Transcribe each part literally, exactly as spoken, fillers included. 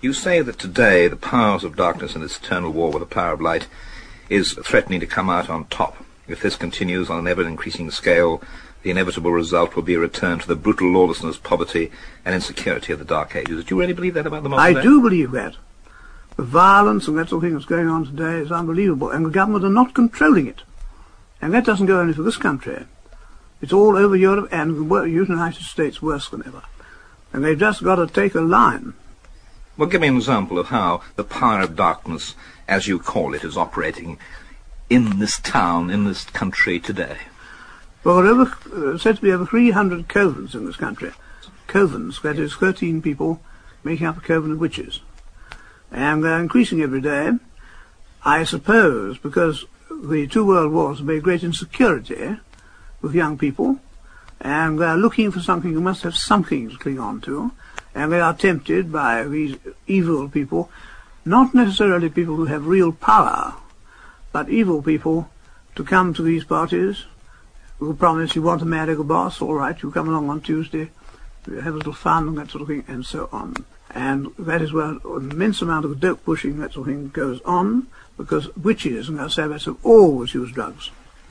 You say that today the powers of darkness in this eternal war with the power of light is threatening to come out on top. If this continues on an ever-increasing scale, the inevitable result will be a return to the brutal lawlessness, poverty, and insecurity of the Dark Ages. Do you really believe that about the modern I day? do believe that. The violence and that sort of thing that's going on today is unbelievable, and the government are not controlling it. And that doesn't go only for this country. It's all over Europe and the United States worse than ever. And they've just got to take a line. Well, give me an example of how the power of darkness, as you call it, is operating in this town, in this country today. Well, there are over, uh, said to be over three hundred covens in this country. Covens, that is thirteen people making up a coven of witches. And they're increasing every day, I suppose, because the two world wars have made great insecurity with young people, and they're looking for something, you must have something to cling on to, and they are tempted by these evil people, not necessarily people who have real power, but evil people, to come to these parties who promise you want to marry the boss, all right, you come along on Tuesday, you have a little fun and that sort of thing, and so on. And that is where an immense amount of dope pushing, that sort of thing, goes on, because witches and their Sabbaths have always used drugs.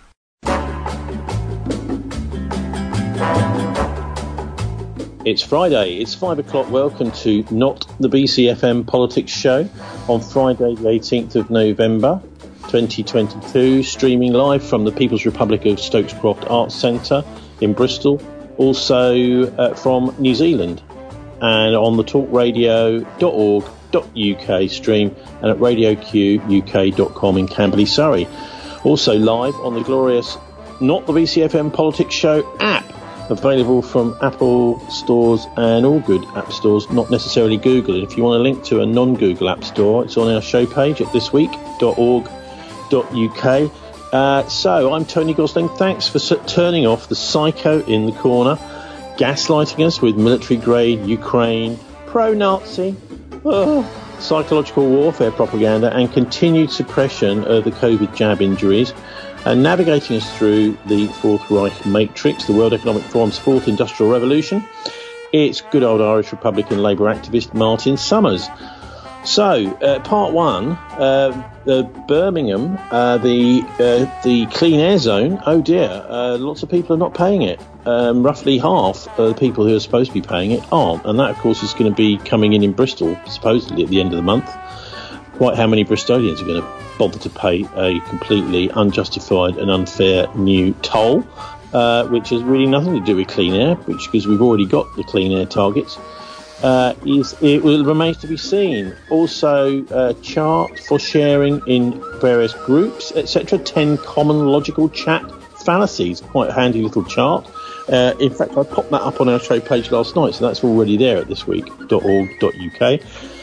It's Friday, it's five o'clock. Welcome to Not the B C F M Politics Show on Friday the eighteenth of November twenty twenty-two, streaming live from the People's Republic of Stokes Croft Arts Centre in Bristol, also uh, from New Zealand, and on the talk radio dot org dot U K stream and at radio q u k dot com in Camberley, Surrey. Also live on the glorious Not the B C F M Politics Show app, available from Apple stores and all good app stores, not necessarily Google. And if you want a link to a non-Google app store, it's on our show page at this week dot org dot U K. Uh, so, I'm Tony Gosling. Thanks for s- turning off the psycho in the corner, gaslighting us with military-grade Ukraine, pro-Nazi, oh, psychological warfare propaganda, and continued suppression of the COVID jab injuries, and navigating us through the Fourth Reich matrix, the World Economic Forum's fourth industrial revolution. It's good old Irish Republican Labour activist Martin Summers. So, uh, part one, uh, the Birmingham, uh, the uh, the clean air zone. Oh dear, uh, lots of people are not paying it. Um, roughly half of the people who are supposed to be paying it aren't, and that, of course, is going to be coming in in Bristol, supposedly at the end of the month. Quite how many Bristolians are going to bother to pay a completely unjustified and unfair new toll, uh, which has really nothing to do with clean air, which, because we've already got the clean air targets, uh, is it will remains to be seen. Also, uh, chart for sharing in various groups, et cetera. Ten common logical chat fallacies. Quite a handy little chart. Uh, in fact, I popped that up on our show page last night, so that's already there at this week dot org dot U K.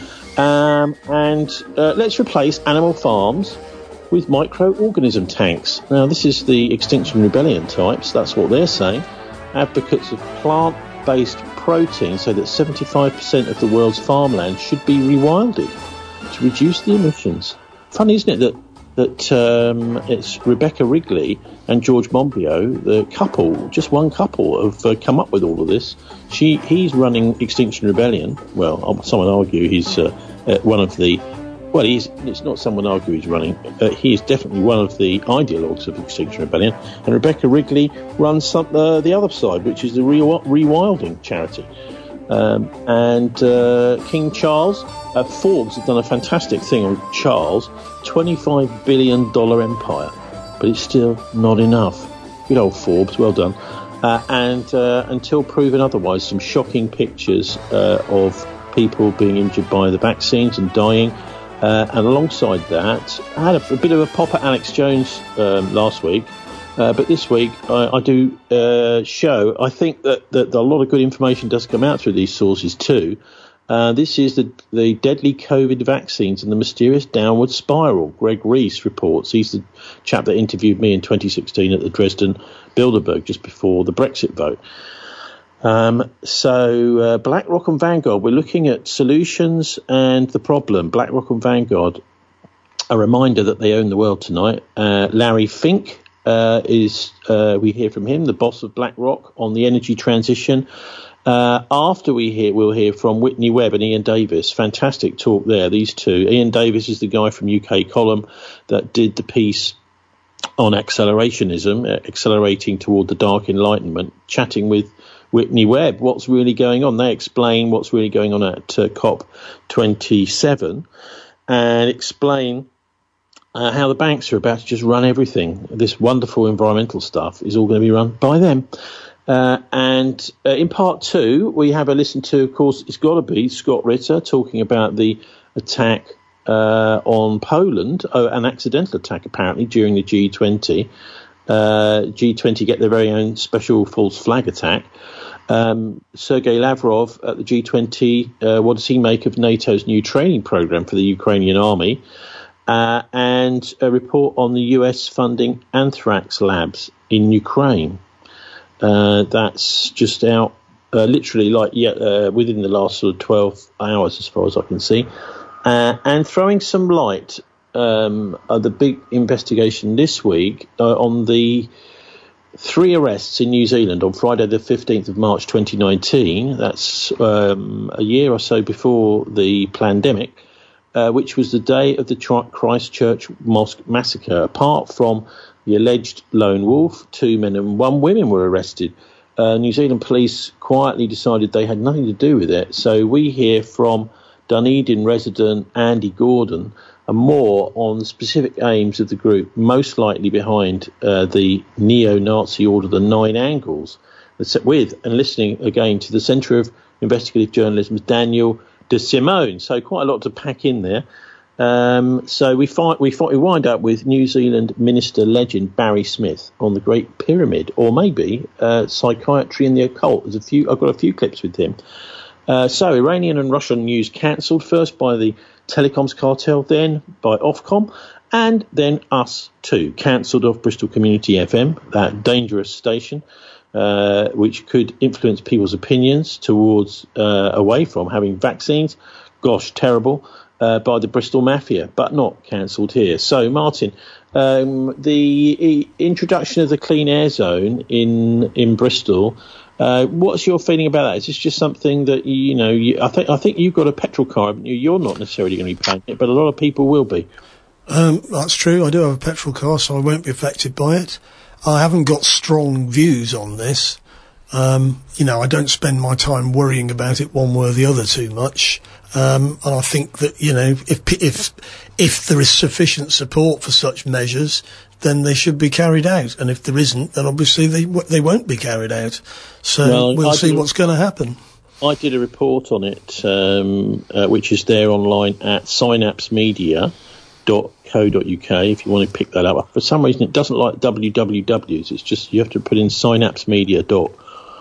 Um, and uh, let's replace animal farms with microorganism tanks. Now, this is the Extinction Rebellion types. That's what they're saying. Advocates of plant-based protein say that seventy-five percent of the world's farmland should be rewilded to reduce the emissions. Funny, isn't it, that that um, it's Rebecca Wrigley and George Monbiot, the couple, just one couple, have uh, come up with all of this. She, he's running Extinction Rebellion. Well, some would argue he's uh, uh, one of the. Well, he's. It's not someone argue he's running. Uh, he is definitely one of the ideologues of Extinction Rebellion. And Rebecca Wrigley runs some, uh, the other side, which is the Re- Rewilding charity. Um, and uh, King Charles, uh, Forbes have done a fantastic thing on Charles, twenty-five billion dollars empire, but it's still not enough. Good old Forbes, well done. Uh, and uh, until proven otherwise, some shocking pictures uh, of people being injured by the vaccines and dying. Uh, and alongside that, I had a, a bit of a pop at Alex Jones um, last week. Uh, but this week, I, I do uh, show, I think that, that a lot of good information does come out through these sources too. Uh, this is the, the deadly COVID vaccines and the mysterious downward spiral. Greg Reese reports. He's the chap that interviewed me in twenty sixteen at the Dresden Bilderberg just before the Brexit vote. Um, so uh, BlackRock and Vanguard, we're looking at solutions and the problem. BlackRock and Vanguard, a reminder that they own the world tonight. Uh, Larry Fink. Uh, is uh, we hear from him, the boss of BlackRock, on the energy transition, Uh, after we hear, we'll hear from Whitney Webb and Ian Davis. Fantastic talk there, these two. Ian Davis is the guy from U K Column that did the piece on accelerationism, uh, accelerating toward the dark enlightenment, chatting with Whitney Webb. What's really going on? They explain what's really going on at uh, COP twenty-seven and explain uh, how the banks are about to just run everything. This wonderful environmental stuff is all going to be run by them. Uh, and uh, in part two, we have a listen to, of course, it's got to be Scott Ritter talking about the attack uh, on Poland, oh, an accidental attack apparently during the G twenty. Uh, G twenty get their very own special false flag attack. Um, Sergei Lavrov at the G twenty, uh, what does he make of NATO's new training program for the Ukrainian army? Uh, and a report on the U S funding anthrax labs in Ukraine. Uh, that's just out, uh, literally, like yeah, uh, within the last sort of twelve hours, as far as I can see, uh, and throwing some light. Um, uh, the big investigation this week uh, on the three arrests in New Zealand on Friday, the fifteenth of March, twenty nineteen. That's um, a year or so before the pandemic, uh, which was the day of the Christchurch Mosque massacre. Apart from the alleged lone wolf, two men and one woman were arrested. Uh, New Zealand police quietly decided they had nothing to do with it. So we hear from Dunedin resident Andy Gordon and more on the specific aims of the group, most likely behind uh, the neo-Nazi order, the Nine Angles, with and listening again to the Centre of Investigative Journalism's Daniel De Simone. So quite a lot to pack in there. Um, so we find, we find, we wind up with New Zealand minister legend Barry Smith on the Great Pyramid, or maybe uh, psychiatry and the occult. There's a few. I've got a few clips with him. Uh, so Iranian and Russian news cancelled, first by the telecoms cartel, then by Ofcom, and then us too, cancelled off Bristol Community F M, that dangerous station, uh, which could influence people's opinions towards uh, away from having vaccines. Gosh, terrible. Uh, by the Bristol Mafia, but not cancelled here. So, Martin, um, the e- introduction of the clean air zone in in Bristol, uh, what's your feeling about that? Is this just something that, you know, you, I think I think you've got a petrol car, haven't you? You're not necessarily going to be paying it, but a lot of people will be. Um, that's true. I do have a petrol car, so I won't be affected by it. I haven't got strong views on this. Um, you know, I don't spend my time worrying about it one way or the other too much. Um, and I think that, you know, if, if, if there is sufficient support for such measures, then they should be carried out. And if there isn't, then obviously they, they won't be carried out. So well, we'll I see what's going to happen. I did a report on it, um, uh, which is there online at synapse media dot co dot uk if you want to pick that up. For some reason, it doesn't like W W Ws. It's just, you have to put in synapse media dot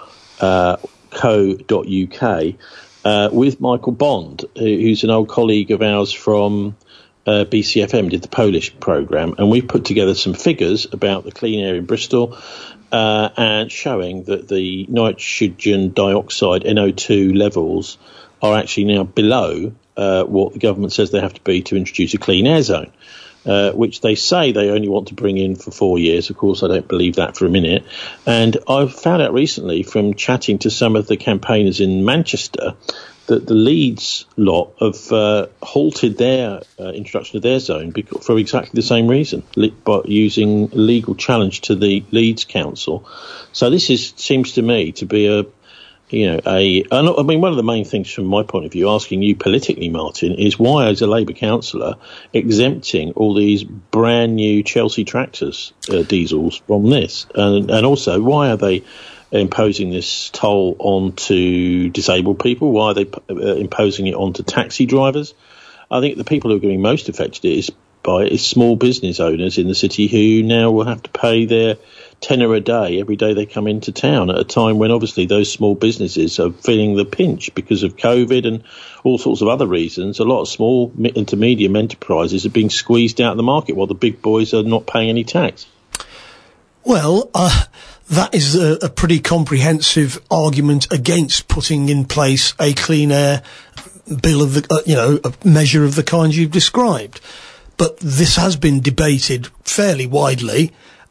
co dot uk. Uh, with Michael Bond, who's an old colleague of ours from uh, B C F M, did the Polish programme, and we put together some figures about the clean air in Bristol, uh, and showing that the nitrogen dioxide N O two levels are actually now below uh, what the government says they have to be to introduce a clean air zone. Uh, which they say they only want to bring in for four years. Of course, I don't believe that for a minute. And I've found out recently from chatting to some of the campaigners in Manchester that the Leeds lot have uh, halted their uh, introduction of their zone because, for exactly the same reason, le- by using legal challenge to the Leeds Council. So this is seems to me to be a You know, a, I mean, one of the main things from my point of view, asking you politically, Martin, is why, as a Labour councillor, exempting all these brand new Chelsea tractors, uh, diesels, from this? And, and also, why are they imposing this toll onto disabled people? Why are they uh, imposing it onto taxi drivers? I think the people who are getting most affected is by is small business owners in the city who now will have to pay their tenner a day every day they come into town, at a time when obviously those small businesses are feeling the pinch because of COVID and all sorts of other reasons. A lot of small to medium enterprises are being squeezed out of the market while the big boys are not paying any tax. Well, uh, that is a, a pretty comprehensive argument against putting in place a clean air bill of the, uh, you know, a measure of the kind you've described. But this has been debated fairly widely.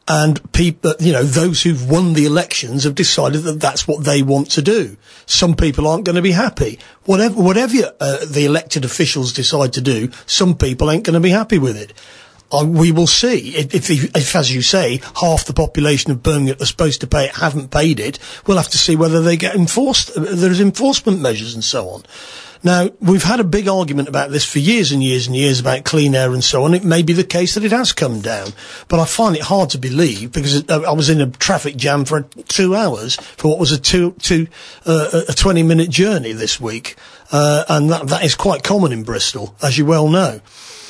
And people, you know, those who've won the elections have decided that that's what they want to do. Some people aren't going to be happy. Whatever, whatever uh, the elected officials decide to do, some people ain't going to be happy with it. Uh, we will see. If, if, if, as you say, half the population of Birmingham that are supposed to pay it haven't paid it, we'll have to see whether they get enforced. Uh, there's enforcement measures and so on. Now, we've had a big argument about this for years and years and years about clean air and so on. It may be the case that it has come down, but I find it hard to believe because it, I was in a traffic jam for two hours for what was a two, two, uh, a twenty minute journey this week. Uh, and that, that is quite common in Bristol, as you well know.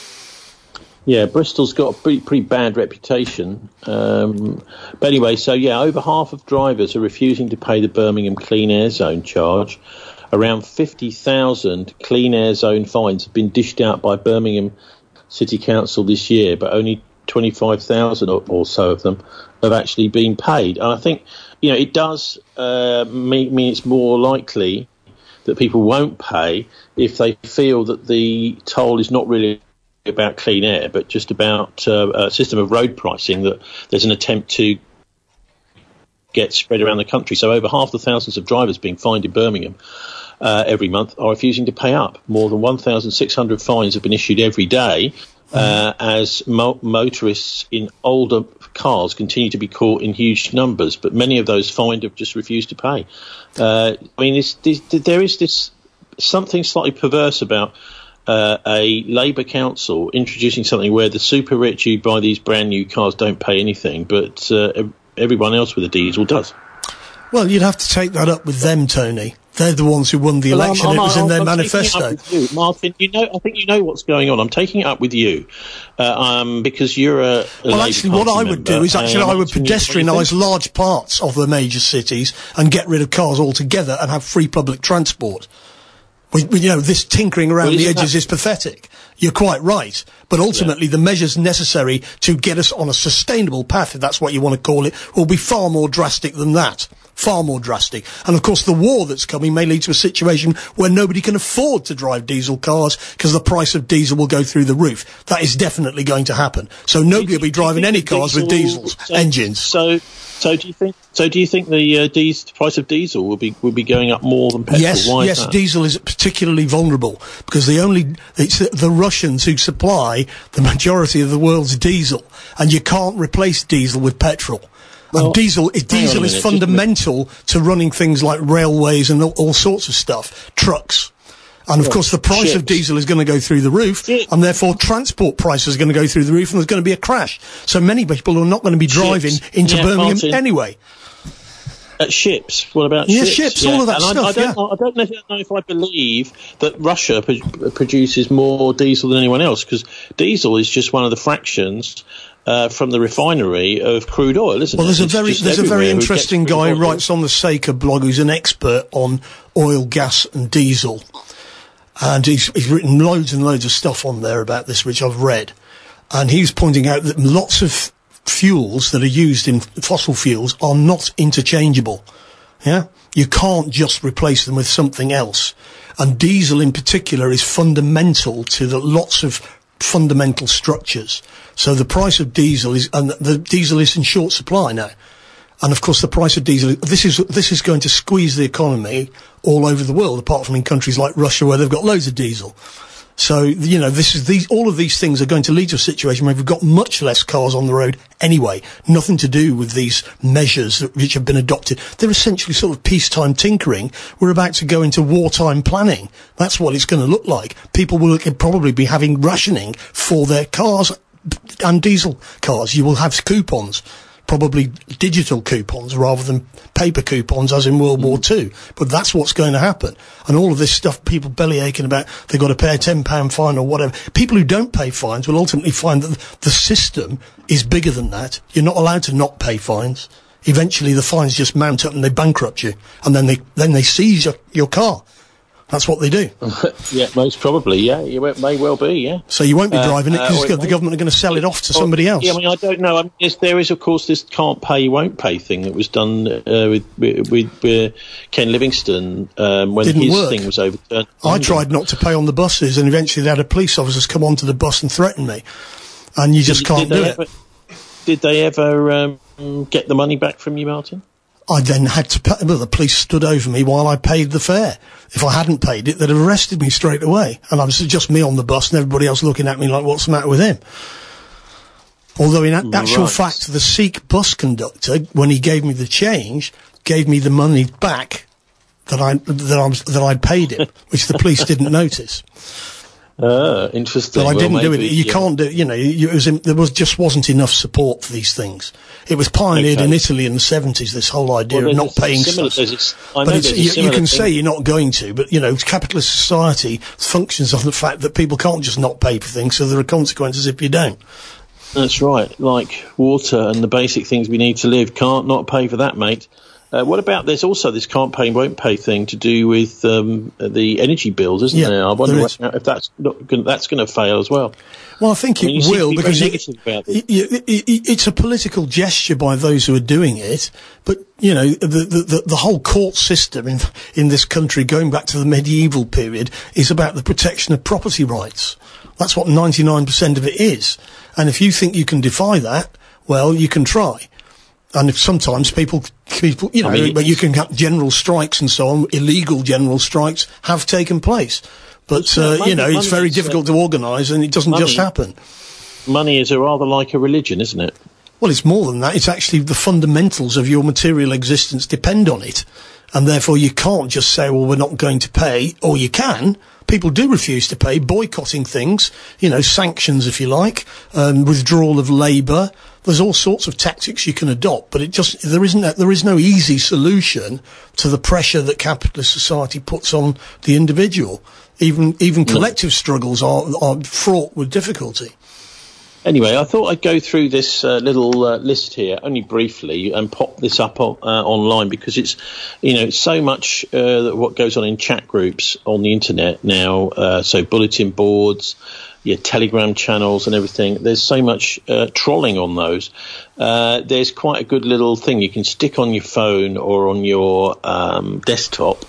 Yeah, Bristol's got a pretty, pretty bad reputation. Um, but anyway, so yeah, over half of drivers are refusing to pay the Birmingham Clean Air Zone charge. Around fifty thousand clean air zone fines have been dished out by Birmingham City Council this year, but only twenty-five thousand or, or so of them have actually been paid. And I think, you know, it does uh, mean, mean it's more likely that people won't pay if they feel that the toll is not really about clean air, but just about uh, a system of road pricing, that there's an attempt to get spread around the country. So over half the thousands of drivers being fined in Birmingham uh, every month are refusing to pay up. More than one thousand six hundred fines have been issued every day uh, as mo- motorists in older cars continue to be caught in huge numbers, but many of those fined have just refused to pay. Uh, I mean, this, this, there is this something slightly perverse about uh, a Labour council introducing something where the super rich who buy these brand new cars don't pay anything, but uh, everyone else with a diesel does. Well, you'd have to take that up with them, Tony. They're the ones who won the well, election. I'm, I'm, it was in I'm, their I'm manifesto. You, Martin, you know, I think you know what's going on. I'm taking it up with you uh, um, because you're a, a Well, Labour actually, what I would member, do is actually I would pedestrianise you, large parts of the major cities and get rid of cars altogether and have free public transport. We, we, you know, this tinkering around well, the edges that- is pathetic. You're quite right. But ultimately, yeah. the measures necessary to get us on a sustainable path, if that's what you want to call it, will be far more drastic than that. Far more drastic. And of course, the war that's coming may lead to a situation where nobody can afford to drive diesel cars because the price of diesel will go through the roof. That is definitely going to happen. So nobody will be driving any cars diesel, with diesels, so, engines. So, so do you think? So do you think the uh, diesel, price of diesel will be will be going up more than petrol? Yes, Why yes. is that? Diesel is particularly vulnerable because the only it's the, the Russians who supply the majority of the world's diesel, and you can't replace diesel with petrol. Well, and diesel, diesel is fundamental to running things like railways and all, all sorts of stuff, trucks. And of yeah, course the price ships. of diesel is going to go through the roof, yeah. and therefore transport prices are going to go through the roof, and there's going to be a crash. So many people are not going to be driving ships. into yeah, Birmingham Martin. anyway. At ships, what about yeah, ships? ships, yeah, all of that and stuff, I, I, don't, yeah. I don't know if I believe that Russia pro- produces more diesel than anyone else, because diesel is just one of the fractions uh, from the refinery of crude oil, isn't well, it? Well, there's a very there's a very interesting guy who oil. writes on the Saker blog who's an expert on oil, gas and diesel. And he's, he's written loads and loads of stuff on there about this, which I've read. And he's pointing out that lots of fuels that are used in fossil fuels are not interchangeable. Yeah? You can't just replace them with something else. And diesel in particular is fundamental to the lots of fundamental structures. So the price of diesel is, and the diesel is in short supply now. And of course the price of diesel, this is, this is going to squeeze the economy all over the world, apart from in countries like Russia where they've got loads of diesel. So, you know, this is these, all of these things are going to lead to a situation where we've got much less cars on the road anyway. Nothing to do with these measures that, which have been adopted. They're essentially sort of peacetime tinkering. We're about to go into wartime planning. That's what it's going to look like. People will probably be having rationing for their cars and diesel cars. You will have coupons. Probably digital coupons rather than paper coupons as in World War Two. But that's what's going to happen. And all of this stuff, people belly aching about, they've got to pay a ten pound fine or whatever. People who don't pay fines will ultimately find that the system is bigger than that. You're not allowed to not pay fines. Eventually the fines just mount up and they bankrupt you. And then they, then they seize your, your car. That's what they do. Yeah, most probably, yeah. It may well be, yeah. So you won't be driving uh, it because uh, the government are going to sell it off to somebody else. Yeah, I mean, I don't know. I mean, yes, there is, of course, this can't pay, won't pay thing that was done uh, with, with, with uh, Ken Livingstone um, when Didn't his work. thing was overturned. I tried not to pay on the buses, and eventually they had a police officers come onto the bus and threaten me. And you just did, can't did do ever, it. did they ever um, get the money back from you, Martin? I then had to pay, well, the police stood over me while I paid the fare. If I hadn't paid it, they'd have arrested me straight away. And I was just me on the bus and everybody else looking at me like, what's the matter with him? Although in a- actual Right. fact, the Sikh bus conductor, when he gave me the change, gave me the money back that I, that I was, that I'd paid him, which the police didn't notice. Ah, interesting. But I Well, didn't do it. maybe, You yeah. can't do, you know, you, it was in, there was just wasn't enough support for these things. It was pioneered Okay. in Italy in the seventies, this whole idea Well, of there's not a paying similar- stuff. there's a- I know But it's, there's a you, you similar can thing. say you're not going to, but, you know, capitalist society functions on the fact that people can't just not pay for things, so there are consequences if you don't. That's right. Like water and the basic things we need to live. Can't not pay for that, mate. Uh, what about, there's also this can't pay, won't pay thing to do with um, the energy bills, isn't Yeah, there? I wonder there what, is. if that's not gonna, that's going to fail as well. Well, I think I mean, it you seem to will be very because it, negative about this. it, it, it, it's a political gesture by those who are doing it. But you know, the the, the, the whole court system in in this country, going back to the medieval period, is about the protection of property rights. That's what ninety-nine percent of it is. And if you think you can defy that, well, you can try. And if sometimes people, people, you know, I mean, but you can have general strikes and so on. Illegal general strikes have taken place. But, uh, money- you know, it's money very is, uh, difficult to organise and it doesn't just money- happen. Money is a rather like a religion, isn't it? Well, it's more than that. It's actually the fundamentals of your material existence depend on it. And therefore you can't just say, well, we're not going to pay, or you can. People do refuse to pay, boycotting things, you know, sanctions, if you like, um, withdrawal of labour. There's all sorts of tactics you can adopt, but it just, there isn't, a, there is no easy solution to the pressure that capitalist society puts on the individual. Even, even collective struggles are, are fraught with difficulty. Anyway, I thought I'd go through this uh, little uh, list here, only briefly, and pop this up on, uh, online because it's, you know, it's so much uh, that what goes on in chat groups on the internet now. Uh, so bulletin boards, your Telegram channels, and everything. There's so much uh, trolling on those. Uh, there's quite a good little thing you can stick on your phone or on your um, desktop.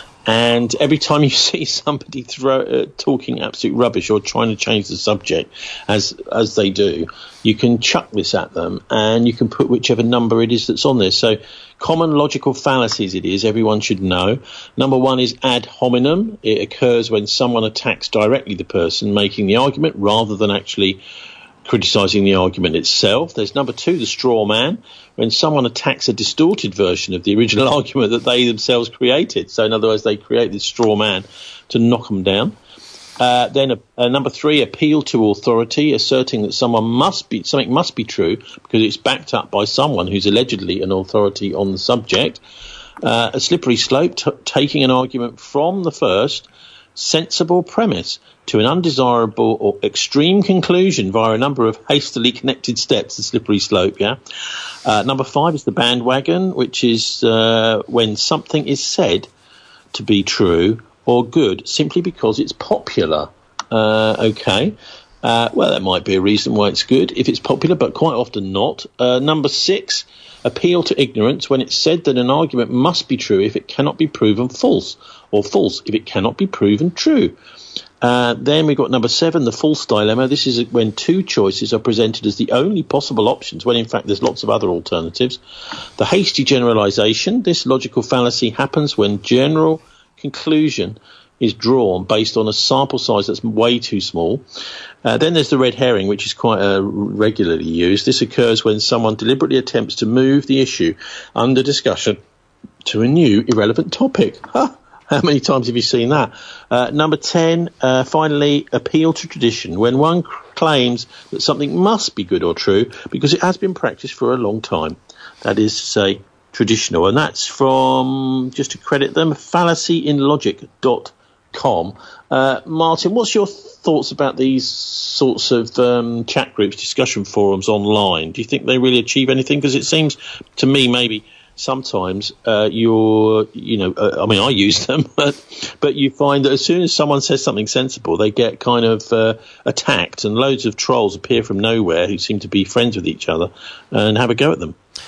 And every time you see somebody throw, uh, talking absolute rubbish or trying to change the subject, as as they do, you can chuck this at them and you can put whichever number it is that's on there. So common logical fallacies it is, everyone should know. Number one is ad hominem. It occurs when someone attacks directly the person making the argument rather than actually criticising the argument itself. There's number two, the straw man, when someone attacks a distorted version of the original argument that they themselves created. So in other words, they create this straw man to knock them down. Uh, then a, a number three, appeal to authority, asserting that someone must be something must be true because it's backed up by someone who's allegedly an authority on the subject. Uh, a slippery slope, t- taking an argument from the first sensible premise to an undesirable or extreme conclusion via a number of hastily connected steps, the slippery slope, yeah. Uh, number five is the bandwagon, which is uh, when something is said to be true or good simply because it's popular. Uh, okay. Uh, well, that might be a reason why it's good if it's popular, but quite often not. Uh, number six, appeal to ignorance when it's said that an argument must be true if it cannot be proven false, or false if it cannot be proven true. Uh, then we've got number seven, the false dilemma. This is when two choices are presented as the only possible options, when in fact there's lots of other alternatives. The hasty generalization. This logical fallacy happens when general conclusion is drawn based on a sample size that's way too small. Uh, then there's the red herring, which is quite uh, regularly used. This occurs when someone deliberately attempts to move the issue under discussion to a new irrelevant topic. Huh? How many times have you seen that? Uh, number ten, uh, finally, appeal to tradition, when one c- claims that something must be good or true because it has been practiced for a long time. That is to say, traditional. And that's from, just to credit them, fallacy in logic dot com. Uh, Martin, what's your thoughts about these sorts of um, chat groups, discussion forums online? Do you think they really achieve anything? Because it seems to me maybe sometimes uh, you're, you know, uh, I mean, I use them, but, but you find that as soon as someone says something sensible, they get kind of uh, attacked, and loads of trolls appear from nowhere who seem to be friends with each other and have a go at them.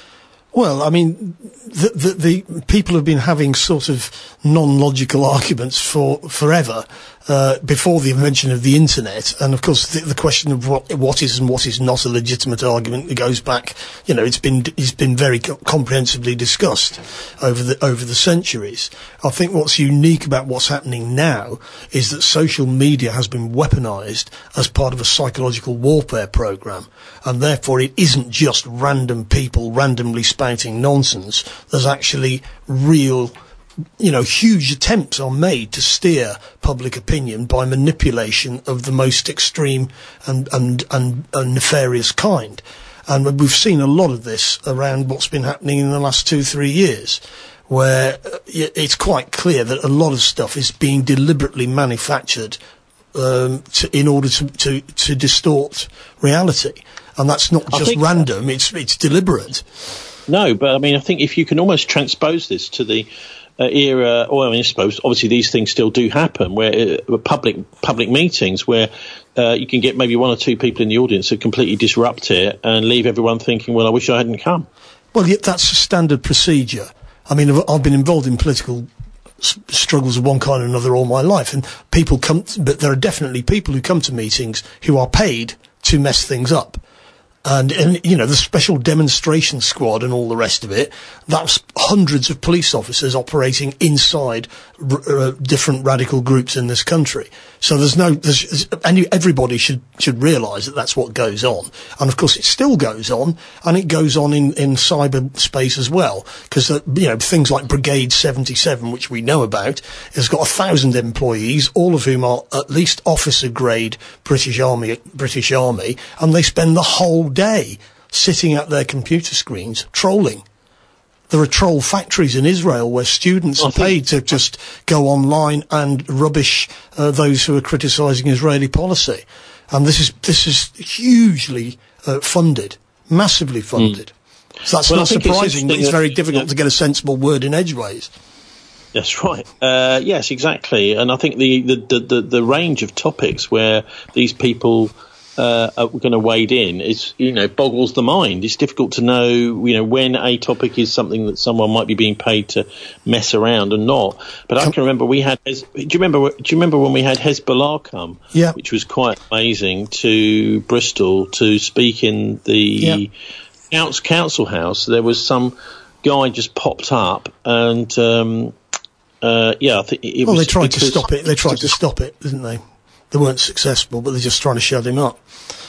Well, I mean, the, the, the people have been having sort of non-logical arguments for forever, uh, before the invention of the internet. And of course, the, the question of what, what is and what is not a legitimate argument goes back, you know, it's been, it's been very co- comprehensively discussed over the, over the centuries. I think what's unique about what's happening now is that social media has been weaponized as part of a psychological warfare program. And therefore it isn't just random people randomly spouting nonsense. There's actually real, you know, huge attempts are made to steer public opinion by manipulation of the most extreme and, and, and, and nefarious kind. And we've seen a lot of this around what's been happening in the last two, three years, where it's quite clear that a lot of stuff is being deliberately manufactured um, to, in order to, to, to distort reality. And that's not just random, it's it's deliberate. No, but I mean, I think if you can almost transpose this to the uh, era, or I mean, I suppose, obviously these things still do happen, where uh, public public meetings where uh, you can get maybe one or two people in the audience that completely disrupt it and leave everyone thinking, well, I wish I hadn't come. Well, yeah, that's a standard procedure. I mean, I've, I've been involved in political s- struggles of one kind or another all my life, and people come, t- but there are definitely people who come to meetings who are paid to mess things up. And, and, you know, the special demonstration squad and all the rest of it, that's hundreds of police officers operating inside r- uh, different radical groups in this country. So there's no, there's, and you, everybody should, should realise that that's what goes on. And of course it still goes on, and it goes on in, in cyberspace as well. Because, uh, you know, things like Brigade seventy-seven, which we know about, has got a thousand employees, all of whom are at least officer grade British Army, British Army, and they spend the whole day sitting at their computer screens trolling. There are troll factories in Israel where students are paid to just go online and rubbish uh, those who are criticising Israeli policy. And this is this is hugely uh, funded, massively funded. Mm. So that's well, not surprising, but it's very difficult yeah. to get a sensible word in edgeways. That's right. Uh, yes, exactly. And I think the, the, the, the, the range of topics where these people Uh, are going to wade in is, you know, boggles the mind. It's difficult to know, you know, when a topic is something that someone might be being paid to mess around and not. But I can remember we had, do you remember, do you remember when we had Hezbollah come? Yeah. Which was quite amazing, to Bristol to speak in the yeah. council house. There was some guy just popped up and, um, uh, yeah, I think it well, was. Well, they tried to stop it. They tried to stop it, didn't they? They weren't successful, but they're just trying to shut him up.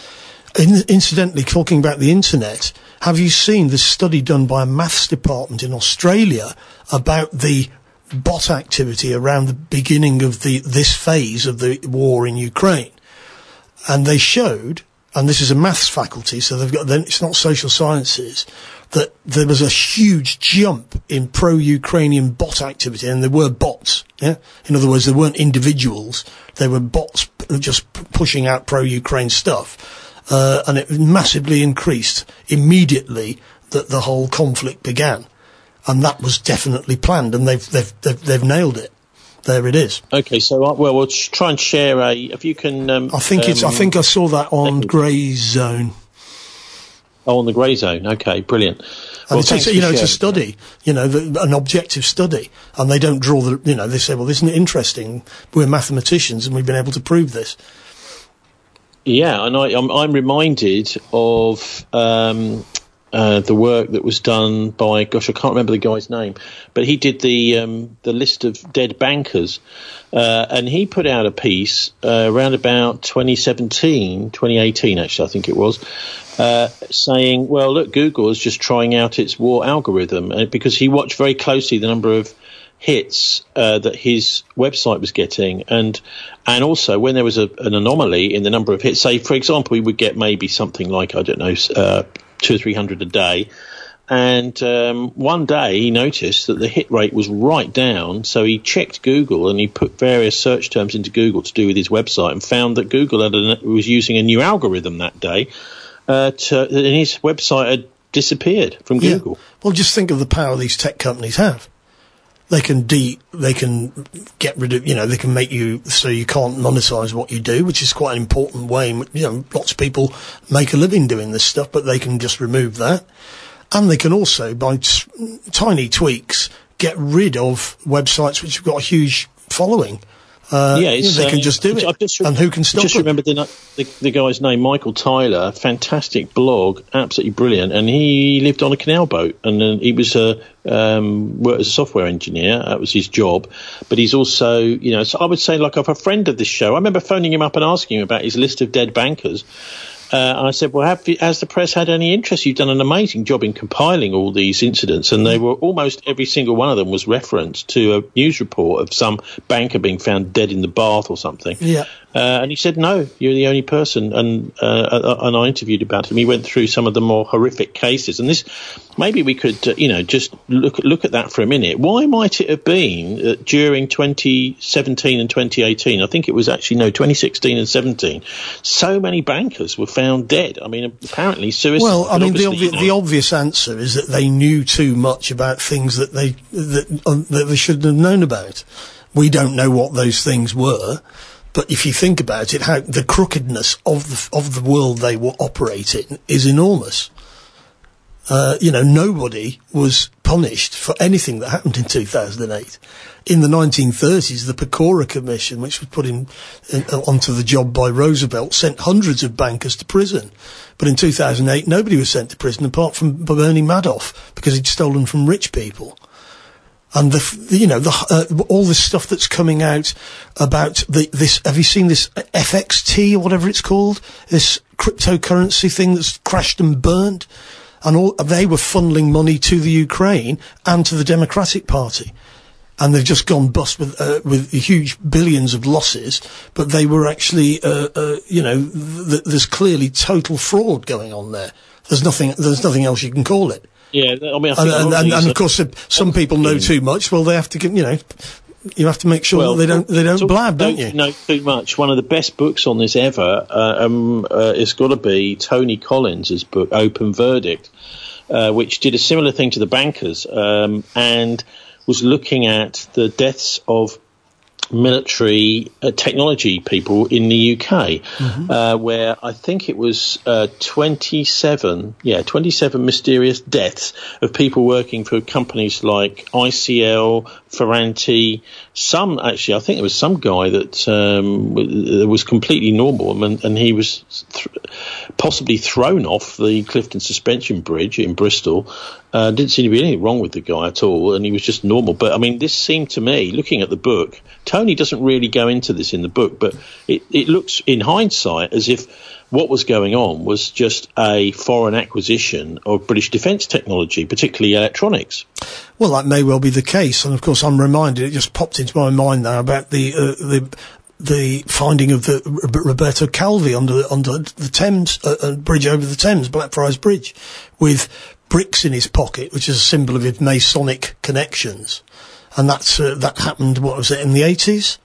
In, incidentally, talking about the internet, have you seen this study done by a maths department in Australia about the bot activity around the beginning of the this phase of the war in Ukraine? And they showed, and this is a maths faculty, so they've got, then it's not social sciences, that there was a huge jump in pro-Ukrainian bot activity, and there were bots, yeah? In other words, there weren't individuals, they were bots just p- pushing out pro-Ukraine stuff, uh, and it massively increased immediately that the whole conflict began. And that was definitely planned, and they've, they've, they've, they've nailed it. There it is. Okay, so, uh, well, we'll try and share a, if you can... Um, I think um, it's, I think I saw that on Grey Zone. Oh, on the Grey Zone. Okay, brilliant. And well, it's, it's, you know, it's a study, you know, the, an objective study, and they don't draw the, you know, they say, well, isn't it interesting? We're mathematicians and we've been able to prove this. Yeah, and I, I'm, I'm reminded of um, uh, the work that was done by, gosh, I can't remember the guy's name, but he did the um, the list of dead bankers, uh, and he put out a piece uh, around about twenty seventeen, twenty eighteen, actually, I think it was, Uh, saying, well, look, Google is just trying out its war algorithm, uh, because he watched very closely the number of hits uh, that his website was getting, and and also when there was a, an anomaly in the number of hits, say, for example, we would get maybe something like, I don't know, uh, two or three hundred a day, and um, one day he noticed that the hit rate was right down, so he checked Google and he put various search terms into Google to do with his website and found that Google had a, was using a new algorithm that day. Uh, to, and his website had disappeared from Google. Yeah. Well, just think of the power these tech companies have. They can de, they can get rid of, you know, they can make you so you can't monetize what you do, which is quite an important way. You know, lots of people make a living doing this stuff, but they can just remove that. And they can also, by t- tiny tweaks, get rid of websites which have got a huge following. Uh, yeah, it's, they can uh, just do it. Just, and who can stop I just it? remember the, the the guy's name, Michael Tyler, fantastic blog, absolutely brilliant, and he lived on a canal boat, and uh, he was a um, worked as a software engineer. That was his job, but he's also, you know, so I would say like a friend of this show. I remember phoning him up and asking him about his list of dead bankers. Uh, and I said, well, have you, has the press had any interest? You've done an amazing job in compiling all these incidents, and they were almost every single one of them was referenced to a news report of some banker being found dead in the bath or something. Yeah. Uh, and he said, no, you're the only person. And uh, and I interviewed about him. He went through some of the more horrific cases. And this, maybe we could, uh, you know, just look look at that for a minute. Why might it have been that during twenty seventeen and twenty eighteen, I think it was actually, no, twenty sixteen and seventeen, so many bankers were found dead? I mean, apparently suicide. Well, I mean, the, obvi- you know, the obvious answer is that they knew too much about things that they that, um, that they shouldn't have known about. We don't know what those things were. But if you think about it, how the crookedness of the of the world they were operating is enormous. Uh, you know, nobody was punished for anything that happened in two thousand eight. In the nineteen thirties, the Pecora Commission, which was put in, in onto the job by Roosevelt, sent hundreds of bankers to prison. But in two thousand eight, nobody was sent to prison apart from Bernie Madoff because he'd stolen from rich people. And the, the you know, the, uh, all this stuff that's coming out about the, this, have you seen this F X T or whatever it's called? This cryptocurrency thing that's crashed and burnt? And all, they were funneling money to the Ukraine and to the Democratic Party. And they've just gone bust with, uh, with huge billions of losses, but they were actually, uh, uh, you know, th- there's clearly total fraud going on there. There's nothing, there's nothing else you can call it. Yeah, I mean, I think and, and, and, and of course, some people know in. too much. Well, they have to, you know, you have to make sure well, that they don't they don't talk, blab, don't, don't you? Know too much. One of the best books on this ever, uh, um, uh, it's got to be Tony Collins' book, Open Verdict, uh, which did a similar thing to the bankers, um, and was looking at the deaths of military uh, technology people in the U K, mm-hmm. uh, where I think it was uh, twenty-seven, yeah, twenty-seven mysterious deaths of people working for companies like I C L, Ferranti. Some actually, I think there was some guy that um, was completely normal, and, and he was th- possibly thrown off the Clifton Suspension Bridge in Bristol. Uh, didn't seem to be anything wrong with the guy at all, and he was just normal. But I mean, this seemed to me, looking at the book, Tony doesn't really go into this in the book, but it, it looks in hindsight as if what was going on was just a foreign acquisition of British defence technology, particularly electronics. Well, that may well be the case, and of course I'm reminded, it just popped into my mind now about the uh, the the finding of the Roberto Calvi under under the Thames uh, uh, bridge over the Thames, Blackfriars Bridge, with bricks in his pocket, which is a symbol of his Masonic connections, and that's uh, that happened. What was it, in the eighties?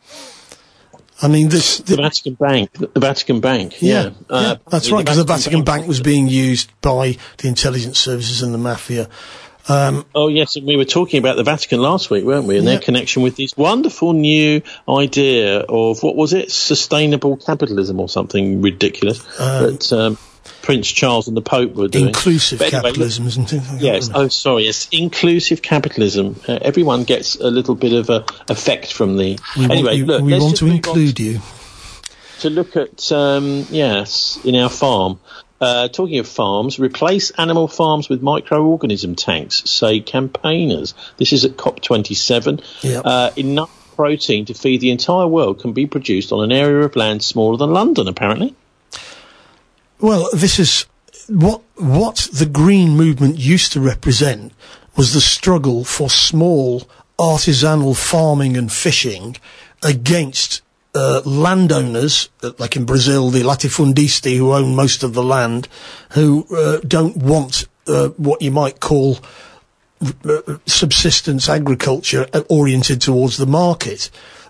I mean, this the, the Vatican Bank, the Vatican Bank. Yeah, yeah, yeah uh, that's right, because the Vatican Bank, Bank was being used by the intelligence services and the mafia. Um, oh yes, and we were talking about the Vatican last week, weren't we? And yeah. their connection with this wonderful new idea of, what was it, sustainable capitalism or something ridiculous um, that um, Prince Charles and the Pope were doing. Inclusive anyway, capitalism, isn't it? Yes. Oh, sorry. Yes, inclusive capitalism. Uh, everyone gets a little bit of a effect from the. We anyway, want you, look, we let's want just to include you. To look at um, yes, in our farm. Uh, talking of farms, replace animal farms with microorganism tanks, say campaigners. This is at COP twenty-seven. Yep. Uh, enough protein to feed the entire world can be produced on an area of land smaller than London, apparently. Well, this is what what the Green Movement used to represent was the struggle for small artisanal farming and fishing against Uh, landowners, uh, like in Brazil, the latifundisti who own most of the land, who uh, don't want uh, what you might call uh, subsistence agriculture oriented towards the market.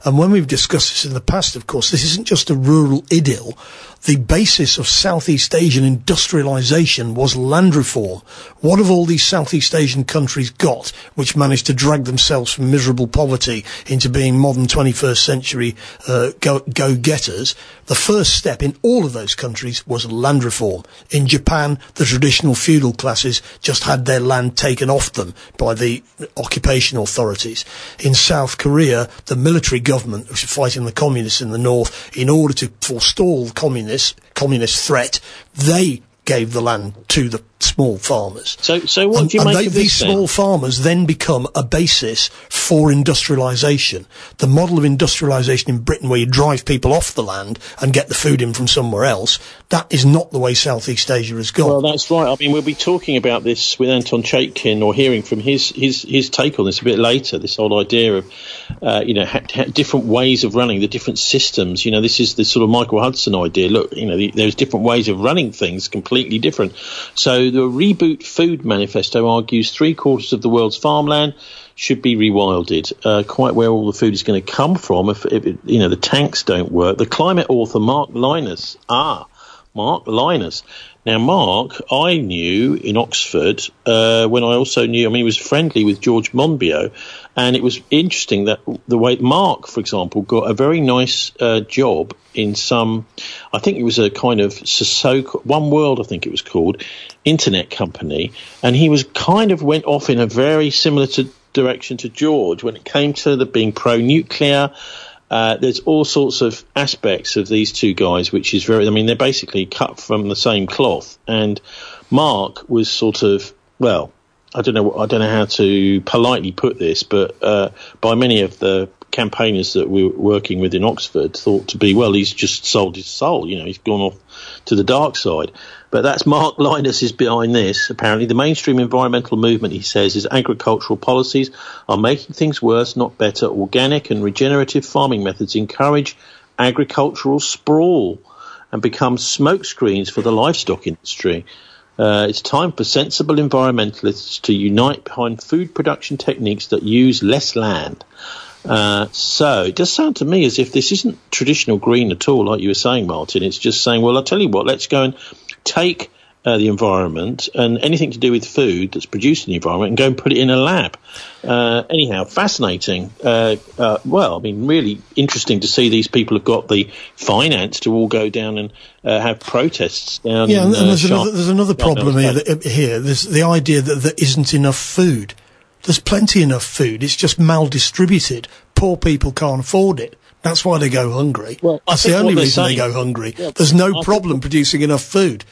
And when we've discussed this in the past, of course, this isn't just a rural idyll. The basis of Southeast Asian industrialisation was land reform. What have all these Southeast Asian countries got which managed to drag themselves from miserable poverty into being modern twenty-first century uh, go- go-getters? The first step in all of those countries was land reform. In Japan, the traditional feudal classes just had their land taken off them by the occupation authorities. In South Korea, the military government, which was fighting the communists in the north, in order to forestall the communists, communist threat, they gave the land to the small farmers. So, so what and, do you and make they, of this, these then? small farmers then become a basis for industrialisation. The model of industrialisation in Britain, where you drive people off the land and get the food in from somewhere else, that is not the way Southeast Asia has gone. Well, that's right. I mean, we'll be talking about this with Anton Chaikin, or hearing from his his his take on this a bit later. This whole idea of uh, you know ha- ha- different ways of running, the different systems. You know, this is the sort of Michael Hudson idea. Look, you know, the, there's different ways of running things, completely different. So the Reboot Food Manifesto argues three quarters of the world's farmland should be rewilded. Uh, quite where all the food is going to come from if, if it, you know the tanks don't work. The climate author Mark Lynas, ah, Mark Lynas. Now, Mark, I knew in Oxford uh, when I also knew. I mean, he was friendly with George Monbiot, and it was interesting that the way Mark, for example, got a very nice uh, job in some, I think it was a kind of Sissoko, One World, I think it was called, internet company, and he was kind of went off in a very similar to, direction to George when it came to the being pro-nuclear. Uh, there's all sorts of aspects of these two guys, which is very, I mean, they're basically cut from the same cloth. And Mark was sort of, well, I don't know, I don't know how to politely put this, but uh, by many of the campaigners that we were working with in Oxford thought to be, well, he's just sold his soul, you know, he's gone off to the dark side. But that's Mark Lynas is behind this. Apparently, the mainstream environmental movement, he says, is agricultural policies are making things worse, not better. Organic and regenerative farming methods encourage agricultural sprawl and become smokescreens for the livestock industry. Uh, it's time for sensible environmentalists to unite behind food production techniques that use less land. Uh, so it does sound to me as if this isn't traditional green at all, like you were saying, Martin. It's just saying, well, I'll tell you what, let's go and take uh, the environment and anything to do with food that's produced in the environment and go and put it in a lab. Uh, anyhow, fascinating. Uh, uh, well, I mean, really interesting to see these people have got the finance to all go down and uh, have protests down. Yeah, in, and there's, uh, another, there's another problem here. That, here, there's the idea that there isn't enough food. There's plenty enough food. It's just maldistributed. Poor people can't afford it. That's why they go hungry. Well, That's the only reason saying, they go hungry. Yeah, There's no I problem producing enough food.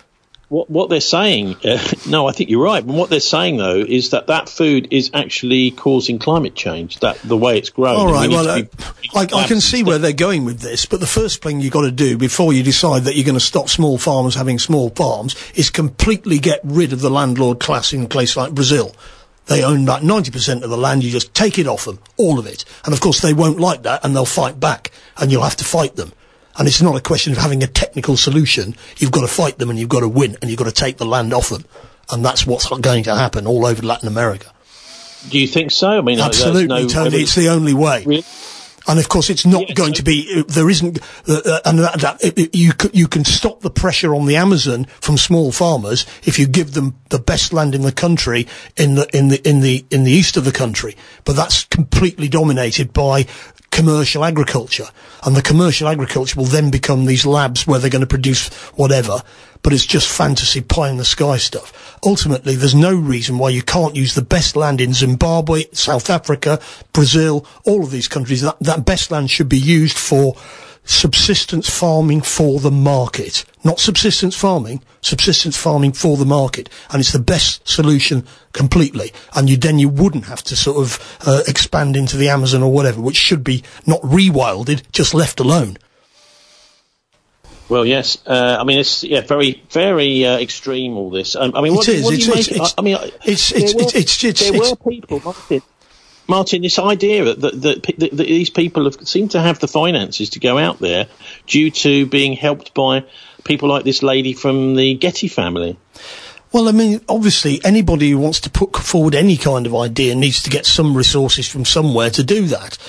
What, what they're saying, uh, no, I think you're right. But what they're saying, though, is that that food is actually causing climate change, that the way it's grown. All right, we well, uh, be, I, I can see where they're going with this, but the first thing you've got to do before you decide that you're going to stop small farmers having small farms is completely get rid of the landlord class in a place like Brazil. They own about ninety percent of the land. You just take it off them, all of it. And, of course, they won't like that, and they'll fight back, and you'll have to fight them. And it's not a question of having a technical solution. You've got to fight them, and you've got to win, and you've got to take the land off them. And that's what's going to happen all over Latin America. Do you think so? I mean, absolutely, no Tony. It's the only way. Really? And of course, it's not yeah, going so to be. There isn't, uh, uh, and that, that it, it, you c- you can stop the pressure on the Amazon from small farmers if you give them the best land in the country in the in the in the in the east of the country. But that's completely dominated by commercial agriculture, and the commercial agriculture will then become these labs where they're going to produce whatever. But it's just fantasy, pie in the sky stuff. Ultimately, there's no reason why you can't use the best land in Zimbabwe, South Africa, Brazil, all of these countries. That, that best land should be used for subsistence farming for the market. Not subsistence farming, subsistence farming for the market. And it's the best solution completely. And you then you wouldn't have to sort of uh, expand into the Amazon or whatever, which should be not rewilded, just left alone. Well, yes. Uh, I mean, it's yeah, very, very uh, extreme. All this. Um, I mean, what, it is. what It's, do you it's, make? it's, I mean, it's, it's, were, it's, it's, it's, there it's, were people, Martin. Martin, this idea that, that, that, that these people have seem to have the finances to go out there due to being helped by people like this lady from the Getty family. Well, I mean, obviously, anybody who wants to put forward any kind of idea needs to get some resources from somewhere to do that.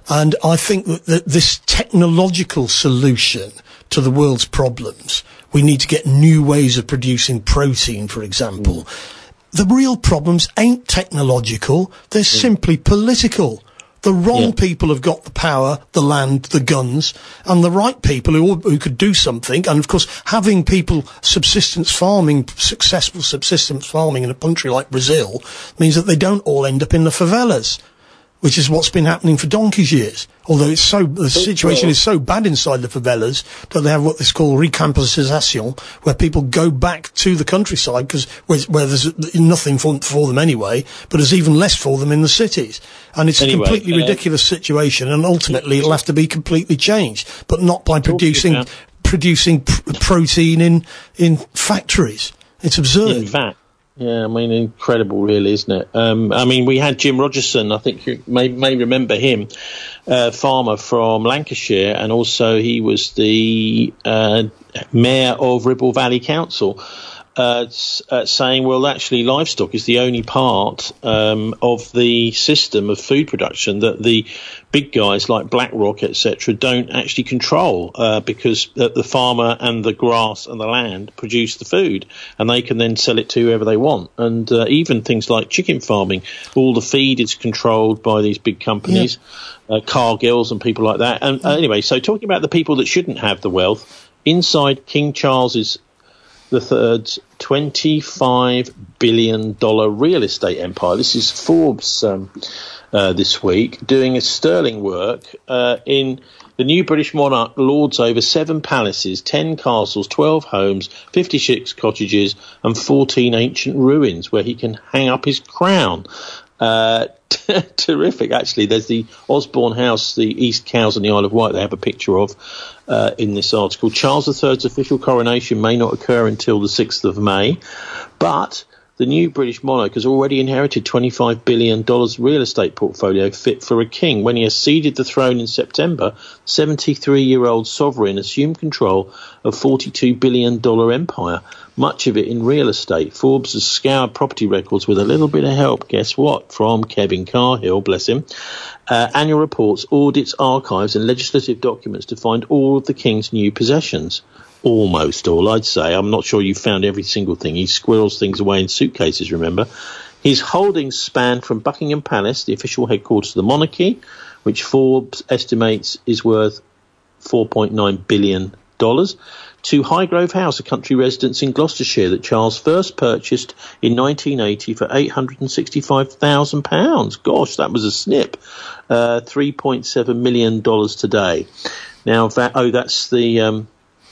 And I think that, that this technological solution to the world's problems, we need to get new ways of producing protein, for example. Mm. The real problems ain't technological, they're mm. simply political. The wrong yeah. people have got the power, the land, the guns, and the right people who, who could do something. And, of course, having people subsistence farming, successful subsistence farming in a country like Brazil means that they don't all end up in the favelas, which is what's been happening for donkey's years. Although it's so, the situation is so bad inside the favelas that they have what they call recamposization, where people go back to the countryside because where, where there's nothing for, for them anyway, but there's even less for them in the cities. And it's anyway, a completely uh, ridiculous situation, and ultimately it'll have to be completely changed, but not by producing producing pr- protein in in factories. It's absurd. In fact. Yeah, I mean, incredible, really, isn't it? Um, I mean, we had Jim Rogerson, I think you may, may remember him, uh, farmer from Lancashire, and also he was the uh, mayor of Ribble Valley Council, uh, uh, saying, well, actually, livestock is the only part um, of the system of food production that the big guys like BlackRock, et cetera, don't actually control, uh, because the, the farmer and the grass and the land produce the food, and they can then sell it to whoever they want. And uh, even things like chicken farming, all the feed is controlled by these big companies, yeah. uh, Cargills and people like that. And uh, anyway, so talking about the people that shouldn't have the wealth, inside King Charles's the third's twenty-five billion dollars real estate empire. This is Forbes um, uh, this week, doing a sterling work uh, in the new British monarch lords over seven palaces, ten castles, twelve homes, fifty-six cottages and fourteen ancient ruins where he can hang up his crown. Uh, t- terrific, actually. There's the Osborne House, the East Cowes and the Isle of Wight they have a picture of uh, in this article. Charles the third's official coronation may not occur until the sixth of May, but the new British monarch has already inherited twenty-five billion dollars real estate portfolio fit for a king. When he acceded the throne in September, seventy-three-year-old sovereign assumed control of forty-two billion dollars empire, much of it in real estate. Forbes has scoured property records with a little bit of help, guess what, from Kevin Carhill, bless him. Uh, annual reports, audits, archives and legislative documents to find all of the king's new possessions. Almost all, I'd say. I'm not sure you've found every single thing. He squirrels things away in suitcases, remember. His holdings span from Buckingham Palace, the official headquarters of the monarchy, which Forbes estimates is worth four point nine billion dollars, to Highgrove House, a country residence in Gloucestershire that Charles first purchased in nineteen eighty for eight hundred sixty-five thousand pounds. Gosh, that was a snip. Uh, three point seven million dollars today. Now, that, oh, that's the... Um,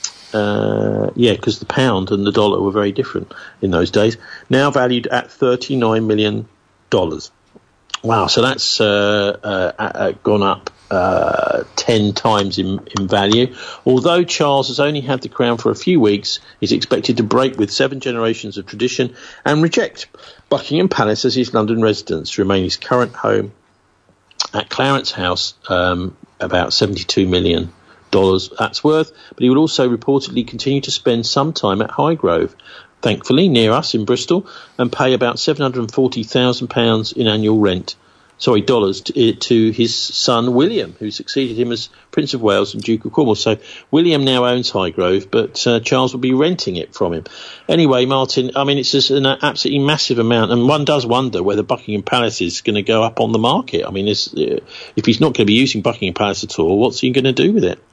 Uh, yeah, because the pound and the dollar were very different in those days. Now valued at thirty-nine million dollars. Wow, so that's uh, uh, uh, gone up uh, ten times in, in value. Although Charles has only had the crown for a few weeks, he's expected to break with seven generations of tradition and reject Buckingham Palace as his London residence to remain his current home at Clarence House, um, about seventy-two million dollars. Dollars that's worth, but he would also reportedly continue to spend some time at Highgrove, thankfully near us in Bristol, and pay about seven hundred forty thousand pounds in annual rent, sorry, dollars, to, to his son William, who succeeded him as Prince of Wales and Duke of Cornwall. So William now owns Highgrove, but uh, Charles will be renting it from him. Anyway, Martin, I mean, it's just an absolutely massive amount, and one does wonder whether Buckingham Palace is going to go up on the market. I mean, uh, if he's not going to be using Buckingham Palace at all, what's he going to do with it?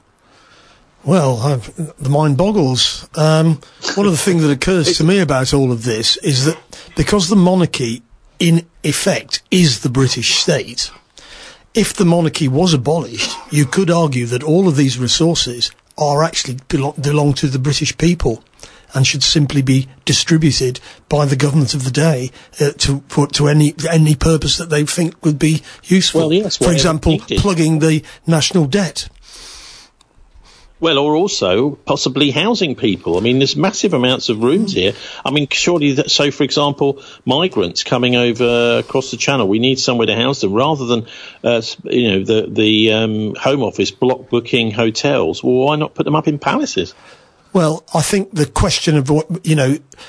Well, I've, the mind boggles. Um, one of the things that occurs to me about all of this is that because the monarchy, in effect, is the British state, if the monarchy was abolished, you could argue that all of these resources are actually belong, belong to the British people and should simply be distributed by the government of the day uh, to put to any any purpose that they think would be useful. Well, yes, for example, plugging the national debt. Well, or also possibly housing people. I mean, there's massive amounts of rooms here. I mean, surely, that, so for example, migrants coming over across the Channel, we need somewhere to house them rather than, uh, you know, the the um, Home Office block booking hotels. Well, why not put them up in palaces? Well, I think the question of what, you know,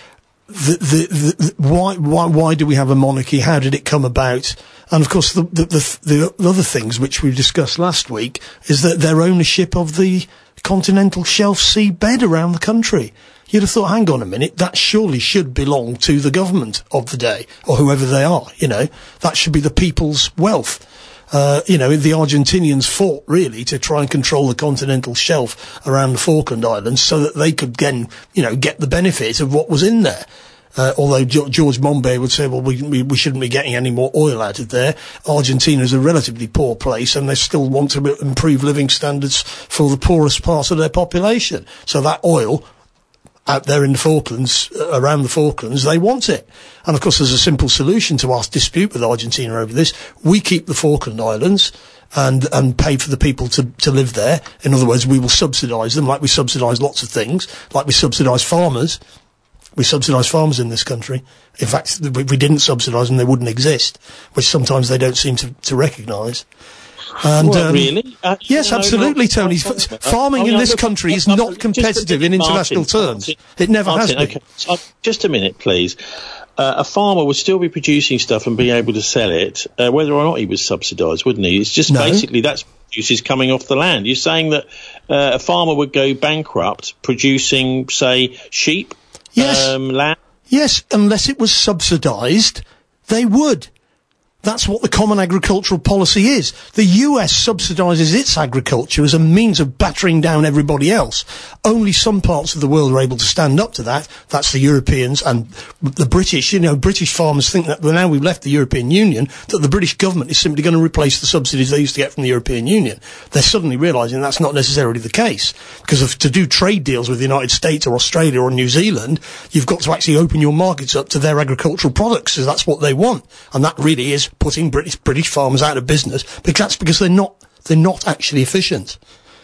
the, the, the, the why why why do we have a monarchy? How did it come about? And of course, the the, the the other things which we discussed last week is that their ownership of the continental shelf seabed around the country. You'd have thought, hang on a minute, that surely should belong to the government of the day, or whoever they are, you know. That should be the people's wealth. Uh, you know, the Argentinians fought, really, to try and control the continental shelf around the Falkland Islands so that they could, again, you know, get the benefit of what was in there. Uh, although G- George Monbiot would say, well, we, we we shouldn't be getting any more oil out of there. Argentina is a relatively poor place, and they still want to improve living standards for the poorest part of their population. So that oil out there in the Falklands, uh, around the Falklands, they want it. And of course, there's a simple solution to our dispute with Argentina over this. We keep the Falkland Islands and and pay for the people to, to live there. In other words, we will subsidise them like we subsidise lots of things, like we subsidise farmers. We subsidise farmers in this country. In fact, if we didn't subsidise them, they wouldn't exist, which sometimes they don't seem to, to recognise. And, what, um, really? Actually, yes, no, absolutely, not, Tony. not, not, Farming oh, in no, this look, country is look, not look, competitive minute, in international Martin, terms. Martin, it never Martin, has been. Okay. So, just a minute, please. Uh, a farmer would still be producing stuff and being able to sell it, uh, whether or not he was subsidised, wouldn't he? It's just No. basically that's produces coming off the land. You're saying that uh, a farmer would go bankrupt producing, say, sheep, Yes. um, lamb? Yes, unless it was subsidised, they would. That's what the common agricultural policy is. The U S subsidises its agriculture as a means of battering down everybody else. Only some parts of the world are able to stand up to that. That's the Europeans and the British. You know, British farmers think that now we've left the European Union, that the British government is simply going to replace the subsidies they used to get from the European Union. They're suddenly realising that's not necessarily the case. Because of, to do trade deals with the United States or Australia or New Zealand, you've got to actually open your markets up to their agricultural products, because that's what they want. And that really is putting British British farmers out of business, because that's because they're not they're not actually efficient.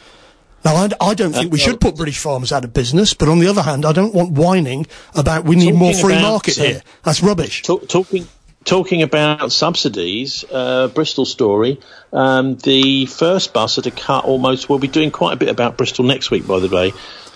Now, I, I don't think we should put British farmers out of business, but on the other hand, I don't want whining about we need more free market here. That's rubbish. Talk, talking talking about subsidies, uh, Bristol story. Um, the first bus at a cut almost. We'll be doing quite a bit about Bristol next week, by the way.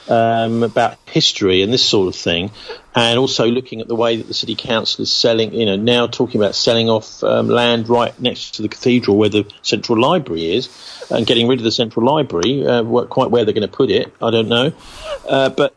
Um, about history and this sort of thing, and also looking at the way that the city council is selling, you know, now talking about selling off um, land right next to the cathedral where the central library is, and getting rid of the central library. Uh, quite where they're going to put it, I don't know. Uh, but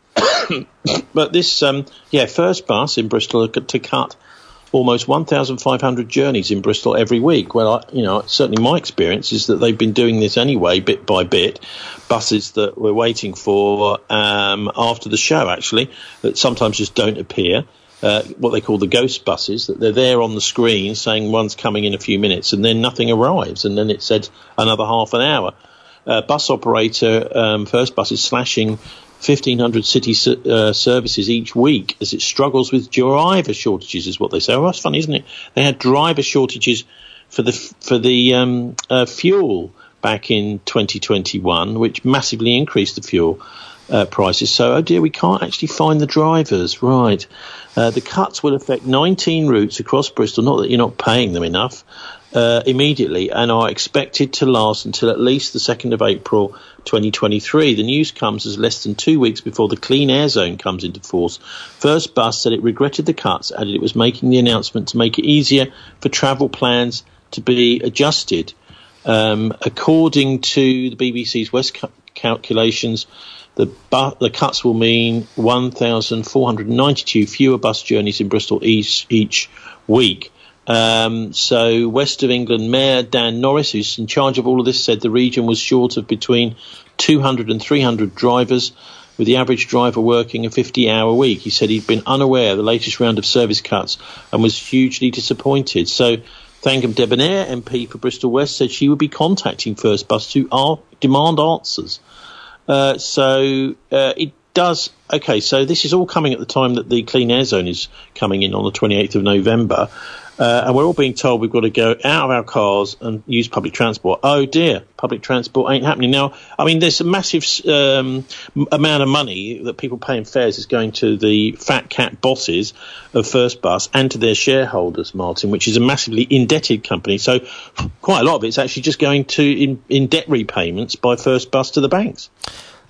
but this, um, yeah, first bus in Bristol to cut almost one thousand five hundred journeys in Bristol every week. Well, I, you know, certainly my experience is that they've been doing this anyway, bit by bit. Buses that we're waiting for um, after the show, actually, that sometimes just don't appear. Uh, what they call the ghost buses, that they're there on the screen saying one's coming in a few minutes, and then nothing arrives, and then it said another half an hour. Uh, bus operator, um, First Bus, is slashing fifteen hundred city uh, services each week as it struggles with driver shortages, is what they say. Oh, that's funny, isn't it? They had driver shortages for the for the um, uh, fuel back in twenty twenty-one, which massively increased the fuel uh, prices. So, oh dear, we can't actually find the drivers. Right. Uh, the cuts will affect nineteen routes across Bristol, not that you're not paying them enough, uh, immediately, and are expected to last until at least the second of April twenty twenty-three. The news comes as less than two weeks before the Clean Air Zone comes into force. First Bus said it regretted the cuts, added it was making the announcement to make it easier for travel plans to be adjusted. Um, according to the B B C's West ca- calculations, the, bu- the cuts will mean one thousand four hundred ninety-two fewer bus journeys in Bristol each, each week. Um, so West of England Mayor Dan Norris, who's in charge of all of this, said the region was short of between two hundred and three hundred drivers, with the average driver working a fifty-hour week. He said he'd been unaware of the latest round of service cuts and was hugely disappointed. So Thangam Debonair, M P for Bristol West, said she would be contacting First Bus to ar- demand answers. Uh, so uh, it does. OK, so this is all coming at the time that the Clean Air Zone is coming in on the twenty-eighth of November. Uh, and we're all being told we've got to go out of our cars and use public transport. Oh dear, public transport ain't happening now. I mean, there's a massive um, amount of money that people pay in fares is going to the fat cat bosses of First Bus and to their shareholders, Martin, which is a massively indebted company. So quite a lot of it's actually just going to in, in debt repayments by First Bus to the banks.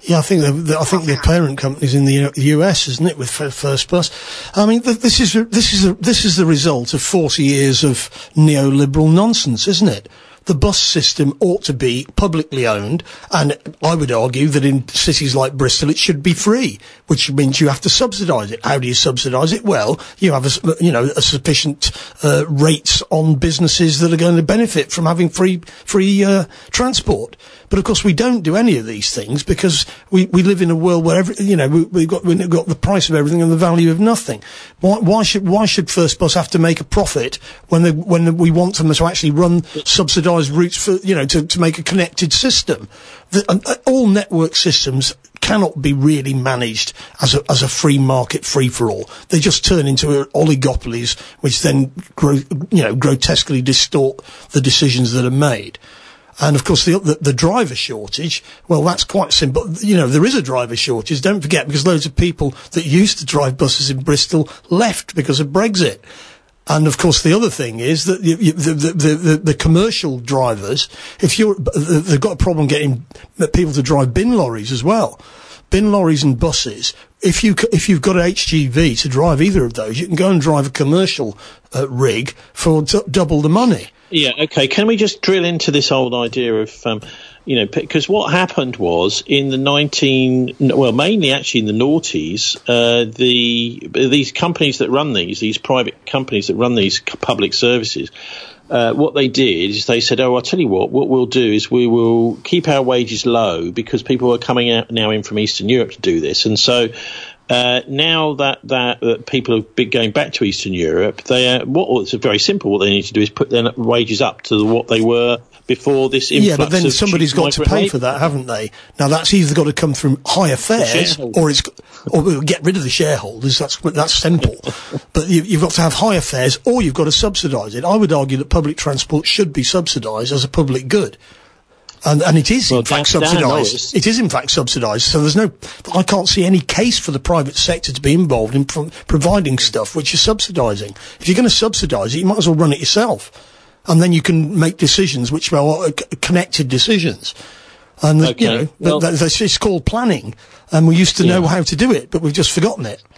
Yeah, I think the, the, I think the parent company's in the U S, isn't it, with First Bus? I mean, th- this is this is a, this is the result of forty years of neoliberal nonsense, isn't it? The bus system ought to be publicly owned, and I would argue that in cities like Bristol it should be free, which means you have to subsidise it. How do you subsidise it? Well, you have a, you know, a sufficient uh, rates on businesses that are going to benefit from having free free uh, transport. But of course, we don't do any of these things because we, we live in a world where every, you know we, we've got we've got the price of everything and the value of nothing. Why, why should why should First Bus have to make a profit when they, when we want them to actually run subsidised routes for you know to, to make a connected system? The, uh, all network systems cannot be really managed as a as a free market free for all. They just turn into oligopolies, which then gro- you know grotesquely distort the decisions that are made. And of course, the, the the driver shortage. Well, that's quite simple. You know, there is a driver shortage. Don't forget, because loads of people that used to drive buses in Bristol left because of Brexit. And of course, the other thing is that you, you, the, the, the, the commercial drivers, if you're, they've got a problem getting people to drive bin lorries as well. Bin lorries and buses. If you if you've got an H G V to drive either of those, you can go and drive a commercial uh, rig for d- double the money. Yeah, okay. Can we just drill into this old idea of, um, you know, because what happened was in the nineteen, well, mainly actually in the noughties, uh, the these companies that run these, these private companies that run these public services, uh, what they did is they said, oh, I'll tell you what, what we'll do is we will keep our wages low because people are coming out now in from Eastern Europe to do this. And so Uh, now that, that that people have been going back to Eastern Europe, they are, what well, it's very simple. What they need to do is put their wages up to what they were before this influx. Yeah, but then of somebody's got to pay for that, haven't they? Now that's either got to come from higher fares, or it's or we'll get rid of the shareholders. That's that's simple. But you, you've got to have higher fares, or you've got to subsidise it. I would argue that public transport should be subsidised as a public good. And, and it is, well, in fact, subsidised. It is, in fact, subsidised. So there's no, I can't see any case for the private sector to be involved in pro- providing stuff which is subsidising. If you're going to subsidise it, you might as well run it yourself. And then you can make decisions which are connected decisions. And, okay. you know, well, that, that, it's called planning. And we used to yeah. know how to do it, but we've just forgotten it.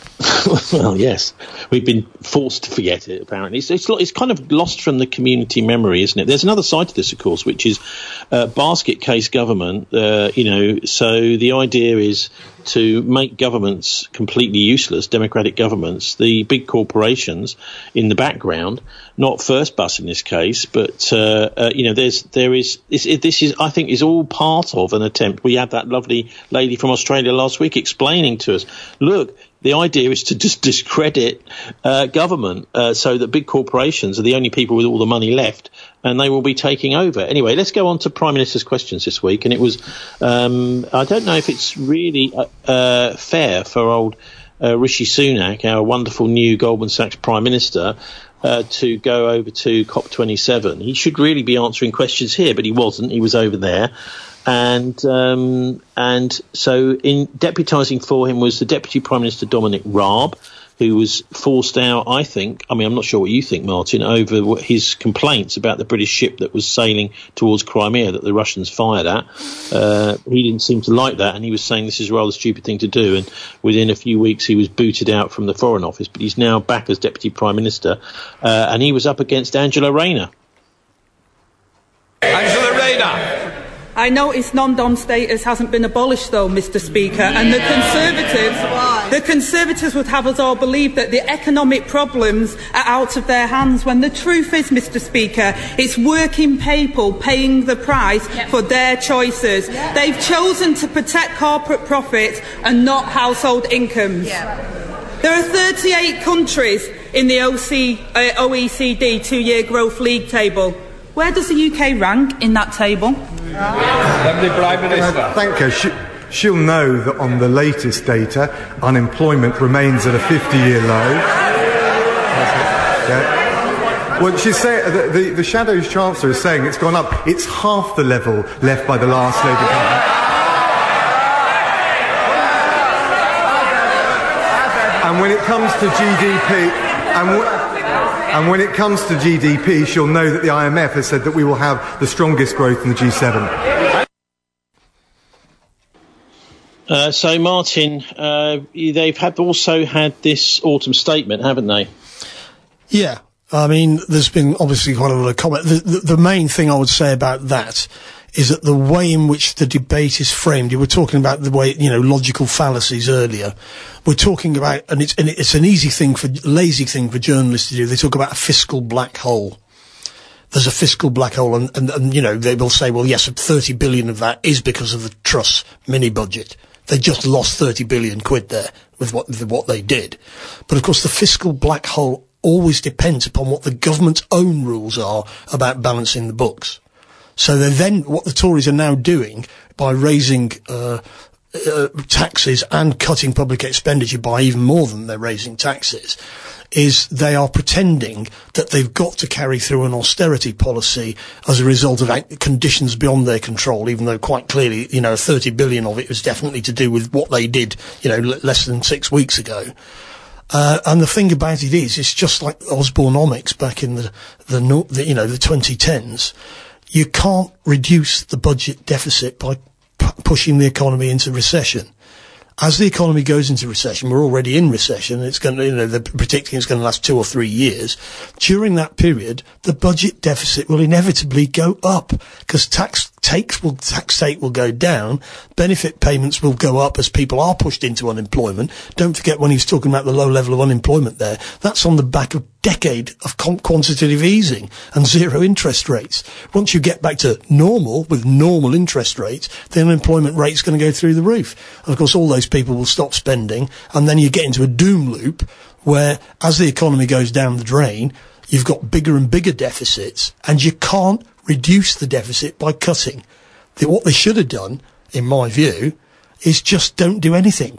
Well, yes, we've been forced to forget it, apparently. It's, it's, it's kind of lost from the community memory, isn't it? There's another side to this, of course, which is uh, basket case government. Uh, you know, so the idea is to make governments completely useless, democratic governments, the big corporations in the background, not First Bus in this case, but, uh, uh, you know, there's, there is, this, this is, I think, is all part of an attempt. We had that lovely lady from Australia last week explaining to us, look, the idea is to just discredit uh, government uh, so that big corporations are the only people with all the money left and they will be taking over. Anyway, let's go on to Prime Minister's questions this week. And it was, um, I don't know if it's really uh, uh, fair for old uh, Rishi Sunak, our wonderful new Goldman Sachs Prime Minister, uh, to go over to COP twenty-seven. He should really be answering questions here, but he wasn't. He was over there. And um, and so in deputising for him was the Deputy Prime Minister Dominic Raab, who was forced out, I think, I mean, I'm not sure what you think, Martin, over what his complaints about the British ship that was sailing towards Crimea that the Russians fired at. Uh, he didn't seem to like that, and he was saying this is a rather stupid thing to do, and within a few weeks he was booted out from the Foreign Office, but he's now back as Deputy Prime Minister, uh, and he was up against Angela Rayner. Angela Rayner. I notice non-dom status hasn't been abolished, though, Mister Speaker, and the Conservatives, the Conservatives would have us all believe that the economic problems are out of their hands, when the truth is, Mister Speaker, it's working people paying the price yep. for their choices. Yep. They've chosen to protect corporate profits and not household incomes. Yep. There are thirty-eight countries in the O E C D two-year growth league table. Where does the U K rank in that table? Prime Minister. Uh, thank you. She, she'll know that on the latest data, unemployment remains at a fifty-year low. Yeah. Well, she's saying the, the, the Shadows Chancellor is saying it's gone up. It's half the level left by the last Labour government. And when it comes to G D P, and w- And when it comes to G D P, she'll know that the I M F has said that we will have the strongest growth in the G seven. Uh, so, Martin, uh, they've had also had this autumn statement, haven't they? Yeah. I mean, there's been obviously quite a lot of comment. The, the, the main thing I would say about that is that the way in which the debate is framed, you were talking about the way, you know, logical fallacies earlier. We're talking about, and it's, and it's an easy thing for, lazy thing for journalists to do. They talk about a fiscal black hole. There's a fiscal black hole, and, and, and you know, they will say, well, yes, thirty billion of that is because of the Truss mini budget. They just lost thirty billion quid there with what, with what they did. But of course, the fiscal black hole always depends upon what the government's own rules are about balancing the books. So they're then, what the Tories are now doing by raising, uh, uh, taxes and cutting public expenditure by even more than they're raising taxes, is they are pretending that they've got to carry through an austerity policy as a result of conditions beyond their control, even though quite clearly, you know, thirty billion of it was definitely to do with what they did, you know, l- less than six weeks ago. Uh, and the thing about it is, it's just like Osborneomics back in the, the, the you know, the twenty tens. You can't reduce the budget deficit by p- pushing the economy into recession. As the economy goes into recession, we're already in recession, it's going to, you know, they're predicting it's going to last two or three years. During that period, the budget deficit will inevitably go up, because tax takes will, tax take will go down, benefit payments will go up as people are pushed into unemployment. Don't forget when he was talking about the low level of unemployment there, that's on the back of decade of quantitative easing and zero interest rates. Once you get back to normal, with normal interest rates, the unemployment rate's going to go through the roof. And of course all those people will stop spending, and then you get into a doom loop where, as the economy goes down the drain, you've got bigger and bigger deficits, and you can't reduce the deficit by cutting. The, what they should have done, in my view, is just don't do anything.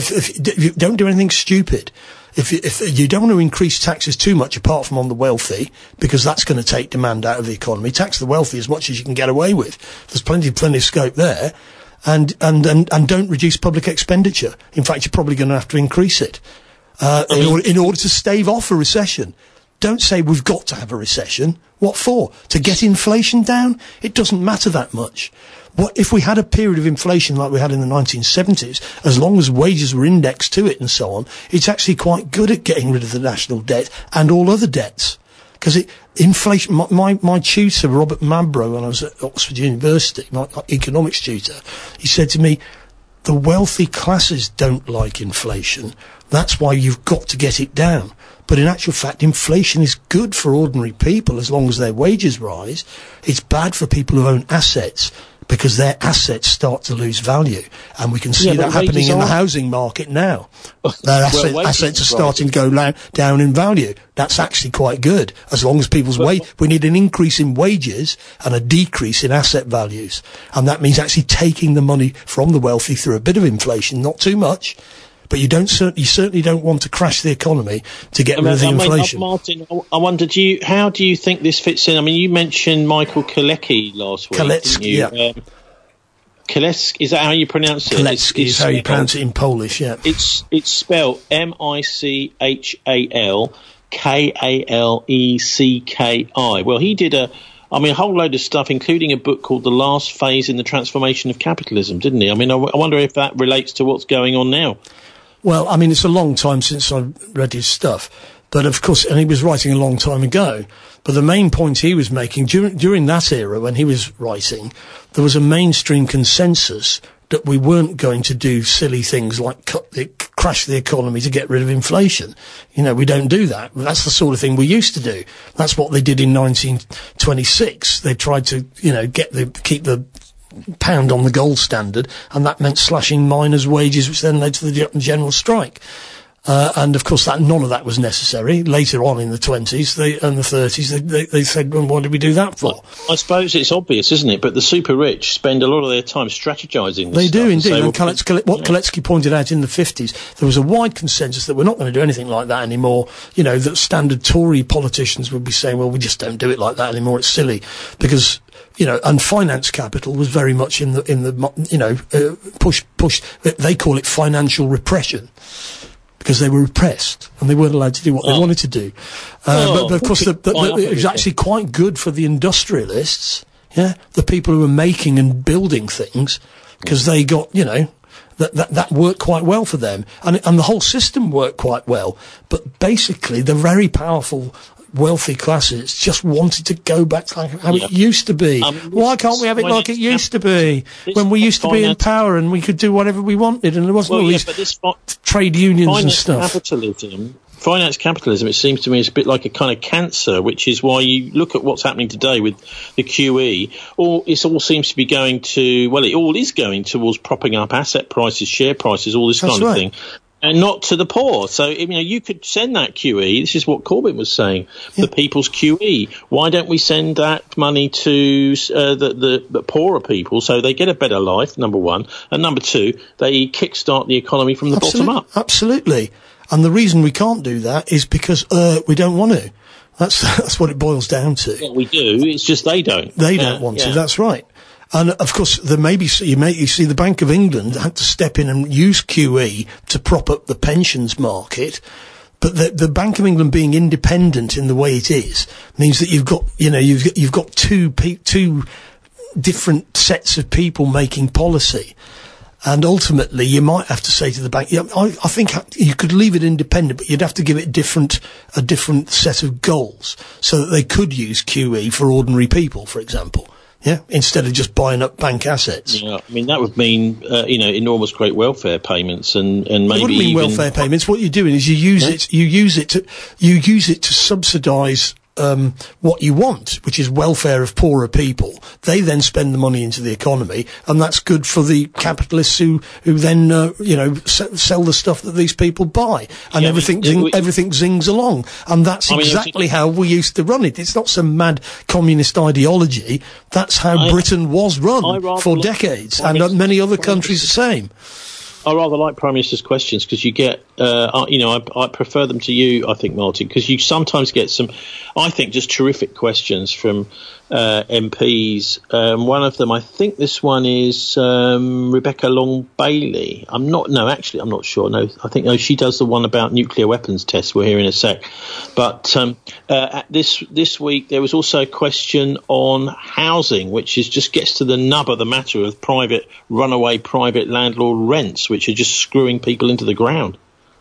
Don't do anything stupid. If you, if you don't want to increase taxes too much apart from on the wealthy, because that's going to take demand out of the economy, tax the wealthy as much as you can get away with. There's plenty, plenty of scope there. And, and, and, and don't reduce public expenditure. In fact, you're probably going to have to increase it, uh, in order, in order to stave off a recession. Don't say we've got to have a recession. What for? To get inflation down? It doesn't matter that much. What if we had a period of inflation like we had in the nineteen seventies, as long as wages were indexed to it and so on, it's actually quite good at getting rid of the national debt and all other debts. Because it, inflation, my, my, my tutor, Robert Mabro, when I was at Oxford University, my economics tutor, he said to me, the wealthy classes don't like inflation. That's why you've got to get it down. But in actual fact, inflation is good for ordinary people as long as their wages rise. It's bad for people who own assets, because their assets start to lose value. And we can see yeah, that happening in the housing market now. Their asset, well, assets are starting to go la- down in value. That's actually quite good. As long as people's well, wage, we need an increase in wages and a decrease in asset values. And that means actually taking the money from the wealthy through a bit of inflation, not too much. But you don't, you certainly don't want to crash the economy to get I mean, rid of the I mean, inflation. Martin, I wonder, do you, how do you think this fits in? I mean, you mentioned Michael Kalecki last week, Kalecki, didn't you? Yeah. Um, Kalecki, is that how you pronounce it? Kalecki it's, it's is how you pronounce it in Polish, yeah. It's, it's spelled M I C H A L K A L E C K I. Well, he did a, I mean, a whole load of stuff, including a book called The Last Phase in the Transformation of Capitalism, didn't he? I mean, I, w- I wonder if that relates to what's going on now. Well, I mean, it's a long time since I read his stuff, but of course, and he was writing a long time ago. But the main point he was making during, during that era when he was writing, there was a mainstream consensus that we weren't going to do silly things like cut the, crash the economy to get rid of inflation. You know, we don't do that. That's the sort of thing we used to do. That's what they did in nineteen twenty-six. They tried to, you know, get the, keep the pound on the gold standard, and that meant slashing miners' wages, which then led to the general strike. Uh, and of course, that none of that was necessary. Later on in the twenties they, and the thirties, they, they, they said, well, what did we do that for? I suppose it's obvious, isn't it? But the super rich spend a lot of their time strategizing. They do indeed. And and Kalecki, what yeah. Kalecki pointed out in the fifties, there was a wide consensus that we're not going to do anything like that anymore. You know, that standard Tory politicians would be saying, well, we just don't do it like that anymore. It's silly because, you know, and finance capital was very much in the, in the, you know, uh, push, push, they call it financial repression. Because they were repressed and they weren't allowed to do what oh. they wanted to do. Uh, oh, but, but of course, the, the, the, it was actually quite good for the industrialists, yeah, the people who were making and building things, because they got, you know, That, that that worked quite well for them, and and the whole system worked quite well. But basically, the very powerful, wealthy classes just wanted to go back to like how Yeah. it used to be. Um, Why can't we have it like it used to be, This when we used to be in finance- power and we could do whatever we wanted, and there wasn't Well, all yeah, these but this fi- trade unions and finance stuff. capitalism, finance capitalism, it seems to me, is a bit like a kind of cancer, which is why you look at what's happening today with the Q E. All it all seems to be going to, well, it all is going towards propping up asset prices, share prices, all this That's kind of right. thing. And not to the poor. So, you know, you could send that Q E. This is what Corbyn was saying, Yeah. the people's Q E. Why don't we send that money to uh, the, the, the poorer people so they get a better life, number one. And number two, they kickstart the economy from the Absolute- bottom up. Absolutely. And the reason we can't do that is because uh, we don't want to. That's that's what it boils down to. What we do, it's just they don't. They Yeah, don't want yeah. to. That's right. And of course, there may be you may you see the Bank of England had to step in and use Q E to prop up the pensions market. But the, the Bank of England being independent in the way it is means that you've got you know you've got, you've got two pe- two different sets of people making policy. And ultimately, you might have to say to the bank, yeah, I, I think you could leave it independent, but you'd have to give it different, a different set of goals so that they could use Q E for ordinary people, for example. Yeah, instead of just buying up bank assets. Yeah, I mean that would mean uh, you know enormous great welfare payments and and maybe It wouldn't mean even welfare payments. What you're doing is you use Yeah. it, you use it to, you use it to subsidise um, what you want, which is welfare of poorer people. They then spend the money into the economy, and that's good for the capitalists who who then uh, you know s- sell the stuff that these people buy, and Yeah, everything we- zing, we- everything zings along. And that's I mean, exactly it's- how we used to run it. It's not some mad communist ideology. That's how I- Britain was I run rather for like- decades, I and mean, uh, many other Prime countries the same. I rather like Prime Minister's questions because you get, uh, uh, you know, I, I prefer them to you, I think, Martin, because you sometimes get some, I think, just terrific questions from uh, M Ps. Um, one of them, I think this one is um, Rebecca Long Bailey. I'm not, no, actually, I'm not sure. No, I think no, she does the one about nuclear weapons tests. We'll hear in a sec. But um, uh, at this this week, there was also a question on housing, which is just gets to the nub of the matter of private runaway private landlord rents, which are just screwing people into the ground.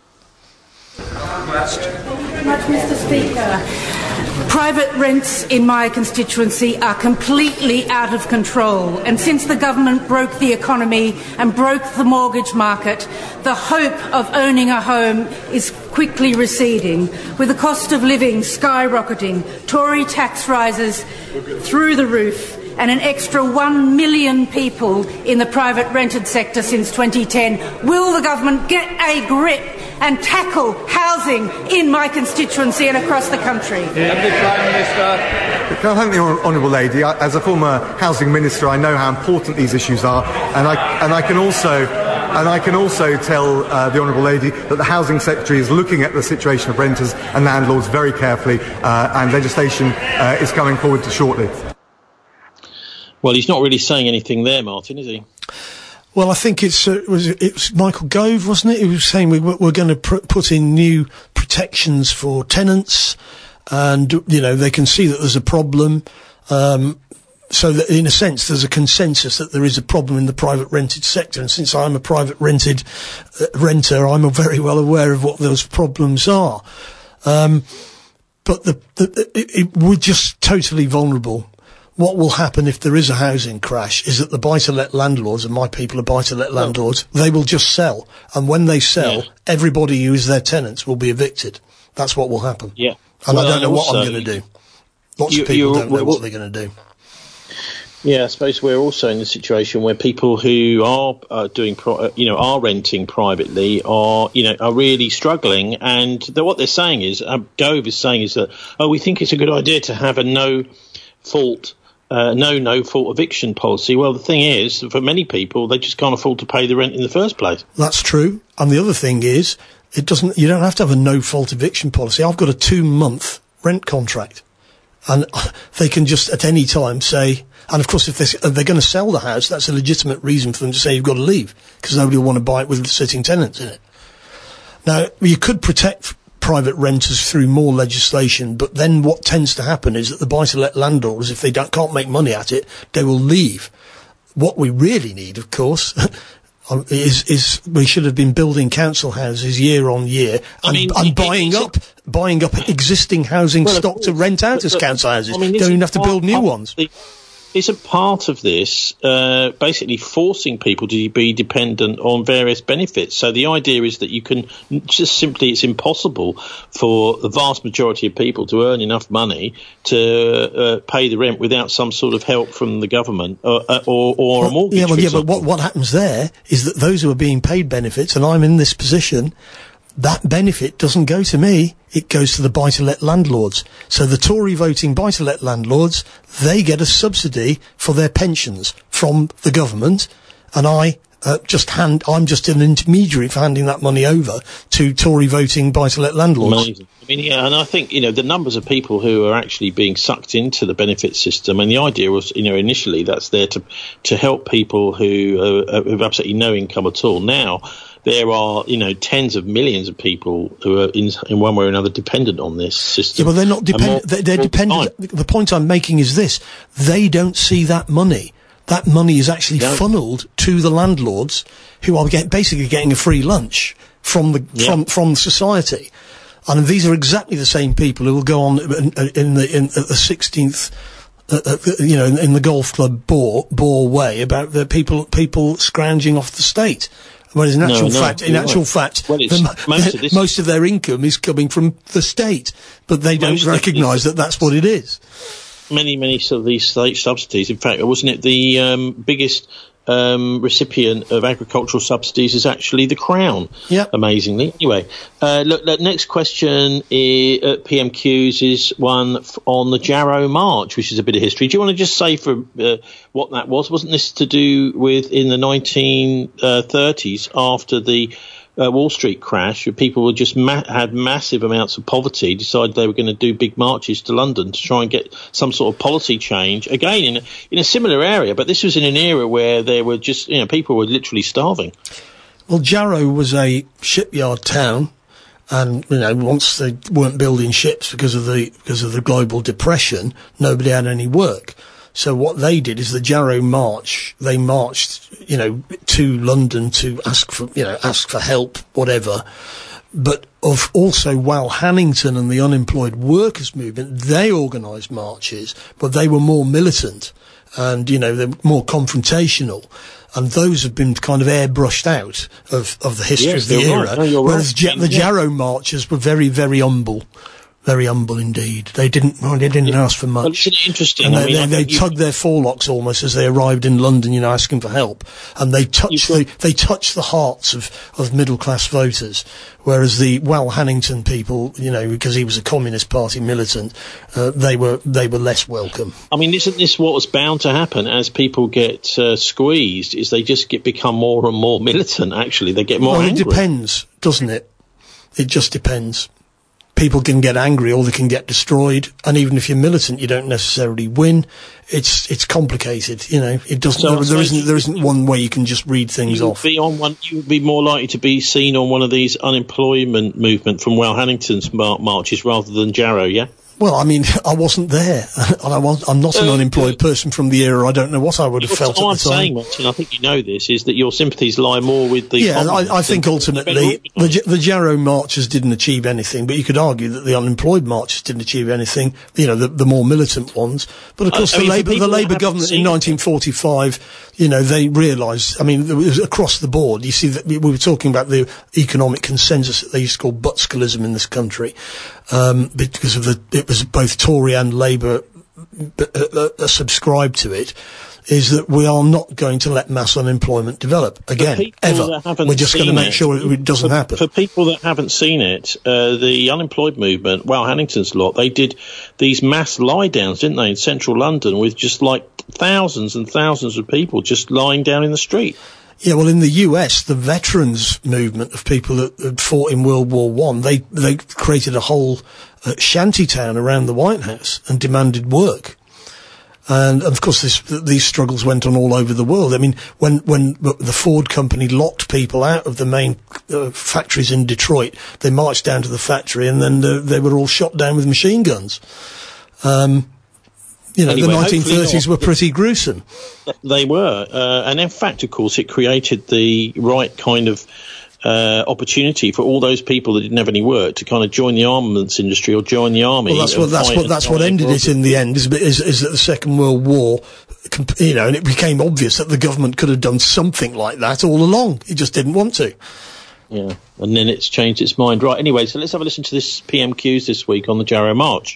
Much, Mister Speaker. Private rents in my constituency are completely out of control, and since the government broke the economy and broke the mortgage market, the hope of owning a home is quickly receding, with the cost of living skyrocketing, Tory tax rises through the roof, and an extra one million people in the private rented sector since twenty ten. Will the government get a grip and tackle housing in my constituency and across the country? Deputy Prime Minister. Can I thank the hon- honourable lady? I, as a former housing minister, I know how important these issues are, and I and I can also and I can also tell uh, the honourable lady that the housing secretary is looking at the situation of renters and landlords very carefully, uh, and legislation uh, is coming forward shortly. Well, he's not really saying anything there, Martin, is he? Well, I think it's uh, was it, it was Michael Gove, wasn't it? Who was saying we, we're going to pr- put in new protections for tenants, and you know they can see that there's a problem. Um, so that in a sense, there's a consensus that there is a problem in the private rented sector. And since I'm a private rented uh, renter, I'm very well aware of what those problems are. Um, but the, the it, it, we're just totally vulnerable. What will happen if there is a housing crash is that the buy-to-let landlords, and my people are buy-to-let landlords, they will just sell. And when they sell, Yeah. everybody who is their tenants will be evicted. That's what will happen. Yeah. And Well, I don't know what I'm also, going to do. Lots you- of people you're- don't know well, what they're going to do. Yeah, I suppose we're also in a situation where people who are uh, doing, pro- uh, you know, are renting privately are, you know, are really struggling. And the, what they're saying is, uh, Gove is saying is that, oh, we think it's a good idea to have a no fault, uh, no no fault eviction policy. Well, the thing is, for many people, they just can't afford to pay the rent in the first place. That's true. And the other thing is, it doesn't. You don't have to have a no-fault eviction policy. I've got a two-month rent contract, and they can just at any time say. And of course, if they're, if they're going to sell the house, that's a legitimate reason for them to say you've got to leave, because nobody will want to buy it with sitting tenants in it. Now, you could protect private renters through more legislation, but then what tends to happen is that the buy-to-let landlords, if they don't, can't make money at it, they will leave. What we really need, of course, um, is is we should have been building council houses year on year and, I mean, and it, buying it, up buying up existing housing well, stock to rent out as council houses. I mean, don't even have to build new ones. The, Isn't part of this uh, basically forcing people to be dependent on various benefits? So the idea is that you can just simply, it's impossible for the vast majority of people to earn enough money to uh, pay the rent without some sort of help from the government or, uh, or, or well, a mortgage. Yeah, well, yeah, but what, what happens there is that those who are being paid benefits, and I'm in this position, that benefit doesn't go to me, it goes to the buy-to-let landlords. So the Tory voting buy-to-let landlords, they get a subsidy for their pensions from the government, and I uh, just hand, I'm just an intermediary for handing that money over to Tory voting buy-to-let landlords. Amazing. I mean, yeah, and I think, you know, the numbers of people who are actually being sucked into the benefit system, and the idea was, you know, initially that's there to, to help people who uh, have absolutely no income at all. Now, there are, you know, tens of millions of people who are in, in one way or another dependent on this system. Yeah, well, they're not dependent. They're, they're dependent. The point I'm making is this: they don't see that money. That money is actually no. funneled to the landlords, who are get, basically getting a free lunch from the yeah. from from society. And these are exactly the same people who will go on in, in the in at the sixteenth. Uh, uh, you know, in, in the golf club bore bore way about the people people scrounging off the state. Whereas in actual no, no, fact, in actual right. fact, well, the, most, of this most of their income is coming from the state, but they don't recognise that that's what it is. Many, many sort of these state subsidies. In fact, wasn't it the um, biggest um, recipient of agricultural subsidies is actually the Crown? Yeah. Amazingly. Anyway, uh, look, the next question is, at P M Qs is one f- on the Jarrow March, which is a bit of history. Do you want to just say for uh, what that was? Wasn't this to do with in the nineteen thirties after the Uh, Wall Street crash, where people were just ma- had massive amounts of poverty, decided they were going to do big marches to London to try and get some sort of policy change, again in a, in a similar area, but this was in an era where there were just, you know, people were literally starving. Well, Jarrow was a shipyard town, and, you know, once they weren't building ships because of the because of the global depression, nobody had any work. So what they did is the Jarrow March. They marched, you know, to London to ask for, you know, ask for help, whatever. But of also while Hannington and the unemployed workers movement, they organised marches, but they were more militant and, you know, they're more confrontational. And those have been kind of airbrushed out of, of the history yes, of the era. Right. No, whereas right. ja- the Jarrow marches were very, very humble. Very humble indeed. They didn't. Well, they didn't yeah. ask for much. Well, isn't it interesting? And they, I mean, they, I they tugged their forelocks almost as they arrived in London, you know, asking for help. And they touched the they touched the hearts of, of middle class voters. Whereas the well Hannington people, you know, because he was a Communist Party militant, uh, they were they were less welcome. I mean, isn't this what was bound to happen as people get uh, squeezed? Is they just get become more and more militant? Actually, they get more. Well, angry. It depends, doesn't it? It just depends. People can get angry or they can get destroyed, and even if you're militant, you don't necessarily win. It's it's complicated, you know. It doesn't. So there, there isn't there isn't one way you can just read things you would off. Be on one, you would be more likely to be seen on one of these unemployment movement from Well Hannington's mar- marches rather than Jarrow, yeah. Well, I mean, I wasn't there, and I was, I'm not an uh, unemployed person from the era. I don't know what I would have felt at the time. What I'm saying, Martin, I think you know this, is that your sympathies lie more with the... Yeah, I, I think ultimately the, the Jarrow marches didn't achieve anything, but you could argue that the unemployed marches didn't achieve anything, you know, the, the more militant ones. But of course, I, I the mean, Labour the Labour government in nineteen forty-five, you know, they realised, I mean, it was across the board. You see, that we were talking about the economic consensus that they used to call Butskelism in this country. Um, because of the, it was both Tory and Labour uh, uh, subscribed to it, is that we are not going to let mass unemployment develop again, ever. We're just going to make it, sure it doesn't for, happen. For people that haven't seen it, uh, the unemployed movement, well, Hannington's lot, they did these mass lie-downs, didn't they, in central London, with just like thousands and thousands of people just lying down in the street. Yeah, well, in the U S, the veterans movement of people that had fought in World War One, they they created a whole uh, shanty town around the White House and demanded work. And of course, this, these struggles went on all over the world. I mean, when when the Ford company locked people out of the main uh, factories in Detroit, they marched down to the factory, and then uh, they were all shot down with machine guns. Um, you know, Anyway, the nineteen thirties not. were pretty gruesome. They were. Uh, and in fact, of course, it created the right kind of uh, opportunity for all those people that didn't have any work to kind of join the armaments industry or join the army. Well, that's what that's what that's what ended it in the end. Is is, is that the Second World War, you know, and it became obvious that the government could have done something like that all along. It just didn't want to. Yeah, and then it's changed its mind. Right. Anyway, so let's have a listen to this P M Qs this week on the Jarrow March.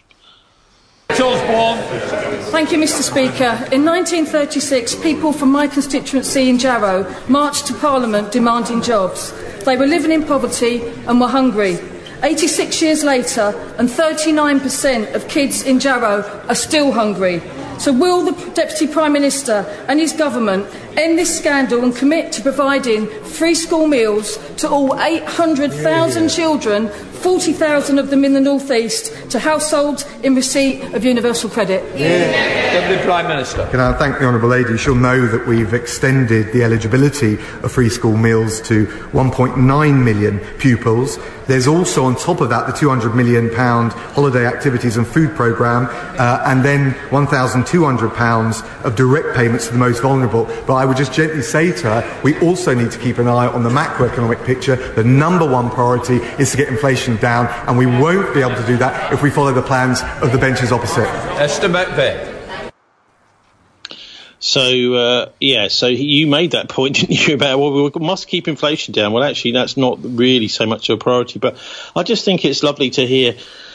Thank you, Mister Speaker. In nineteen thirty-six, people from my constituency in Jarrow marched to Parliament demanding jobs. They were living in poverty and were hungry. eighty-six years later, and thirty-nine percent of kids in Jarrow are still hungry. So will the Deputy Prime Minister and his government end this scandal and commit to providing free school meals to all eight hundred thousand yeah. children, forty thousand of them in the North East, to households in receipt of universal credit? Yeah. Deputy Prime Minister. Can I thank the Honourable Lady? She'll know that we've extended the eligibility of free school meals to one point nine million pupils. There's also, on top of that, the two hundred million pounds holiday activities and food programme, uh, and then one thousand two hundred pounds of direct payments to the most vulnerable. But I would just gently say to her, we also need to keep an eye on the macroeconomic picture. The number one priority is to get inflation down, and we won't be able to do that if we follow the plans of the benches opposite. Esther McVeigh. So, uh, yeah, so you made that point, didn't you, about, well, we must keep inflation down. Well, actually, that's not really so much a priority. But I just think it's lovely to hear,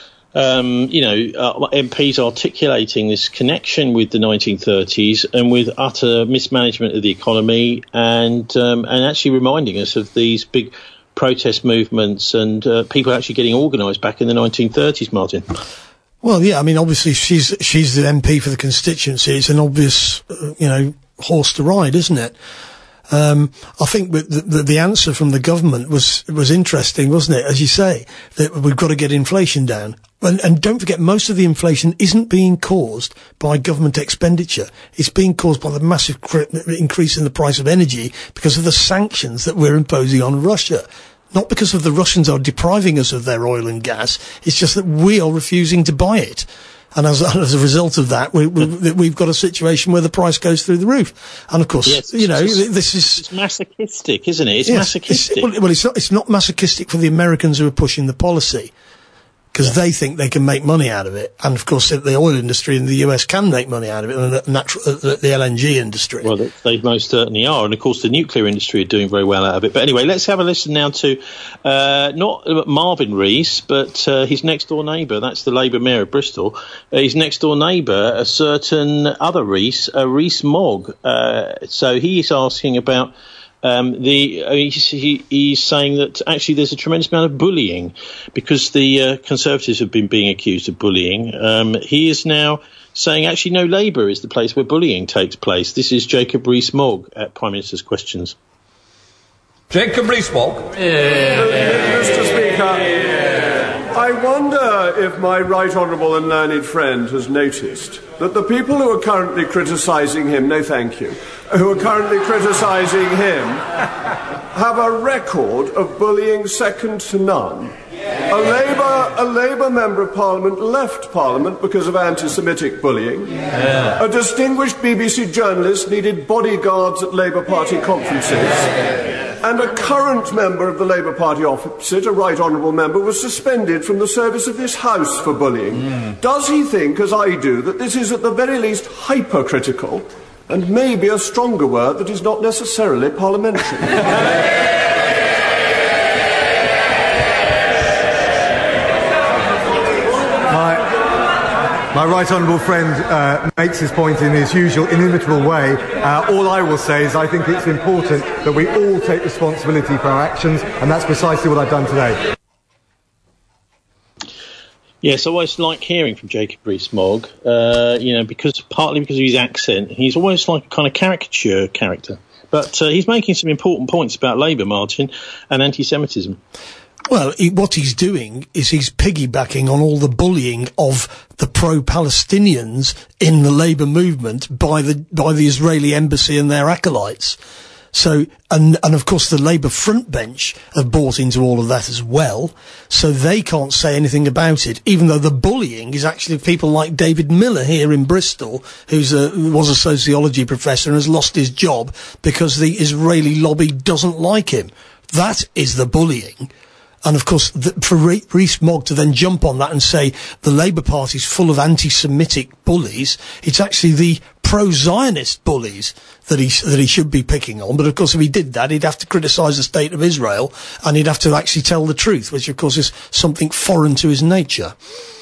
um, you know, uh, M Ps articulating this connection with the nineteen thirties and with utter mismanagement of the economy, and um, and actually reminding us of these big protest movements and uh, people actually getting organised back in the nineteen thirties, Martin. Well, yeah, I mean, obviously she's she's the M P for the constituency. It's an obvious, uh, you know, horse to ride, isn't it? Um, I think the, the, the answer from the government was was interesting, wasn't it? As you say, that we've got to get inflation down. And, and don't forget, most of the inflation isn't being caused by government expenditure. It's being caused by the massive cr- increase in the price of energy because of the sanctions that we're imposing on Russia. Not because of the Russians are depriving us of their oil and gas. It's just that we are refusing to buy it. And as, as a result of that, we, we, we've got a situation where the price goes through the roof. And of course, yes, you know, just, this is... It's masochistic, isn't it? It's yes, masochistic. It's, well, well, it's not, it's not masochistic for the Americans who are pushing the policy. Because yeah. they think they can make money out of it. And, of course, the oil industry in the U S can make money out of it, and the, natural, uh, the L N G industry. Well, they most certainly are. And, of course, the nuclear industry are doing very well out of it. But anyway, let's have a listen now to uh, not Marvin Rees, but uh, his next-door neighbour. That's the Labour Mayor of Bristol. Uh, his next-door neighbour, a certain other Rees, uh, Rees-Mogg. Uh, so he is asking about... Um, the uh, he's, he, he's saying that actually there's a tremendous amount of bullying because the uh, Conservatives have been being accused of bullying. Um, he is now saying actually no, Labour is the place where bullying takes place. This is Jacob Rees-Mogg at Prime Minister's Questions. Jacob Rees-Mogg. Yeah. Mister Speaker, yeah. I wonder if my right honourable and learned friend has noticed that the people who are currently criticising him, no thank you, who are currently criticising him have a record of bullying second to none. A Labour, a Labour Member of Parliament left Parliament because of anti-Semitic bullying. Yeah. A distinguished B B C journalist needed bodyguards at Labour Party conferences. And a current member of the Labour Party opposite, a right honourable member, was suspended from the service of this House for bullying. Mm. Does he think, as I do, that this is at the very least hypercritical, and maybe a stronger word that is not necessarily parliamentary? My right honourable friend uh, makes his point in his usual inimitable way. Uh, all I will say is I think it's important that we all take responsibility for our actions, and that's precisely what I've done today. Yes, I always like hearing from Jacob Rees-Mogg, uh, you know, because partly because of his accent. He's always like a kind of caricature character. But uh, he's making some important points about Labour, Martin, and anti-Semitism. Well, he, what he's doing is he's piggybacking on all the bullying of the pro-Palestinians in the Labour movement by the by the Israeli embassy and their acolytes. So, and, and of course the Labour front bench have bought into all of that as well, so they can't say anything about it, even though the bullying is actually people like David Miller here in Bristol, who's a, who was a sociology professor and has lost his job because the Israeli lobby doesn't like him. That is the bullying. And of course, the, for Rees-Mogg to then jump on that and say the Labour Party's full of anti-Semitic bullies, it's actually the pro-Zionist bullies that he that he should be picking on. But of course, if he did that, he'd have to criticise the state of Israel, and he'd have to actually tell the truth, which of course is something foreign to his nature.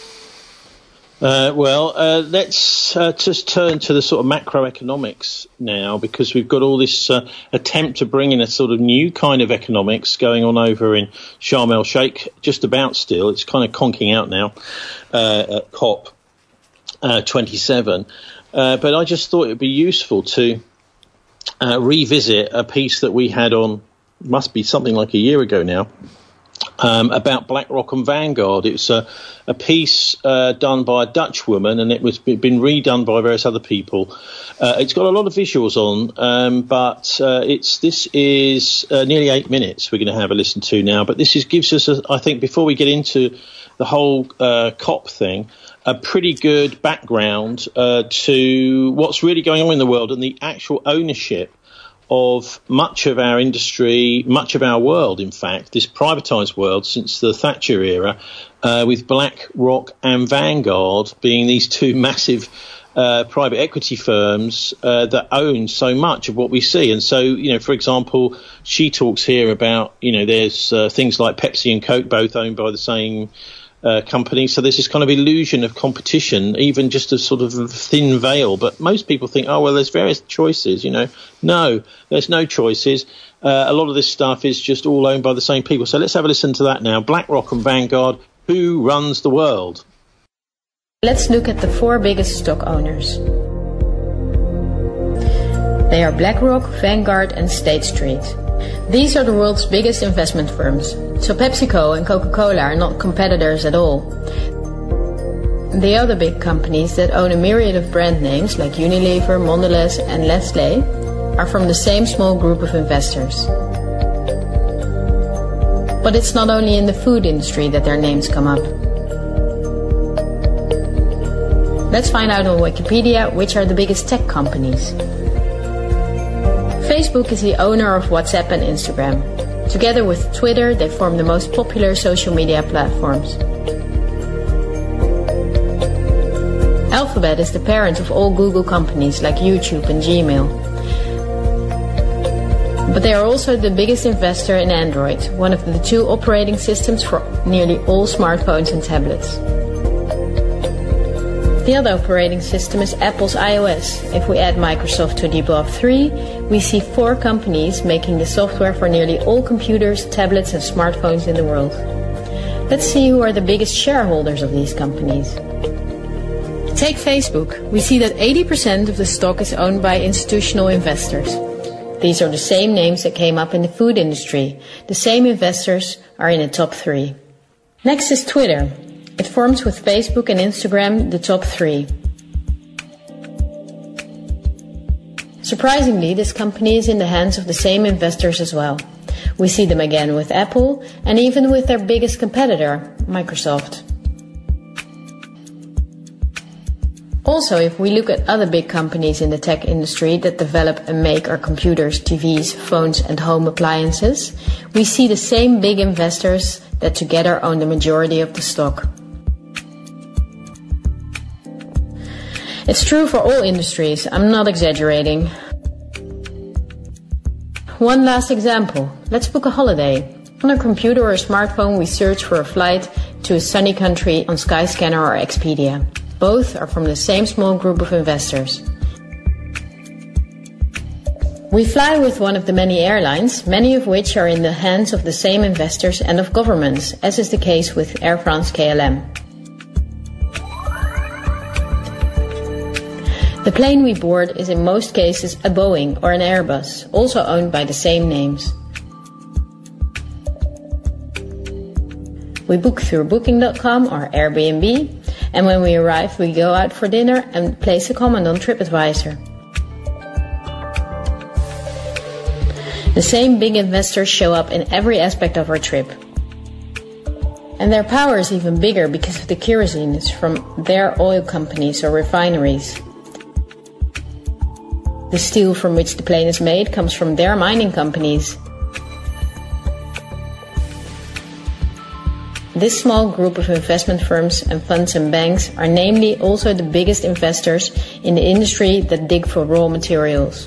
Uh, well, uh, let's uh, just turn to the sort of macroeconomics now, because we've got all this uh, attempt to bring in a sort of new kind of economics going on over in Sharm el-Sheikh, just about still. It's kind of conking out now uh, at COP uh, twenty-seven. Uh, but I just thought it would be useful to uh, revisit a piece that we had on, must be something like a year ago now, Um, about BlackRock and Vanguard. It's a, a piece uh, done by a Dutch woman, and it was been redone by various other people. Uh, it's got a lot of visuals on, um, but uh, it's this is uh, nearly eight minutes we're going to have a listen to now. But this is gives us, a, I think, before we get into the whole uh, COP thing, a pretty good background uh, to what's really going on in the world and the actual ownership of much of our industry, much of our world, in fact, this privatised world since the Thatcher era, uh, with BlackRock and Vanguard being these two massive uh, private equity firms uh, that own so much of what we see. And so, you know, for example, she talks here about, you know, there's uh, things like Pepsi and Coke, both owned by the same Uh, company. So there's this kind of illusion of competition, even just a sort of thin veil. But most people think, oh, well, there's various choices, you know. No, there's no choices. Uh, a lot of this stuff is just all owned by the same people. So let's have a listen to that now. BlackRock and Vanguard, who runs the world? Let's look at the four biggest stock owners. They are BlackRock, Vanguard and State Street. These are the world's biggest investment firms, so PepsiCo and Coca-Cola are not competitors at all. The other big companies that own a myriad of brand names like Unilever, Mondelez and Nestlé are from the same small group of investors. But it's not only in the food industry that their names come up. Let's find out on Wikipedia which are the biggest tech companies. Facebook is the owner of WhatsApp and Instagram. Together with Twitter, they form the most popular social media platforms. Alphabet is the parent of all Google companies like YouTube and Gmail. But they are also the biggest investor in Android, one of the two operating systems for nearly all smartphones and tablets. The other operating system is Apple's iOS. If we add Microsoft to the above three, we see four companies making the software for nearly all computers, tablets and smartphones in the world. Let's see who are the biggest shareholders of these companies. Take Facebook. We see that eighty percent of the stock is owned by institutional investors. These are the same names that came up in the food industry. The same investors are in the top three. Next is Twitter. It forms with Facebook and Instagram the top three. Surprisingly, this company is in the hands of the same investors as well. We see them again with Apple and even with their biggest competitor, Microsoft. Also, if we look at other big companies in the tech industry that develop and make our computers, T Vs, phones and home appliances, we see the same big investors that together own the majority of the stock. It's true for all industries, I'm not exaggerating. One last example. Let's book a holiday. On a computer or a smartphone we search for a flight to a sunny country on Skyscanner or Expedia. Both are from the same small group of investors. We fly with one of the many airlines, many of which are in the hands of the same investors and of governments, as is the case with Air France K L M. The plane we board is in most cases a Boeing or an Airbus, also owned by the same names. We book through booking dot com or Airbnb, and when we arrive we go out for dinner and place a comment on TripAdvisor. same big investors show up in every aspect of our trip. And their power is even bigger because of the kerosene is from their oil companies or refineries. The steel from which the plane is made comes from their mining companies. This small group of investment firms and funds and banks are namely also the biggest investors in the industry that dig for raw materials.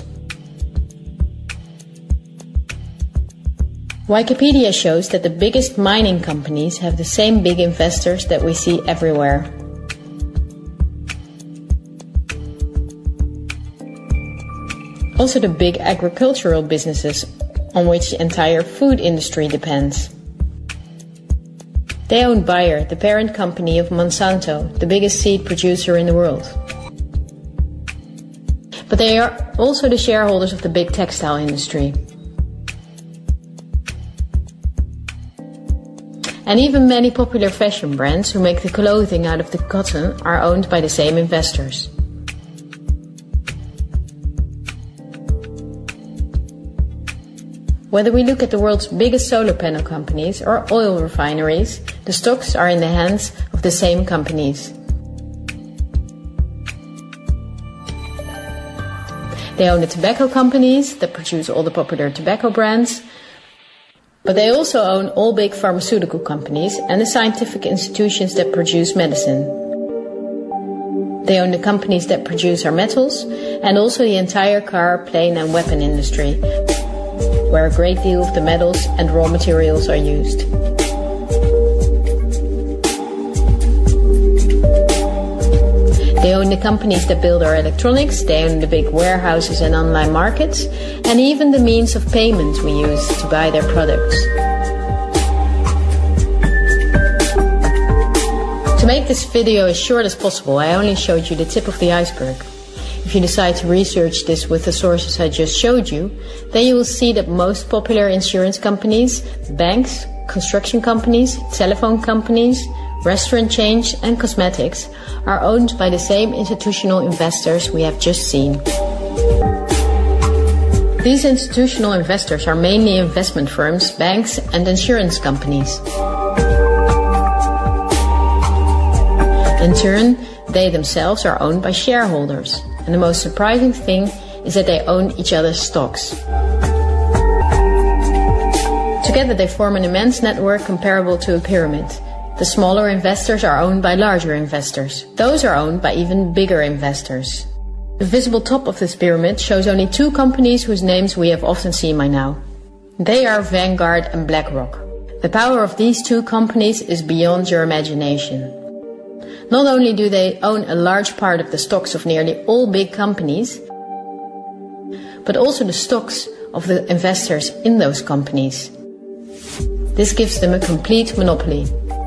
Wikipedia shows that the biggest mining companies have the same big investors that we see everywhere. Also the big agricultural businesses on which the entire food industry depends. They own Bayer, the parent company of Monsanto, the biggest seed producer in the world. But they are also the shareholders of the big textile industry. And even many popular fashion brands who make the clothing out of the cotton are owned by the same investors. Whether we look at the world's biggest solar panel companies or oil refineries, the stocks are in the hands of the same companies. They own the tobacco companies that produce all the popular tobacco brands, but they also own all big pharmaceutical companies and the scientific institutions that produce medicine. They own the companies that produce our metals and also the entire car, plane and weapon industry, where a great deal of the metals and raw materials are used. They own the companies that build our electronics, they own the big warehouses and online markets, and even the means of payment we use to buy their products. To make this video as short as possible, I only showed you the tip of the iceberg. If you decide to research this with the sources I just showed you, then you will see that most popular insurance companies, banks, construction companies, telephone companies, restaurant chains and cosmetics are owned by the same institutional investors we have just seen. These institutional investors are mainly investment firms, banks and insurance companies. In turn, they themselves are owned by shareholders. And the most surprising thing is that they own each other's stocks. Together they form an immense network comparable to a pyramid. The smaller investors are owned by larger investors. Those are owned by even bigger investors. The visible top of this pyramid shows only two companies whose names we have often seen by now. They are Vanguard and BlackRock. The power of these two companies is beyond your imagination. Not only do they own a large part of the stocks of nearly all big companies, but also the stocks of the investors in those companies. This gives them a complete monopoly.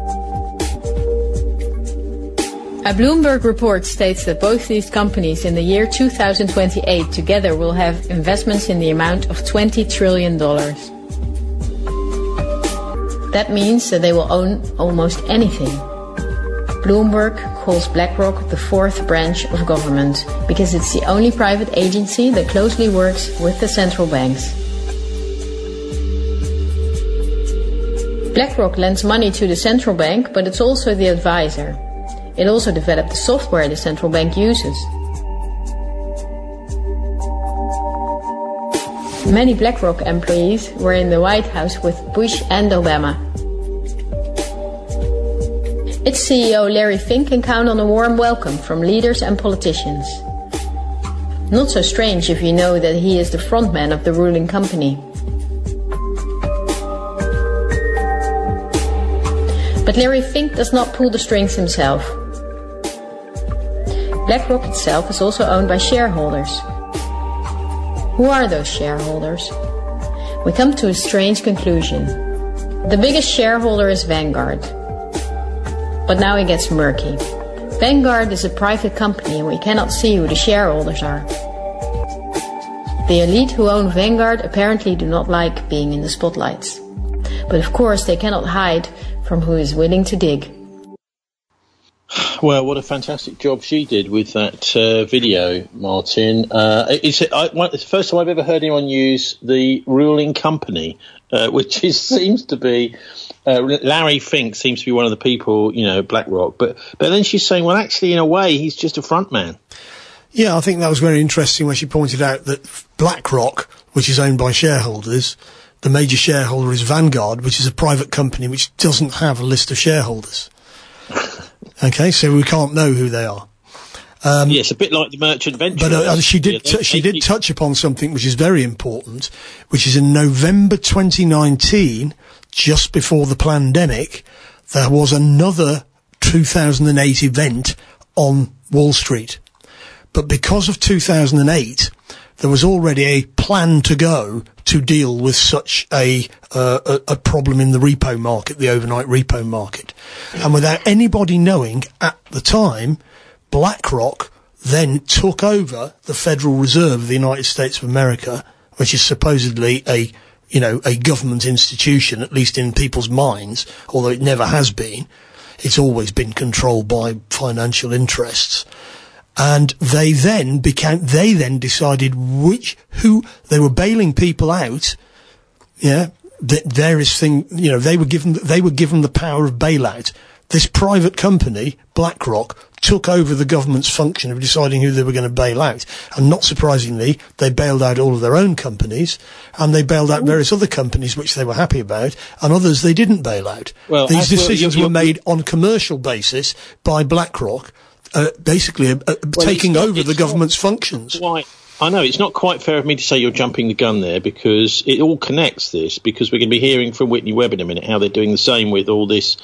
A Bloomberg report states that both these companies in the year two thousand twenty-eight together will have investments in the amount of twenty trillion dollars. That means that they will own almost anything. Bloomberg calls BlackRock the fourth branch of government because it's the only private agency that closely works with the central banks. BlackRock lends money to the central bank, but it's also the advisor. It also developed the software the central bank uses. Many BlackRock employees were in the White House with Bush and Obama. Its C E O Larry Fink can count on a warm welcome from leaders and politicians. Not so strange if you know that he is the frontman of the ruling company. But Larry Fink does not pull the strings himself. BlackRock itself is also owned by shareholders. Who are those shareholders? We come to a strange conclusion. The biggest shareholder is Vanguard. But now it gets murky. Vanguard is a private company and we cannot see who the shareholders are. The elite who own Vanguard apparently do not like being in the spotlights. But of course they cannot hide from who is willing to dig. Well, what a fantastic job she did with that uh, video, Martin. Uh, it's, I, it's the first time I've ever heard anyone use the ruling company, uh, which is, seems to be... Uh, Larry Fink seems to be one of the people, you know, BlackRock. But, but then she's saying, well, actually, in a way, he's just a front man. Yeah, I think that was very interesting when she pointed out that BlackRock, which is owned by shareholders, the major shareholder is Vanguard, which is a private company which doesn't have a list of shareholders. Okay, so we can't know who they are. Um, yeah, it's a bit like the merchant venture. But uh, she did t- she did touch upon something which is very important, which is in November twenty nineteen, just before the pandemic, there was another two thousand eight event on Wall Street. But because of two thousand eight, there was already a plan to go to deal with such a, uh, a, a problem in the repo market, the overnight repo market. And without anybody knowing at the time, BlackRock then took over the Federal Reserve of the United States of America, which is supposedly a, you know, a government institution, at least in people's minds, although it never has been. It's always been controlled by financial interests. And they then became, they then decided which, who, they were bailing people out, yeah, the various thing, you know, they were given, they were given the power of bailout. This private company, BlackRock, took over the government's function of deciding who they were going to bail out. And not surprisingly, they bailed out all of their own companies, and they bailed out various other companies which they were happy about, and others they didn't bail out. Well, these decisions well, you're, you're, were made on commercial basis by BlackRock, uh, basically uh, well, taking not, over the government's functions. Quite, I know, it's not quite fair of me to say you're jumping the gun there, because it all connects this, because we're going to be hearing from Whitney Webb in a minute how they're doing the same with all this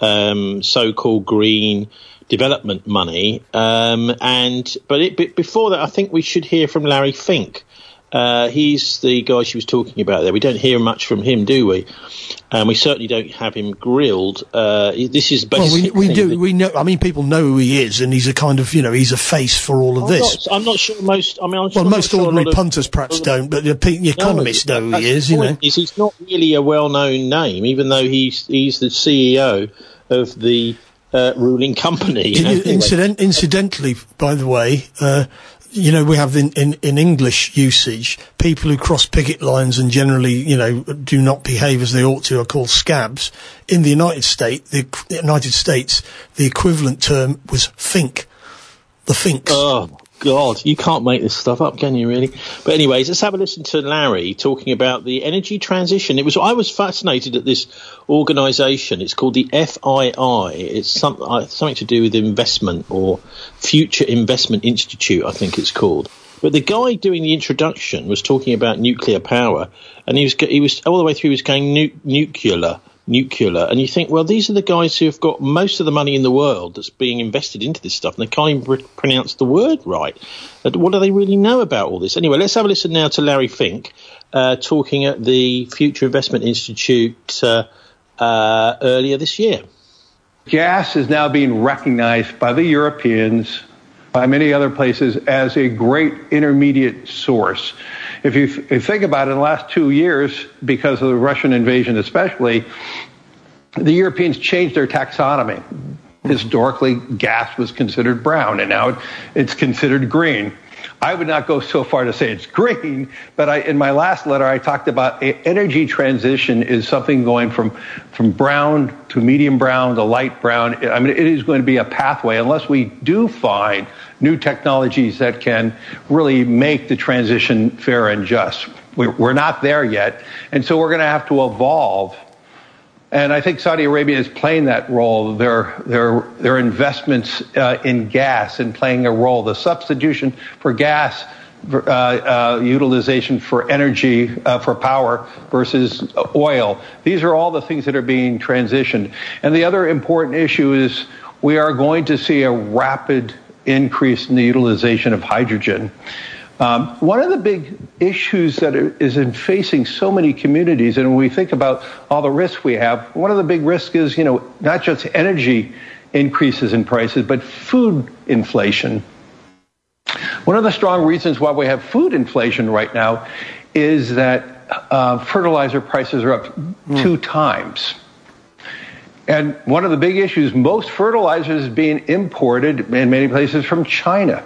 um, so-called green development money, um, and but, it, but before that, I think we should hear from Larry Fink. Uh, he's the guy she was talking about there. We don't hear much from him, do we? And we certainly don't have him grilled. Uh, this is basically... Well, we, we do. We know. I mean, people know who he is, and he's a kind of, you know, he's a face for all of I'm this. Not, I'm not sure most... I mean, I'm well, most sure ordinary of, punters perhaps don't, but the, the economists no, know who he is, you know. Is he's not really a well-known name, even though he's he's the C E O of the uh, ruling company. You know, Incident, incidentally, by the way... Uh, you know, we have in, in, in English usage, people who cross picket lines and generally, you know, do not behave as they ought to are called scabs. In the United States, the United States, the equivalent term was fink. The finks. Oh, God, you can't make this stuff up, can you, really? But anyways, let's have a listen to Larry talking about the energy transition. It was I was fascinated at this organisation. It's called the F I I. It's some, uh, something to do with investment, or Future Investment Institute, I think it's called. But the guy doing the introduction was talking about nuclear power, and he was he was all the way through he was going nu- nuclear. Nuclear, and you think, well, these are the guys who have got most of the money in the world that's being invested into this stuff, and they can't even pr- pronounce the word right. What do they really know about all this? Anyway, let's have a listen now to Larry Fink uh, talking at the Future Investment Institute uh, uh, earlier this year. Gas is now being recognized by the Europeans, by many other places, as a great intermediate source. If you, if you think about it, in the last two years, because of the Russian invasion especially, the Europeans changed their taxonomy. Historically, gas was considered brown, and now it, it's considered green. I would not go so far to say it's green, but I, in my last letter, I talked about a, energy transition is something going from, from brown to medium brown to light brown. I mean, it is going to be a pathway unless we do find new technologies that can really make the transition fair and just. We're, we're not there yet, and so we're going to have to evolve. And I think Saudi Arabia is playing that role. Their their their investments uh, in gas and playing a role. The substitution for gas, uh, uh, utilization for energy, uh, for power versus oil. These are all the things that are being transitioned. And the other important issue is we are going to see a rapid increase in the utilization of hydrogen. Um, one of the big issues that is in facing so many communities, and when we think about all the risks we have, one of the big risks is, you know, not just energy increases in prices, but food inflation. One of the strong reasons why we have food inflation right now is that uh, fertilizer prices are up mm. two times. And one of the big issues, most fertilizers is being imported in many places from China.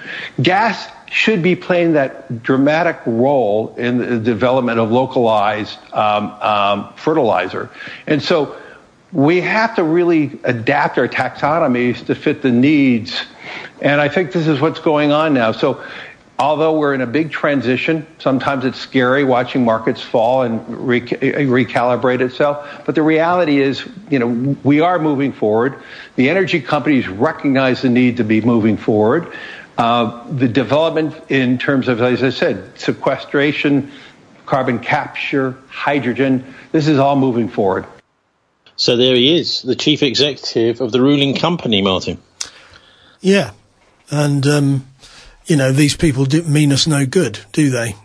Gas should be playing that dramatic role in the development of localized um, um, fertilizer. And so we have to really adapt our taxonomies to fit the needs. And I think this is what's going on now. So although we're in a big transition, sometimes it's scary watching markets fall and re- recalibrate itself. But the reality is, you know, we are moving forward. The energy companies recognize the need to be moving forward. Uh, the development in terms of, as I said, sequestration, carbon capture, hydrogen, this is all moving forward. So there he is, the chief executive of the ruling company, Martin. Yeah. And, um, you know, these people do mean us no good, do they?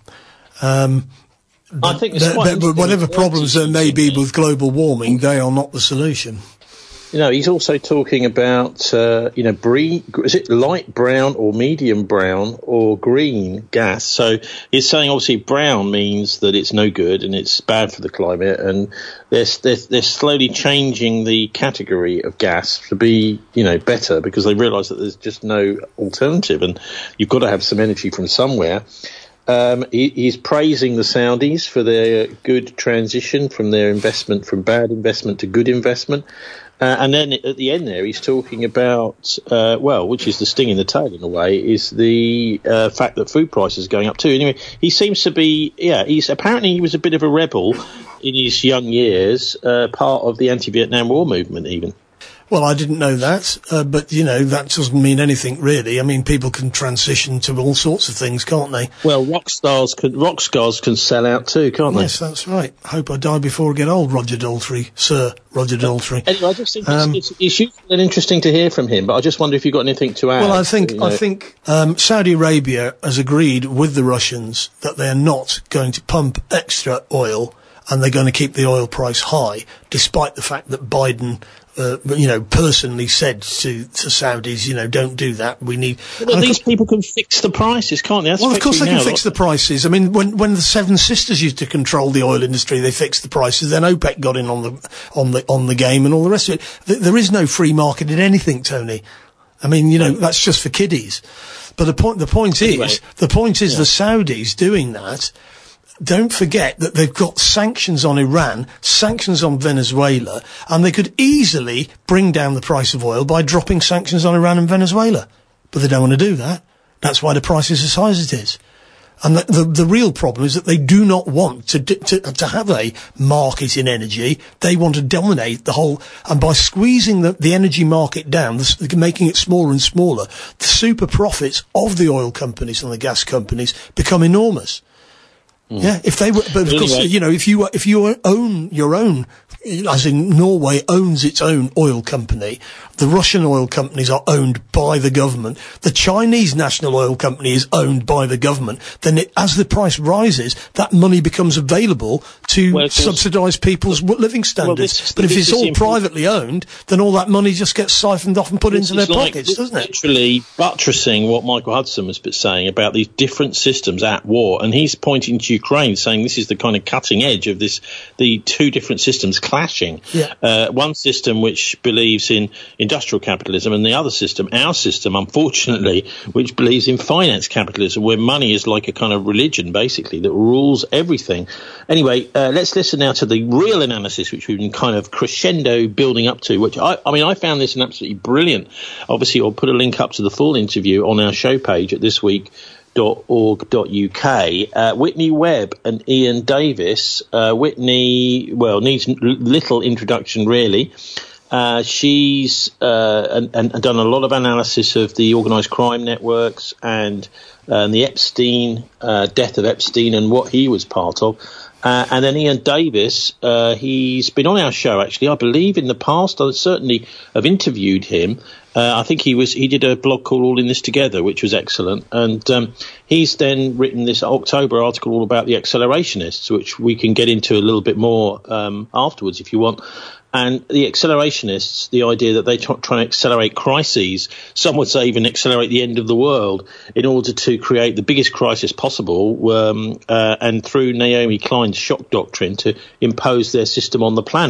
Um, I think it's quite but whatever problems there may be with global warming, they are not the solution. You know, he's also talking about, uh, you know, bre- is it light brown or medium brown or green gas? So he's saying obviously brown means that it's no good and it's bad for the climate, and they're, they're, they're slowly changing the category of gas to be, you know, better because they realise that there's just no alternative and you've got to have some energy from somewhere. Um, he, he's praising the Saudis for their good transition from their investment from bad investment to good investment. Uh, and then at the end there, he's talking about, uh, well, which is the sting in the tail in a way, is the uh, fact that food prices are going up too. Anyway, he seems to be, yeah, he's apparently he was a bit of a rebel in his young years, uh, part of the anti-Vietnam War movement even. Well, I didn't know that, uh, but, you know, that doesn't mean anything, really. I mean, people can transition to all sorts of things, can't they? Well, rock stars can, rock stars can sell out too, can't they? Yes, that's right. Hope I die before I get old, Roger Daltrey, Sir Roger Daltrey. Anyway, I just think um, it's, it's, it's useful and interesting to hear from him, but I just wonder if you've got anything to add. Well, I think, you know. I think um, Saudi Arabia has agreed with the Russians that they're not going to pump extra oil and they're going to keep the oil price high, despite the fact that Biden Uh, you know, personally said to, to Saudis, you know, don't do that. We need. Well, these people can fix the prices, can't they? That's well, of course they can now. fix the prices. I mean, when when the Seven Sisters used to control the oil industry, they fixed the prices. Then OPEC got in on the on the on the game and all the rest of it. Th- there is no free market in anything, Tony. I mean, you know, that's just for kiddies. But the point the point anyway, is the point is yeah. the Saudis doing that. Don't forget that they've got sanctions on Iran, sanctions on Venezuela, and they could easily bring down the price of oil by dropping sanctions on Iran and Venezuela. But they don't want to do that. That's why the price is as high as it is. And the, the, the real problem is that they do not want to, to, to have a market in energy. They want to dominate the whole, and by squeezing the, the energy market down, the, making it smaller and smaller, the super profits of the oil companies and the gas companies become enormous. Mm. Yeah, if they were, but of course, anyway. you know, if you if you own your own, as in Norway owns its own oil company, the Russian oil companies are owned by the government, the Chinese national oil company is owned by the government, then it, as the price rises, that money becomes available to well, subsidise people's living standards. Well, this, but if it's all privately owned, then all that money just gets siphoned off and put into their like pockets, doesn't it? Literally buttressing what Michael Hudson was saying about these different systems at war, and he's pointing to Ukraine, saying this is the kind of cutting edge of this, the two different systems clashing. Yeah. Uh, one system which believes in industrial capitalism, and the other system, our system, unfortunately, which believes in finance capitalism, where money is like a kind of religion, basically, that rules everything. Anyway, uh, let's listen now to the real analysis, which we've been kind of crescendo building up to, which I, I mean, I found this an absolutely brilliant. Obviously, I'll put a link up to the full interview on our show page at this week dot org dot U K. Uh, Whitney Webb and Ian Davis. Uh, Whitney, well, needs n- little introduction, really. Uh, she's uh, and, and done a lot of analysis of the organised crime networks and, uh, and the Epstein, uh, death of Epstein and what he was part of. Uh, and then Ian Davis, uh, he's been on our show, actually, I believe in the past. I certainly have interviewed him. Uh, I think he was he did a blog called All in This Together, which was excellent. And um, he's then written this October article all about the accelerationists, which we can get into a little bit more um, afterwards if you want. And the accelerationists, the idea that they try, try to accelerate crises, some would say even accelerate the end of the world in order to create the biggest crisis possible, um, uh, and through Naomi Klein's shock doctrine to impose their system on the planet.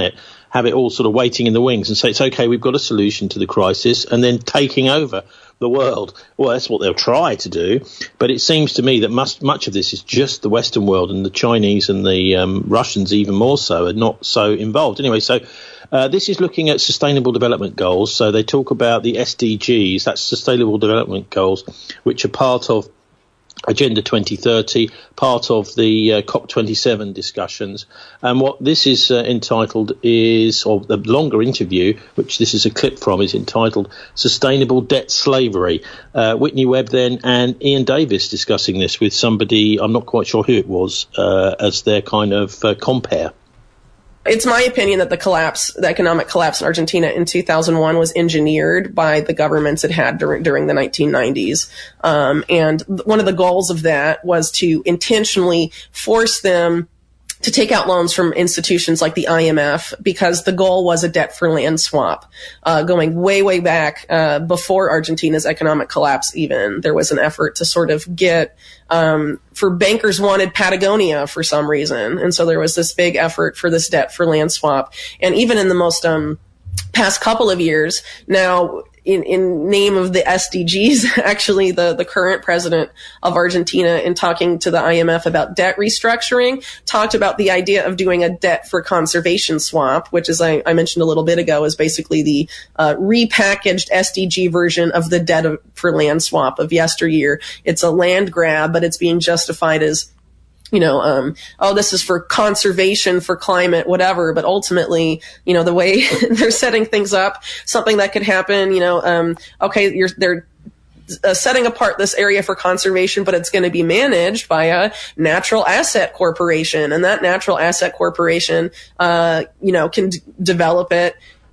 have it all sort of waiting in the wings and say, it's okay, we've got a solution to the crisis, and then taking over the world. Well, that's what they'll try to do. But it seems to me that much, much of this is just the Western world, and the Chinese and the um, Russians even more so are not so involved. Anyway, so uh, this is looking at sustainable development goals. So they talk about the S D Gs, that's sustainable development goals, which are part of Agenda twenty thirty, part of the uh, COP twenty-seven discussions. And what this is uh, entitled is, or the longer interview, which this is a clip from, is entitled Sustainable Debt Slavery. Uh, Whitney Webb then and Ian Davis discussing this with somebody, I'm not quite sure who it was, uh, as their kind of uh, compare. It's my opinion that the collapse, the economic collapse in Argentina in two thousand one was engineered by the governments it had during, during the nineteen nineties. Um, and one of the goals of that was to intentionally force them to take out loans from institutions like the I M F, because the goal was a debt for land swap. Uh, going way, way back, uh, before Argentina's economic collapse even, there was an effort to sort of get, um, for bankers wanted Patagonia for some reason. And so there was this big effort for this debt for land swap. And even in the most, um, past couple of years now, in, in name of the S D Gs, actually the, the current president of Argentina, in talking to the I M F about debt restructuring, talked about the idea of doing a debt for conservation swap, which, as I, I mentioned a little bit ago, is basically the uh, repackaged S D G version of the debt of, for land swap of yesteryear. It's a land grab, but it's being justified as, you know, um, oh, this is for conservation, for climate, whatever. But ultimately, you know, the way they're setting things up, something that could happen, you know, um, okay, you're, they're uh, setting apart this area for conservation, but it's going to be managed by a natural asset corporation. And that natural asset corporation, uh, you know, can d- develop it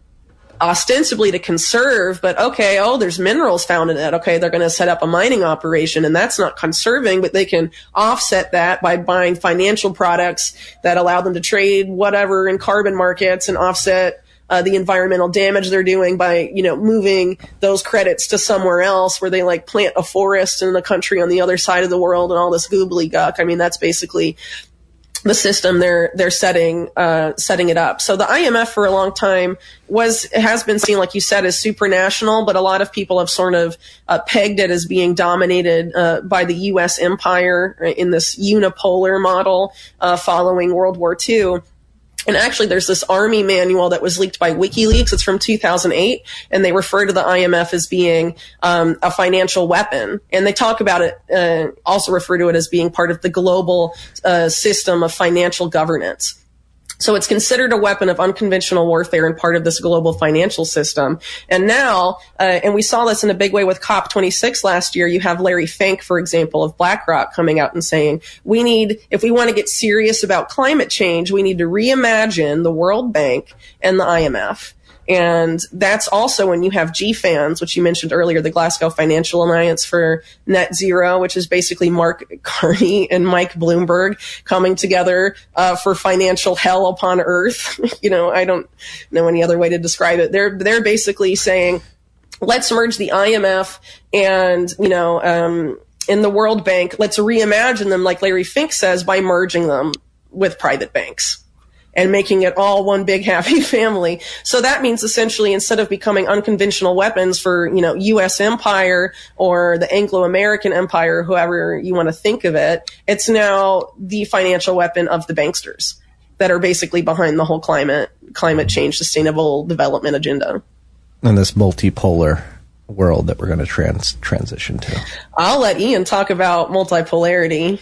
ostensibly to conserve, but okay, oh, there's minerals found in it. Okay, they're going to set up a mining operation, and that's not conserving, but they can offset that by buying financial products that allow them to trade whatever in carbon markets and offset uh, the environmental damage they're doing by, you know, moving those credits to somewhere else where they like plant a forest in the country on the other side of the world and all this goobly guck. I mean, that's basically the system they're they're setting uh setting it up. So the I M F for a long time was has been seen, like you said, as supranational, but a lot of people have sort of uh, pegged it as being dominated uh, by the U S empire in this unipolar model uh, following World War Two. And actually, there's this army manual that was leaked by WikiLeaks. It's from two thousand eight, and they refer to the I M F as being um, a financial weapon. And they talk about it, uh, also refer to it as being part of the global uh, system of financial governance. So it's considered a weapon of unconventional warfare and part of this global financial system. And now, uh, and we saw this in a big way with COP twenty-six last year, you have Larry Fink, for example, of BlackRock coming out and saying, we need, if we want to get serious about climate change, we need to reimagine the World Bank and the I M F. And that's also when you have G FANZ, which you mentioned earlier, the Glasgow Financial Alliance for Net Zero, which is basically Mark Carney and Mike Bloomberg coming together uh, for financial hell upon earth. You know, I don't know any other way to describe it. They're they're basically saying, let's merge the I M F and, you know, um, in the World Bank, let's reimagine them, like Larry Fink says, by merging them with private banks and making it all one big happy family. So that means essentially, instead of becoming unconventional weapons for, you know, U S empire or the Anglo-American empire, whoever you want to think of it, it's now the financial weapon of the banksters that are basically behind the whole climate, climate change, sustainable development agenda. And this multipolar world that we're going to trans transition to. I'll let Ian talk about multipolarity.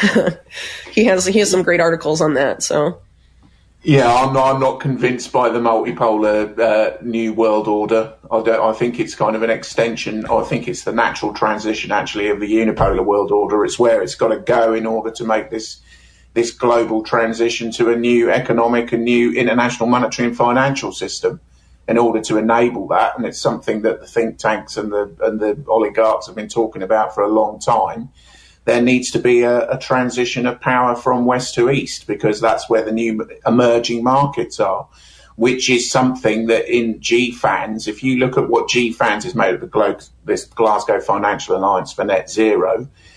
he has, he has some great articles on that, so. Yeah, I'm not, I'm not convinced by the multipolar uh, new world order. I, don't, I think it's kind of an extension. I think it's the natural transition, actually, of the unipolar world order. It's where it's got to go in order to make this this global transition to a new economic and new international monetary and financial system in order to enable that. And it's something that the think tanks and the and the oligarchs have been talking about for a long time. There needs to be a, a transition of power from west to east, because that's where the new emerging markets are, which is something that in G FANZ, if you look at what G FANZ is made of, the Glo- this Glasgow Financial Alliance for Net Zero,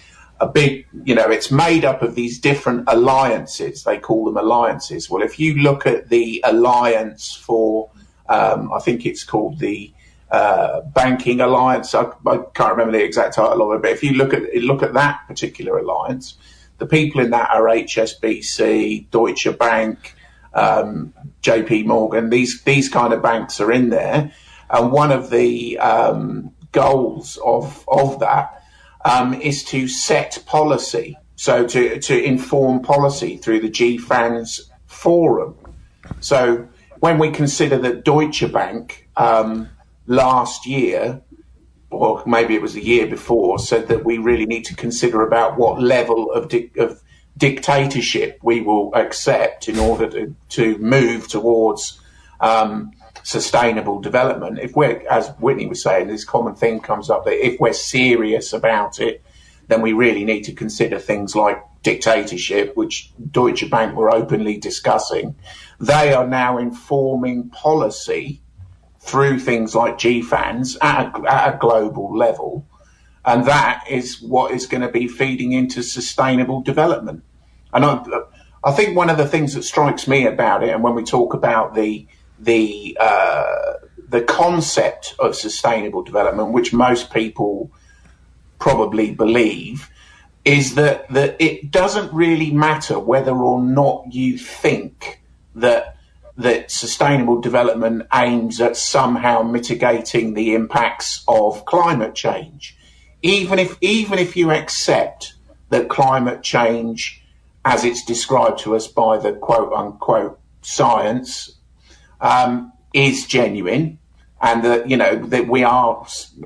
a big, you know, it's made up of these different alliances. They call them alliances. Well, if you look at the alliance for, um, I think it's called the uh, Banking Alliance. I, I can't remember the exact title of it, but if you look at look at that particular alliance, the people in that are H S B C, Deutsche Bank, um, J P Morgan. These these kind of banks are in there, and one of the um, goals of of that. Um, is to set policy, so to, to inform policy through the G FANS forum. So when we consider that Deutsche Bank um, last year, or maybe it was the year before, said that we really need to consider about what level of, di- of dictatorship we will accept in order to, to move towards um, sustainable development. If we're, as Whitney was saying, this common thing comes up that if we're serious about it, then we really need to consider things like dictatorship, which Deutsche Bank were openly discussing. They are now informing policy through things like G FANS at a, at a global level. And that is what is going to be feeding into sustainable development. And I, I think one of the things that strikes me about it, and when we talk about the the uh, the concept of sustainable development, which most people probably believe, is that, that it doesn't really matter whether or not you think that that sustainable development aims at somehow mitigating the impacts of climate change. Even if even if you accept that climate change, as it's described to us by the quote unquote science, Um, is genuine, and that, you know, that we are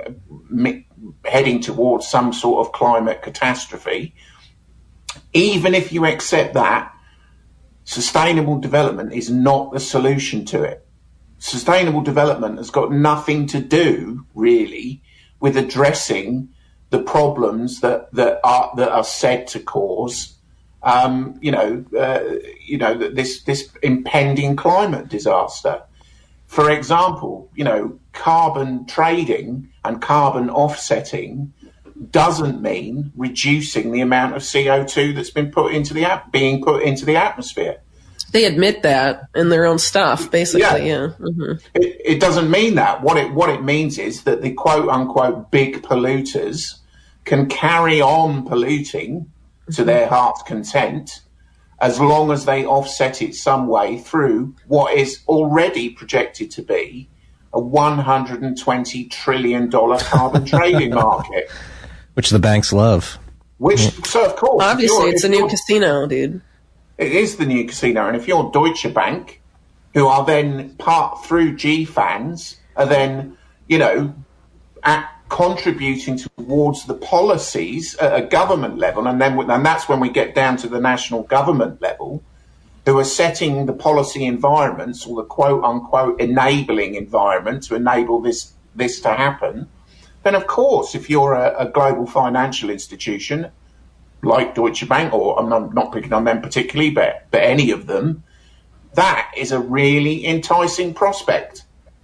mi- heading towards some sort of climate catastrophe. Even if you accept that, sustainable development is not the solution to it. Sustainable development has got nothing to do, really, with addressing the problems that, that are that are said to cause Um, you know, uh, you know, this this impending climate disaster. For example, you know, carbon trading and carbon offsetting doesn't mean reducing the amount of C O two that's been put into the at- being put into the atmosphere. They admit that in their own stuff, basically. Yeah, yeah. Mm-hmm. It, it doesn't mean that. What it what it means is that the quote unquote big polluters can carry on polluting to their heart's content, as long as they offset it some way through what is already projected to be a one hundred twenty trillion dollars carbon trading market. Which the banks love. Which, so of course... Obviously, it's a new casino, dude. It is the new casino, and if you're Deutsche Bank, who are then part through G FANS, are then, you know, at contributing towards the policies at a government level, and then and that's when we get down to the national government level, who are setting the policy environments, or the quote unquote enabling environment to enable this this to happen. Then of course, if you're a, a global financial institution like Deutsche Bank, or I'm not, not picking on them particularly, but but any of them, that is a really enticing prospect.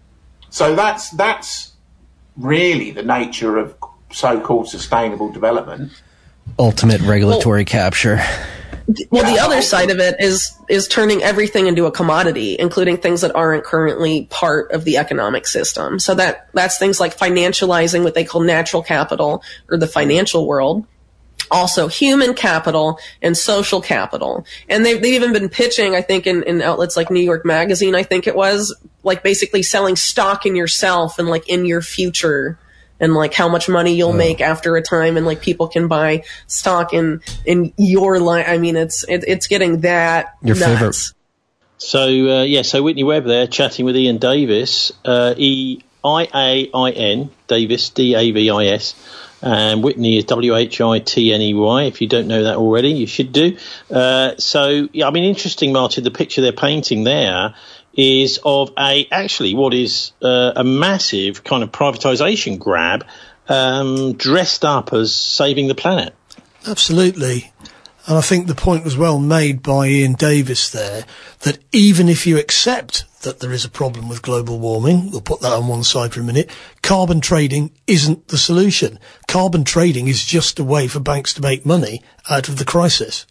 So that's that's really the nature of so-called sustainable development. Ultimate regulatory well, capture. Well, the other side of it is is turning everything into a commodity, including things that aren't currently part of the economic system. So that that's things like financializing what they call natural capital, or the financial world. Also human capital and social capital. And they've, they've even been pitching, I think, in, in outlets like New York Magazine, I think it was, like basically selling stock in yourself and like in your future, and like how much money you'll oh. make after a time, and like people can buy stock in, in your life. I mean, it's, it, it's getting that your nuts. favorite. So, uh, yeah, so Whitney Webb there chatting with Ian Davis, uh, E I A I N, Davis, D A V I S. And Whitney is W H I T N E Y. If you don't know that already, you should do. Uh, so, yeah, I mean, interesting, Martin, the picture they're painting there is of a, actually, what is uh, a massive kind of privatisation grab um, dressed up as saving the planet. Absolutely. And I think the point was well made by Ian Davis there, that even if you accept that there is a problem with global warming. We'll put that on one side for a minute. Carbon trading isn't the solution. Carbon trading is just a way for banks to make money out of the crisis.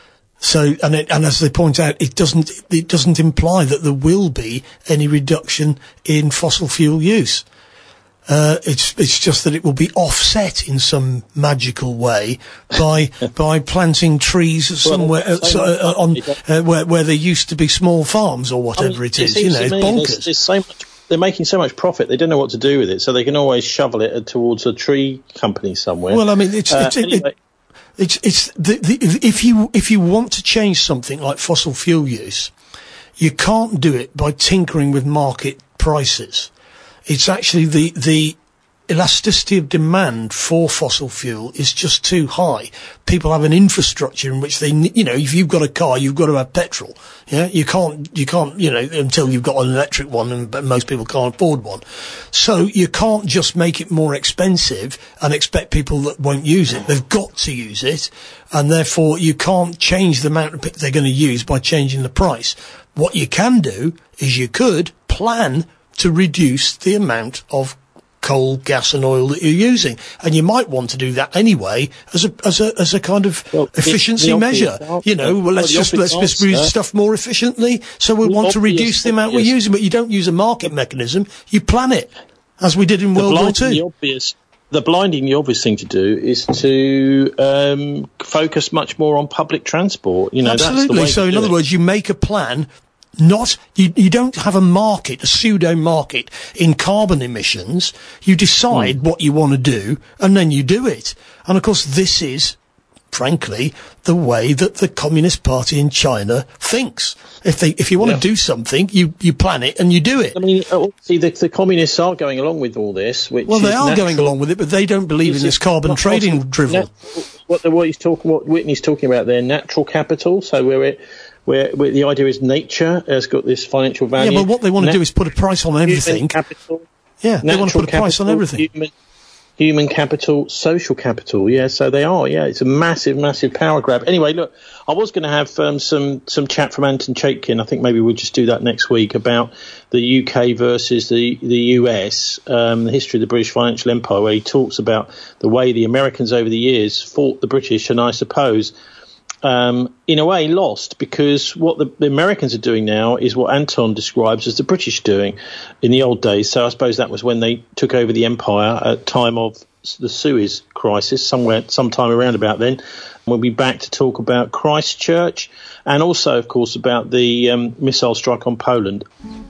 So, and it, and as they point out, it doesn't, it doesn't imply that there will be any reduction in fossil fuel use. Uh, it's, it's just that it will be offset in some magical way by, by planting trees somewhere, well, uh, so, uh, on, uh, where, where there used to be small farms or whatever I mean, it is, it you know, it's bonkers. There's, there's so much, they're making so much profit, they don't know what to do with it, so they can always shovel it towards a tree company somewhere. Well, I mean, it's, uh, it's, it, anyway. it, It's, it's, the, the, if you, if you want to change something like fossil fuel use, you can't do it by tinkering with market prices. It's actually the, the elasticity of demand for fossil fuel is just too high. People have an infrastructure in which they, you know, if you've got a car, you've got to have petrol. Yeah, you can't, you can't, you know, until you've got an electric one, and but most people can't afford one. So you can't just make it more expensive and expect people that won't use it. They've got to use it, and therefore you can't change the amount of they're going to use by changing the price. What you can do is you could plan to reduce the amount of coal, gas and oil that you're using. And you might want to do that anyway as a, as a, as a kind of well, efficiency measure. Answer, you know, well, let's just, let's just use stuff more efficiently. So we want to reduce the amount we're using, but you don't use a market mechanism. You plan it, as we did in World War Two. The obvious, the blindingly obvious thing to do is to, um, focus much more on public transport. You know, absolutely. That's the way so to in do other it. words, you make a plan. Not, you, you don't have a market, a pseudo market in carbon emissions. You decide mm. what you want to do and then you do it. And of course this is, frankly, the way that the Communist Party in China thinks. If they, if you want yeah. to do something, you, you plan it and you do it. I mean, see, the, the communists are going along with all this, which Well, they is are natural. going along with it, but they don't believe in this carbon trading drivel. Nat- what, the, what he's talking, what Whitney's talking about there, natural capital, so where it, Where, where the idea is nature has got this financial value. Yeah, but what they want to Nat- do is put a price on everything. Capital, yeah, they want to put a price capital, on everything. Human, human capital, social capital. Yeah, so they are. Yeah, it's a massive, massive power grab. Anyway, look, I was going to have um, some some chat from Anton Chaikin. I think maybe we'll just do that next week about the U K versus the the U S, um, the history of the British financial empire, where he talks about the way the Americans over the years fought the British, and I suppose. Um, in a way lost, because what the, the Americans are doing now is what Anton describes as the British doing in the old days. So I suppose that was when they took over the empire at time of the Suez crisis, somewhere, sometime around about then. We'll be back to talk about Christchurch and also, of course, about the um, missile strike on Poland.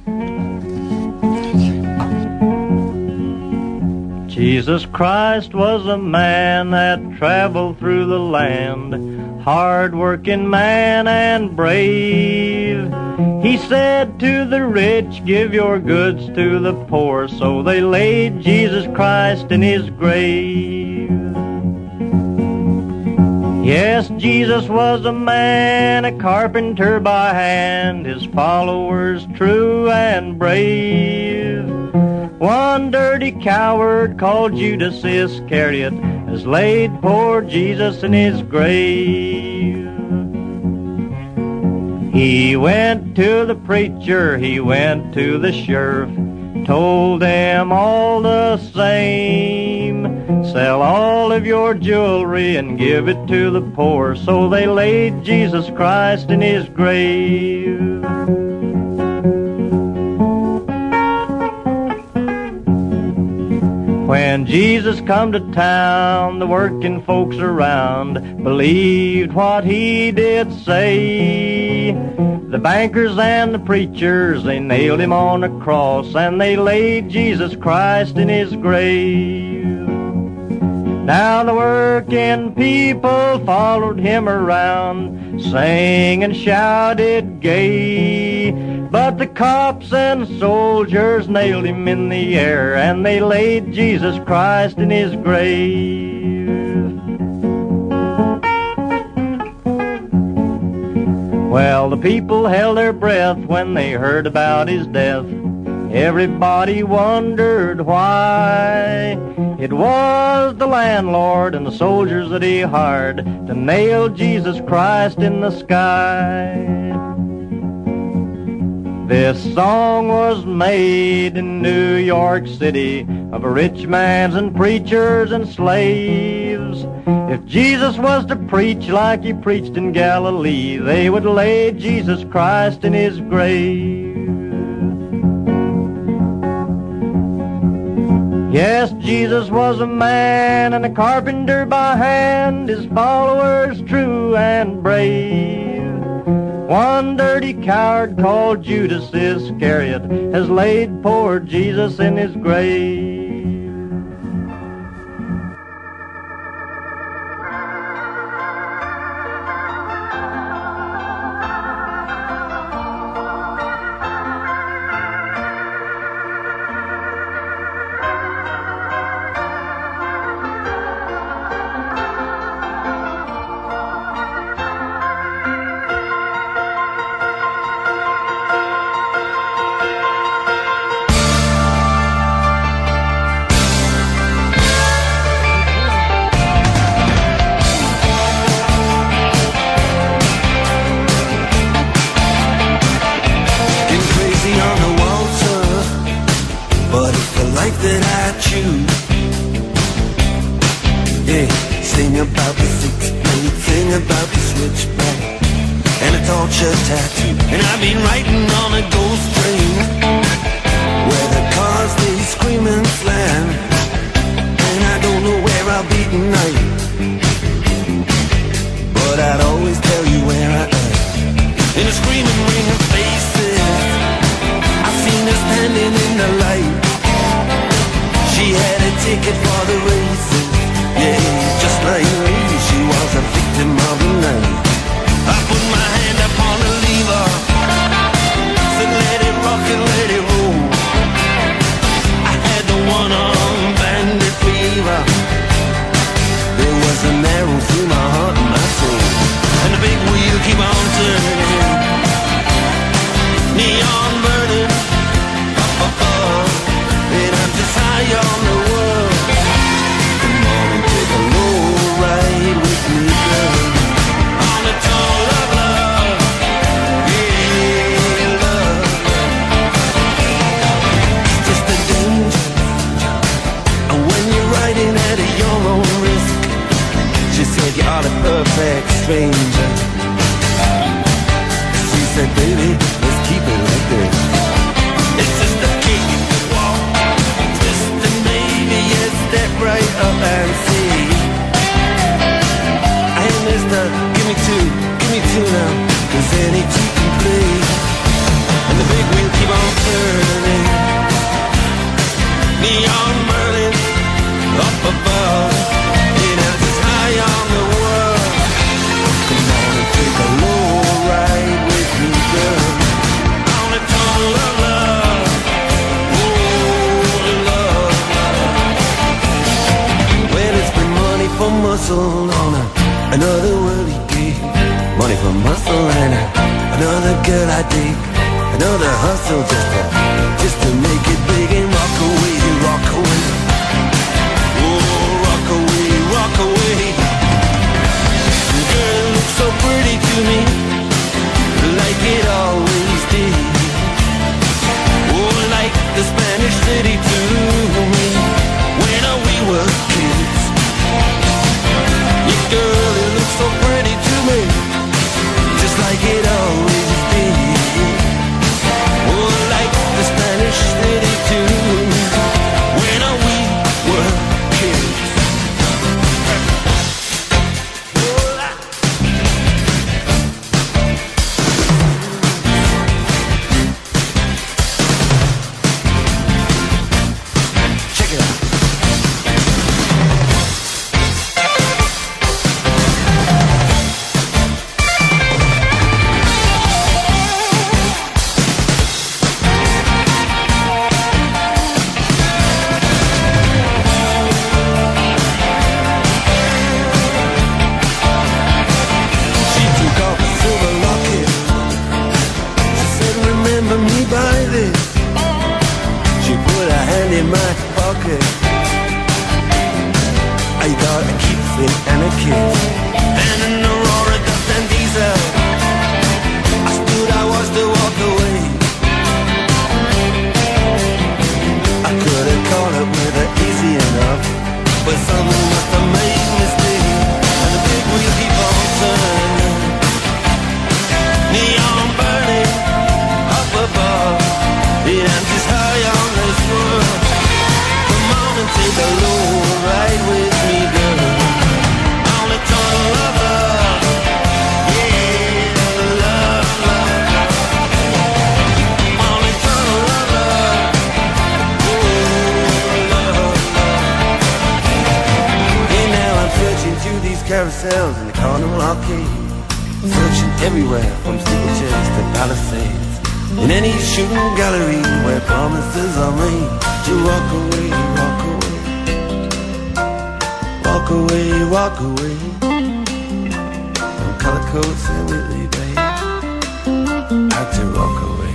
Jesus Christ was a man that traveled through the land, hard-working man and brave. He said to the rich, give your goods to the poor, so they laid Jesus Christ in his grave. Yes, Jesus was a man, a carpenter by hand, his followers true and brave. One dirty coward called Judas Iscariot has laid poor Jesus in his grave. He went to the preacher, he went to the sheriff, told them all the same, sell all of your jewelry and give it to the poor, so they laid Jesus Christ in his grave. When Jesus come to town, the working folks around believed what he did say. The bankers and the preachers, they nailed him on a cross, and they laid Jesus Christ in his grave. Now the working people followed him around, sang and shouted gay. But the cops and soldiers nailed him in the air, and they laid Jesus Christ in his grave. Well, the people held their breath when they heard about his death. Everybody wondered why. It was the landlord and the soldiers that he hired to nail Jesus Christ in the sky. This song was made in New York City of rich mans and preachers and slaves. If Jesus was to preach like he preached in Galilee, they would lay Jesus Christ in his grave. Yes, Jesus was a man and a carpenter by hand, his followers true and brave. One dirty coward called Judas Iscariot has laid poor Jesus in his grave. I stood, I was to walk away. carousels in the carnival arcade, searching everywhere from steeplechase to palisades, in any shooting gallery where promises are made to walk away, walk away, walk away, walk away from color coats and Whitley Bay. Had to walk away.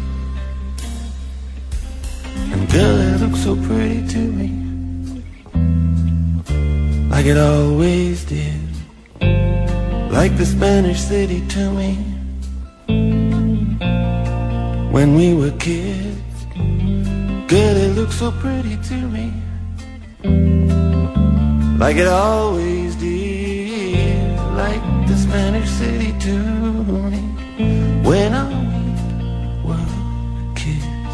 And girl, it looks so pretty to me, like it always did, like the Spanish city to me when we were kids. Girl, it looks so pretty to me, like it always did, like the Spanish city to me when I were kids.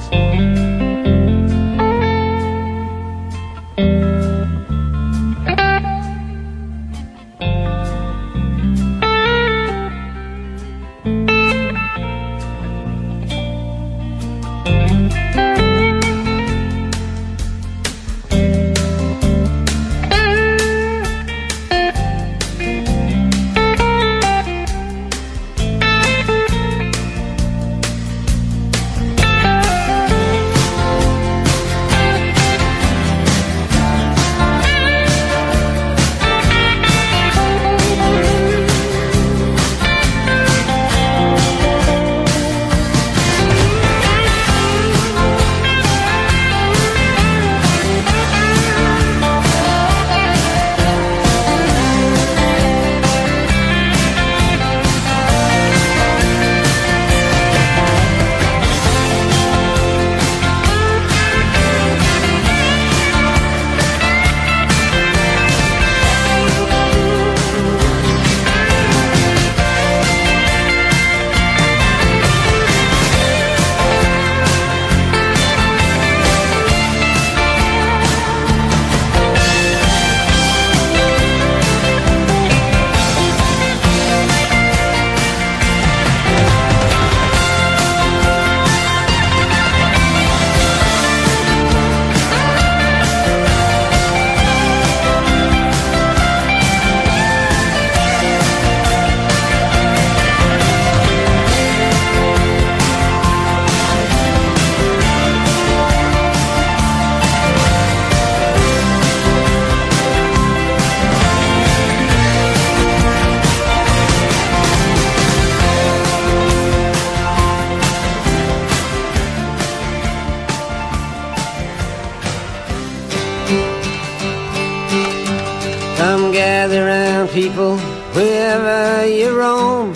People, wherever you roam,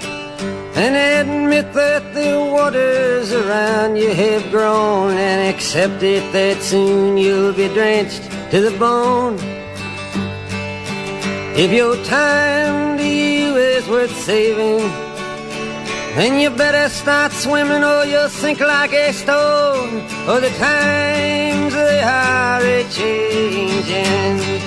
and admit that the waters around you have grown, and accept it that soon you'll be drenched to the bone. If your time to you is worth saving, then you better start swimming or you'll sink like a stone, or the times they are a-changing.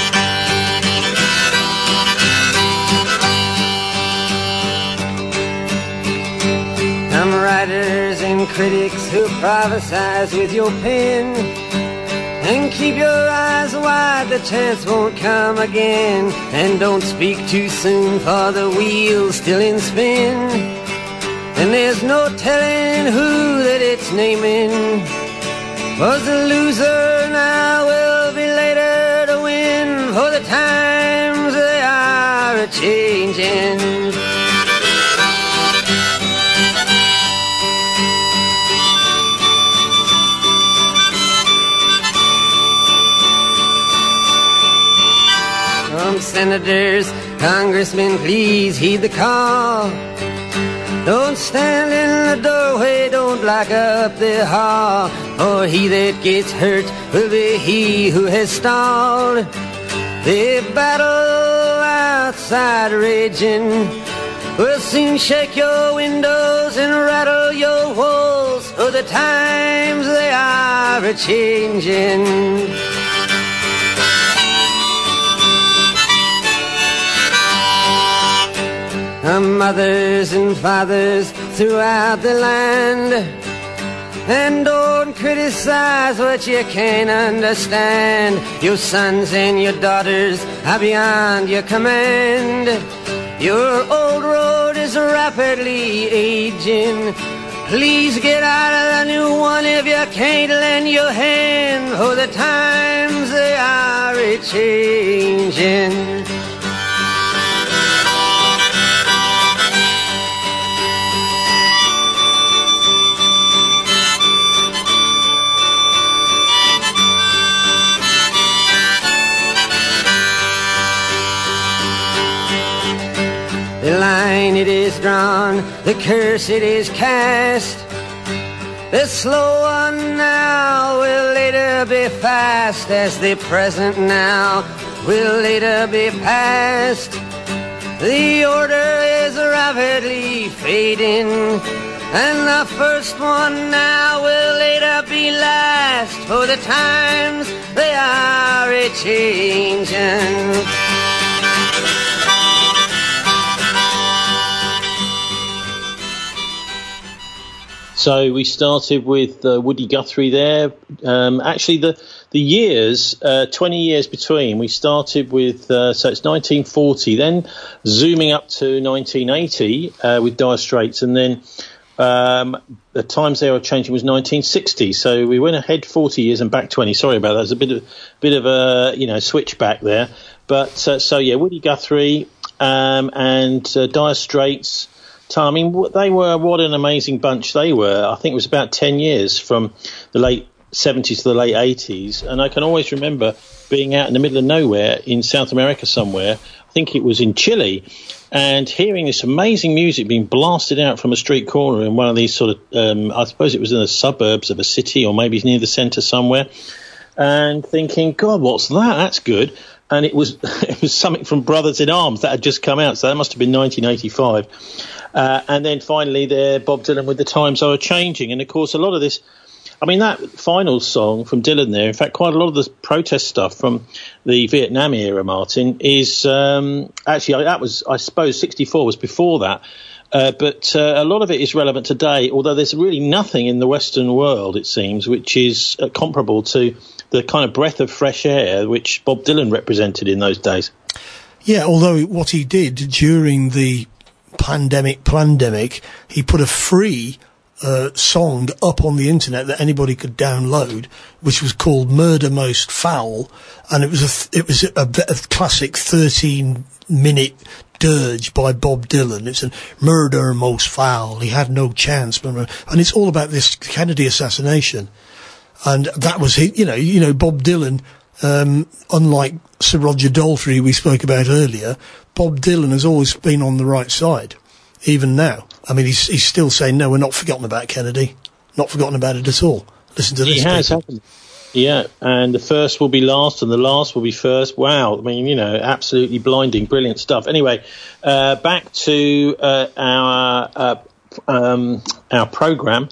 Some writers and critics who prophesize with your pen, and keep your eyes wide, the chance won't come again. And don't speak too soon, for the wheel's still in spin, and there's no telling who that it's naming. Was the loser now will be later to win, for the times they are a-changing. Senators, congressmen, please heed the call. Don't stand in the doorway, don't block up the hall, for he that gets hurt will be he who has stalled. The battle outside raging will soon shake your windows and rattle your walls, for the times they are a-changing. Mothers and fathers throughout the land And don't criticize what you can't understand. Your sons and your daughters are beyond your command. Your old road is rapidly aging. Please get out of the new one if you can't lend your hand, for the times they are a-changing. The line it is drawn, the curse it is cast. The slow one now will later be fast, as the present now will later be past. The order is rapidly fading, and the first one now will later be last, for the times they are a-changing. So we started with uh, Woody Guthrie there. Um, actually, the the years, uh, twenty years between, we started with, uh, so it's nineteen forty, then zooming up to nineteen eighty uh, with Dire Straits, and then um, the times they were changing was nineteen sixty. So we went ahead forty years and back twenty. Sorry about that. There's a bit of, bit of a, you know, switch back there. But, uh, so yeah, Woody Guthrie um, and uh, Dire Straits. I mean, they were, what an amazing bunch they were. I think it was about ten years from the late seventies to the late eighties. And I can always remember being out in the middle of nowhere in South America somewhere. I think it was in Chile. And hearing this amazing music being blasted out from a street corner in one of these sort of, um, I suppose it was in the suburbs of a city or maybe near the centre somewhere. And thinking, God, what's that? That's good. And it was, it was something from Brothers in Arms that had just come out. So that must have been nineteen eighty-five. Uh, and then finally there, Bob Dylan with The Times Are Changing. And, of course, a lot of this, I mean, that final song from Dylan there, in fact, quite a lot of the protest stuff from the Vietnam era, Martin, is um, actually, that was, I suppose, sixty-four was before that. Uh, but uh, a lot of it is relevant today, although there's really nothing in the Western world, it seems, which is uh, comparable to the kind of breath of fresh air which Bob Dylan represented in those days. Yeah, although what he did during the pandemic, plandemic, he put a free uh, song up on the internet that anybody could download, which was called Murder Most Foul, and it was a th- it was a, a, a classic thirteen minute dirge by Bob Dylan. It's a murder most foul. He had no chance, and it's all about this Kennedy assassination. And that was he. You know, you know, Bob Dylan. Um, unlike Sir Roger Daltrey we spoke about earlier, Bob Dylan has always been on the right side, even now. I mean, he's he's still saying, no, we're not forgotten about Kennedy. Not forgotten about it at all. Listen to this. He has happened. Yeah, and the first will be last and the last will be first. Wow, I mean, you know, absolutely blinding, brilliant stuff. Anyway, uh, back to uh, our uh, um, our programme.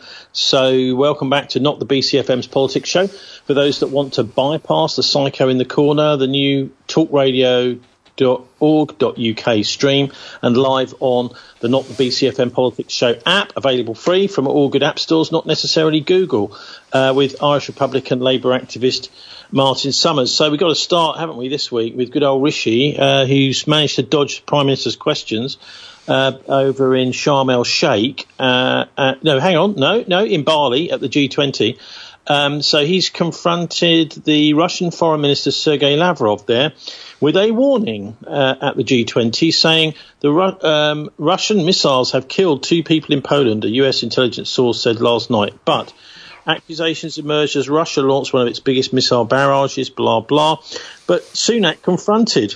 So welcome back to Not the B C F M's Politics Show. For those that want to bypass the Psycho in the Corner, the new talk radio dot org dot U K stream and live on the Not the B C F M Politics Show app, available free from all good app stores, not necessarily Google, uh, with Irish Republican Labour activist Martin Summers. So we've got to start, haven't we, this week with good old Rishi, uh, who's managed to dodge the Prime Minister's questions uh, over in Sharm el Sheikh. Uh, uh, no, hang on, no, no, in Bali at the G twenty. Um, so he's confronted the Russian Foreign Minister Sergei Lavrov there with a warning uh, at the G twenty, saying the Ru- um, Russian missiles have killed two people in Poland, a U S intelligence source said last night. But accusations emerged as Russia launched one of its biggest missile barrages, blah, blah. But Sunak confronted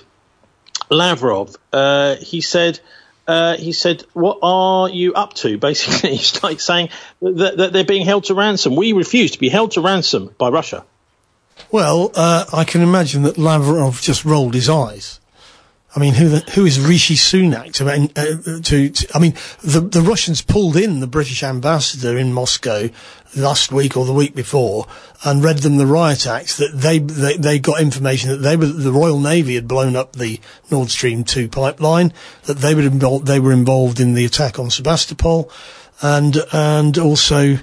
Lavrov. Uh, he said... Uh, he said, what are you up to? Basically, it's like saying that, that they're being held to ransom. We refuse to be held to ransom by Russia. Well, uh, I can imagine that Lavrov just rolled his eyes. I mean, who the, who is Rishi Sunak to, uh, to, to, I mean, the, the Russians pulled in the British ambassador in Moscow last week or the week before and read them the riot acts that they, they, they got information that they were, the Royal Navy had blown up the Nord Stream two pipeline, that they were involved, they were involved in the attack on Sebastopol and, and also,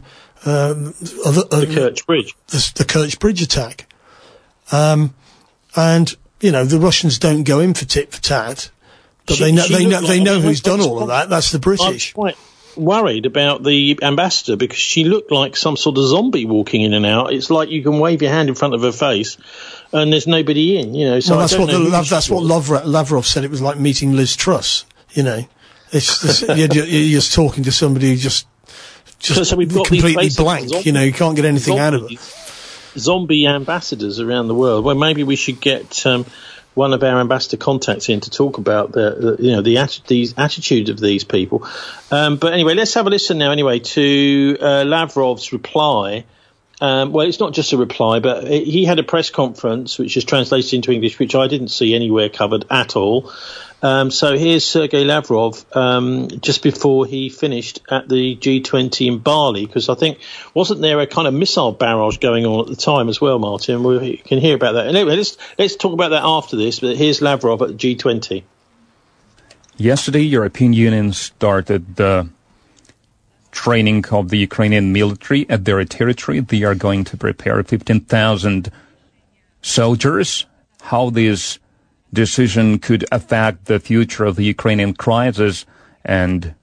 um, other, uh, the Kerch Bridge, the, the Kerch Bridge attack, um, and you know the Russians don't go in for tit for tat, but She- they know she they know looked they like- know I mean, who's done that's all of quite- that. That's the British. I'm quite worried about the ambassador because she looked like some sort of zombie walking in and out. It's like you can wave your hand in front of her face and there's nobody in, you know. So well, I that's don't what know the, who Lav- she that's what was. Lavrov, Lavrov said. It was like meeting Liz Truss. You know, it's, it's you're, you're you're just talking to somebody who just just So- so we've got these completely basic blank. zombies- You know, you can't get anything out of it. Zombie ambassadors around the world. Well, maybe we should get um, one of our ambassador contacts in to talk about the, the you know, the atti- these attitude of these people. Um, but anyway, let's have a listen now. Anyway, to uh, Lavrov's reply. Um, well, it's not just a reply, but it, he had a press conference which is translated into English, which I didn't see anywhere covered at all. Um, so here's Sergei Lavrov um, just before he finished at the G twenty in Bali, because I think, wasn't there a kind of missile barrage going on at the time as well, Martin? We can hear about that. Anyway, let's, let's talk about that after this, but here's Lavrov at the G twenty. Yesterday, European Union started the training of the Ukrainian military at their territory. They are going to prepare fifteen thousand soldiers. How this decision could affect the future of the Ukrainian crisis, and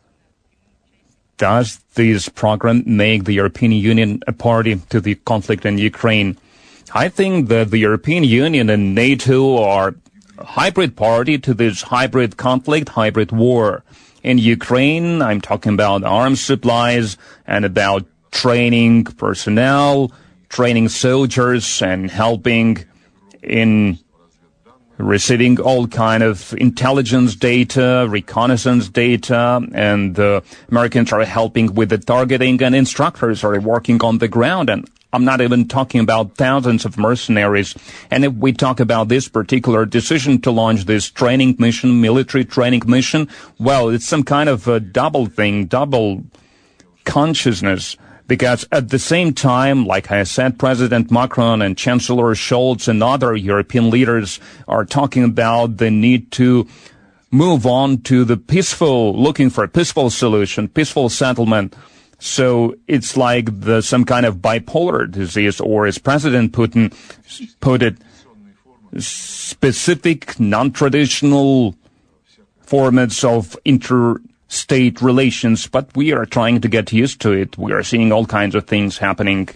does this program make the European Union a party to the conflict in Ukraine? I think that the European Union and NATO are a hybrid party to this hybrid conflict, hybrid war. In Ukraine, I'm talking about arms supplies and about training personnel, training soldiers, and helping in receiving all kind of intelligence data, reconnaissance data, and the Americans are helping with the targeting, and instructors are working on the ground. And I'm not even talking about thousands of mercenaries. And if we talk about this particular decision to launch this training mission, military training mission, well, it's some kind of a double thing, double consciousness. Because at the same time, like I said, President Macron and Chancellor Scholz and other European leaders are talking about the need to move on to the peaceful, looking for a peaceful solution, peaceful settlement. So it's like the, some kind of bipolar disease, or as President Putin put it, specific, non-traditional formats of inter state relations, but we are trying to get used to it. We are seeing all kinds of things happening.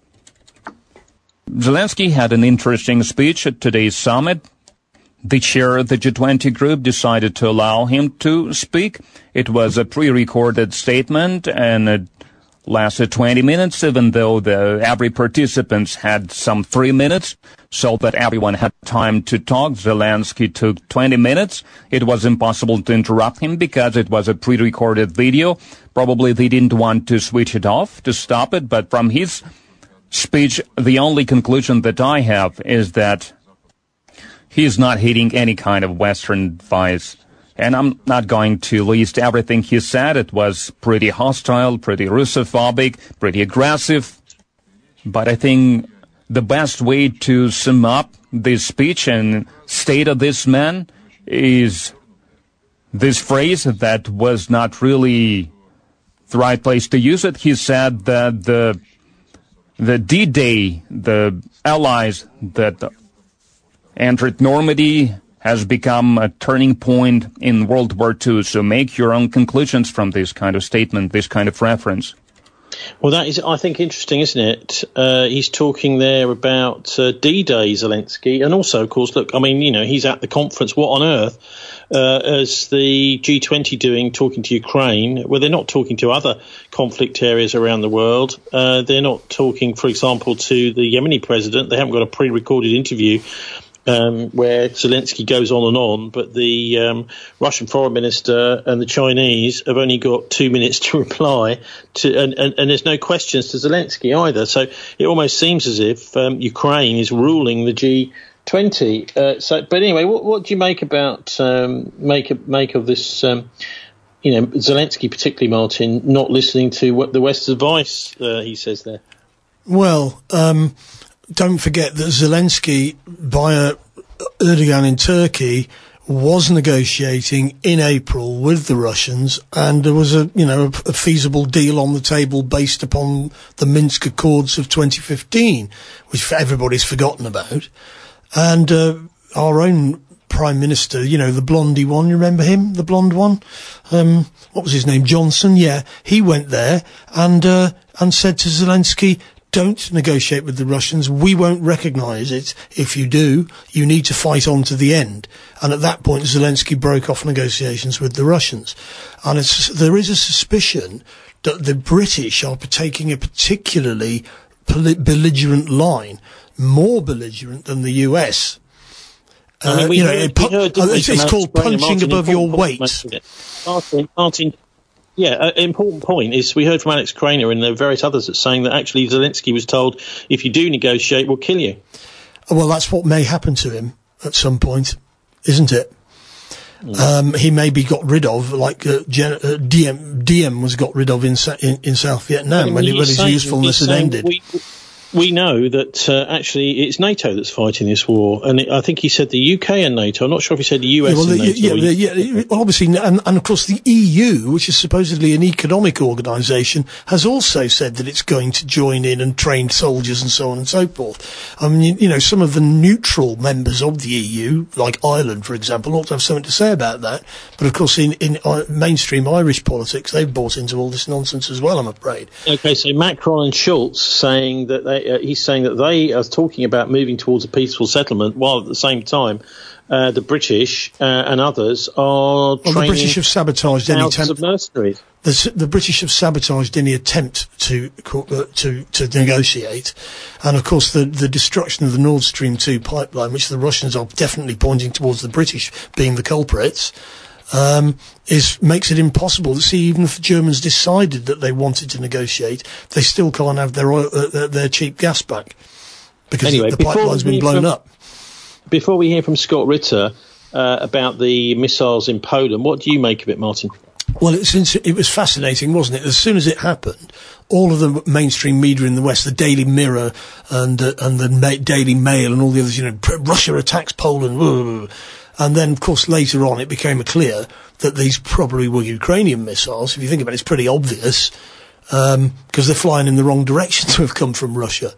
Zelensky had an interesting speech at today's summit. The chair of the G twenty group decided to allow him to speak. It was a pre-recorded statement, and it lasted twenty minutes, even though the every participant had some three minutes, so that everyone had time to talk. Zelensky took twenty minutes. It was impossible to interrupt him because it was a pre-recorded video. Probably they didn't want to switch it off, to stop it, but from his speech, the only conclusion that I have is that he's not heeding any kind of Western advice. And I'm not going to list everything he said. It was pretty hostile, pretty Russophobic, pretty aggressive. But I think the best way to sum up this speech and state of this man is this phrase that was not really the right place to use it. He said that the the D-Day, the Allies that entered Normandy, has become a turning point in World War Two. So make your own conclusions from this kind of statement, this kind of reference. Well, that is, I think, interesting, isn't it? Uh, he's talking there about uh, D-Day, Zelensky, and also, of course, look, I mean, you know, he's at the conference. What on earth uh, is the G twenty doing, talking to Ukraine? Well, they're not talking to other conflict areas around the world. Uh, they're not talking, for example, to the Yemeni president. They haven't got a pre-recorded interview Um, where Zelensky goes on and on, but the um, Russian foreign minister and the Chinese have only got two minutes to reply to, and, and, and there's no questions to Zelensky either. So it almost seems as if um, Ukraine is ruling the G twenty. Uh, so, but anyway, what, what do you make about um, make make of this? Um, you know, Zelensky, particularly Martin, not listening to what the West's advice. Uh, he says there. Well. Um Don't forget that Zelensky, via Erdogan in Turkey, was negotiating in April with the Russians, and there was a, you know, a, a feasible deal on the table based upon the Minsk Accords of twenty fifteen, which everybody's forgotten about. And uh, our own Prime Minister, you know, the blondie one, you remember him, the blonde one? Um, what was his name? Johnson, yeah. He went there and uh, and said to Zelensky, don't negotiate with the Russians. We won't recognise it. If you do, you need to fight on to the end. And at that point, Zelensky broke off negotiations with the Russians. And it's, there is a suspicion that the British are taking a particularly belligerent line, more belligerent than the U S. I mean, we uh, you heard, know, we heard, pu- it's, it's called punching Martin, above your weight. Martin, Martin, yeah, an important point is we heard from Alex Craner and there are various others that saying that actually Zelensky was told, if you do negotiate, we'll kill you. Well, that's what may happen to him at some point, isn't it? Mm. Um, he may be got rid of, like uh, Gen- uh, D M, D M was got rid of in, in, in South Vietnam when, when his saying, usefulness had ended. We, We know that uh, actually it's NATO that's fighting this war, and it, I think he said the U K and NATO. I'm not sure if he said the U S yeah, well, and the, NATO. Yeah, yeah, yeah, well, obviously, and, and of course the E U, which is supposedly an economic organisation, has also said that it's going to join in and train soldiers and so on and so forth. I mean, you, you know, some of the neutral members of the E U, like Ireland, for example, ought to have something to say about that. But of course, in, in uh, mainstream Irish politics, they've bought into all this nonsense as well, I'm afraid. Okay, so Macron and Schultz saying that they. Uh, he's saying that they are talking about moving towards a peaceful settlement, while at the same time uh, the British uh, and others are well, training the British have sabotaged any attempt of mercenaries. The, the British have sabotaged any attempt to uh, to to negotiate, and of course the the destruction of the Nord Stream two pipeline, which the Russians are definitely pointing towards the British being the culprits. Um, is makes it impossible to see. Even if the Germans decided that they wanted to negotiate, they still can't have their oil, uh, their cheap gas back because anyway, the pipeline's been blown from, up. Before we hear from Scott Ritter uh, about the missiles in Poland, what do you make of it, Martin? Well, it's, it was fascinating, wasn't it? As soon as it happened, all of the mainstream media in the West, the Daily Mirror and uh, and the Ma- Daily Mail and all the others, you know, Russia attacks Poland. Blah, blah, blah. And then, of course, later on, it became clear that these probably were Ukrainian missiles. If you think about it, it's pretty obvious, um, because they're flying in the wrong direction to have come from Russia.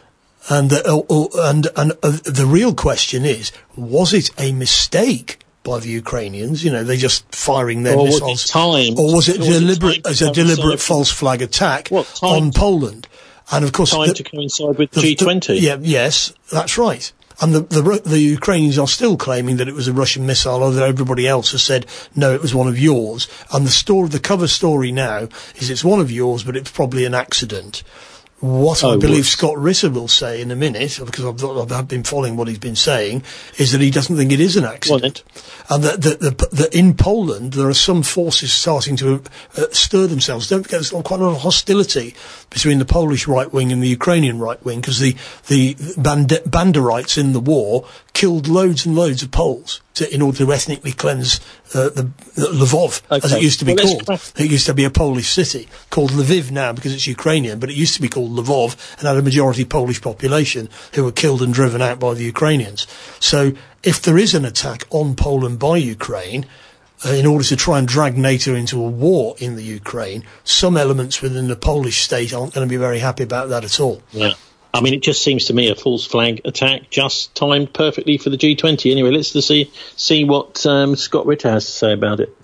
And, uh, uh, and, and uh, the real question is, was it a mistake by the Ukrainians? You know, they just firing their or missiles. Was it time? Or was it or deliberate, was it as a deliberate false flag attack what, on Poland? And of course, time the, to coincide with the, the G twenty. The, yeah, yes, that's right. And the, the the Ukrainians are still claiming that it was a Russian missile, although everybody else has said, no, it was one of yours. And the story, the cover story now is it's one of yours, but it's probably an accident. What oh, I believe worse. Scott Ritter will say in a minute, because I've, I've been following what he's been saying, is that he doesn't think it is an accident. And that, that, that, that in Poland, there are some forces starting to uh, stir themselves. Don't forget, there's quite a lot of hostility between the Polish right wing and the Ukrainian right wing, because the, the band- Banderites in the war killed loads and loads of Poles to, in order to ethnically cleanse uh, the, the Lvov, okay. as it used to be well, called. It used to be a Polish city, called Lviv now because it's Ukrainian, but it used to be called Lvov and had a majority Polish population who were killed and driven out by the Ukrainians. So if there is an attack on Poland by Ukraine, uh, in order to try and drag NATO into a war in the Ukraine, some elements within the Polish state aren't going to be very happy about that at all. Yeah. I mean, it just seems to me a false flag attack, just timed perfectly for the G twenty. Anyway, let's see see what um, Scott Ritter has to say about it.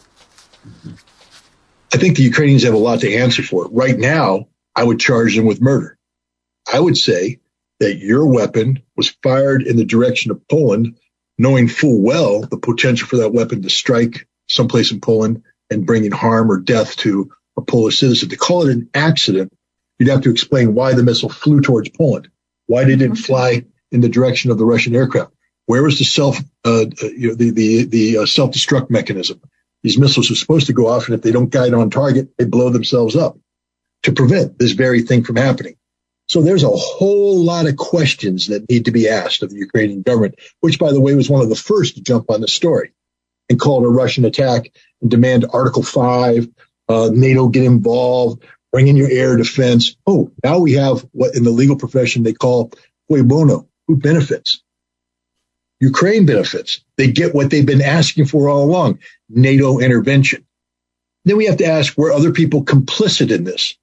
I think the Ukrainians have a lot to answer for. Right now, I would charge them with murder. I would say that your weapon was fired in the direction of Poland, knowing full well the potential for that weapon to strike someplace in Poland and bringing harm or death to a Polish citizen. To call it an accident, you'd have to explain why the missile flew towards Poland. Why did it fly in the direction of the Russian aircraft? Where was the self, uh, you know, the the the uh, self-destruct mechanism? These missiles are supposed to go off, and if they don't guide on target, they blow themselves up to prevent this very thing from happening. So there's a whole lot of questions that need to be asked of the Ukrainian government, which, by the way, was one of the first to jump on the story and call it a Russian attack and demand Article five, uh, NATO get involved, bring in your air defense. Oh, now we have what in the legal profession they call cui bono, who benefits. Ukraine benefits. They get what they've been asking for all along, NATO intervention. Then we have to ask, were other people complicit in this?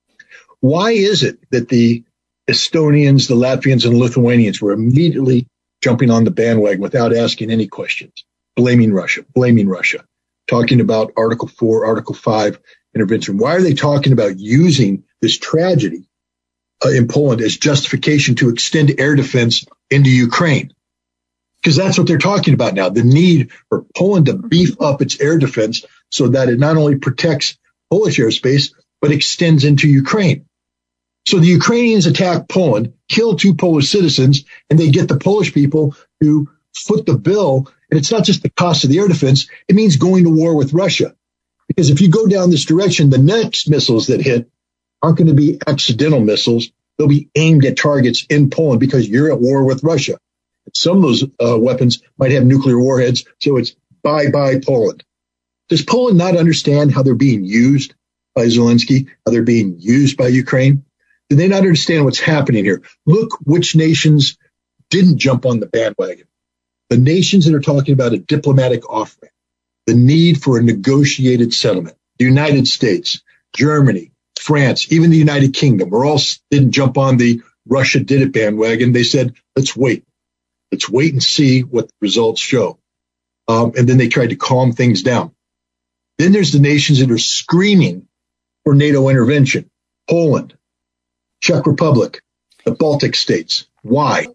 Why is it that the Estonians, the Latvians, and Lithuanians were immediately jumping on the bandwagon without asking any questions, blaming Russia, blaming Russia, talking about Article four, Article five intervention? Why are they talking about using this tragedy uh, in Poland as justification to extend air defense into Ukraine? Because that's what they're talking about now, the need for Poland to beef up its air defense so that it not only protects Polish airspace, but extends into Ukraine. So the Ukrainians attack Poland, kill two Polish citizens, and they get the Polish people to foot the bill. And it's not just the cost of the air defense. It means going to war with Russia. Because if you go down this direction, the next missiles that hit aren't going to be accidental missiles. They'll be aimed at targets in Poland because you're at war with Russia. Some of those uh, weapons might have nuclear warheads, so it's bye-bye Poland. Does Poland not understand how they're being used by Zelensky, how they're being used by Ukraine? Do they not understand what's happening here? Look which nations didn't jump on the bandwagon. The nations that are talking about a diplomatic off-ramp, the need for a negotiated settlement. The United States, Germany, France, even the United Kingdom, were all didn't jump on the Russia did it bandwagon. They said, let's wait. Let's wait and see what the results show. Um, and then they tried to calm things down. Then there's the nations that are screaming for NATO intervention. Poland, Czech Republic, the Baltic states. Why?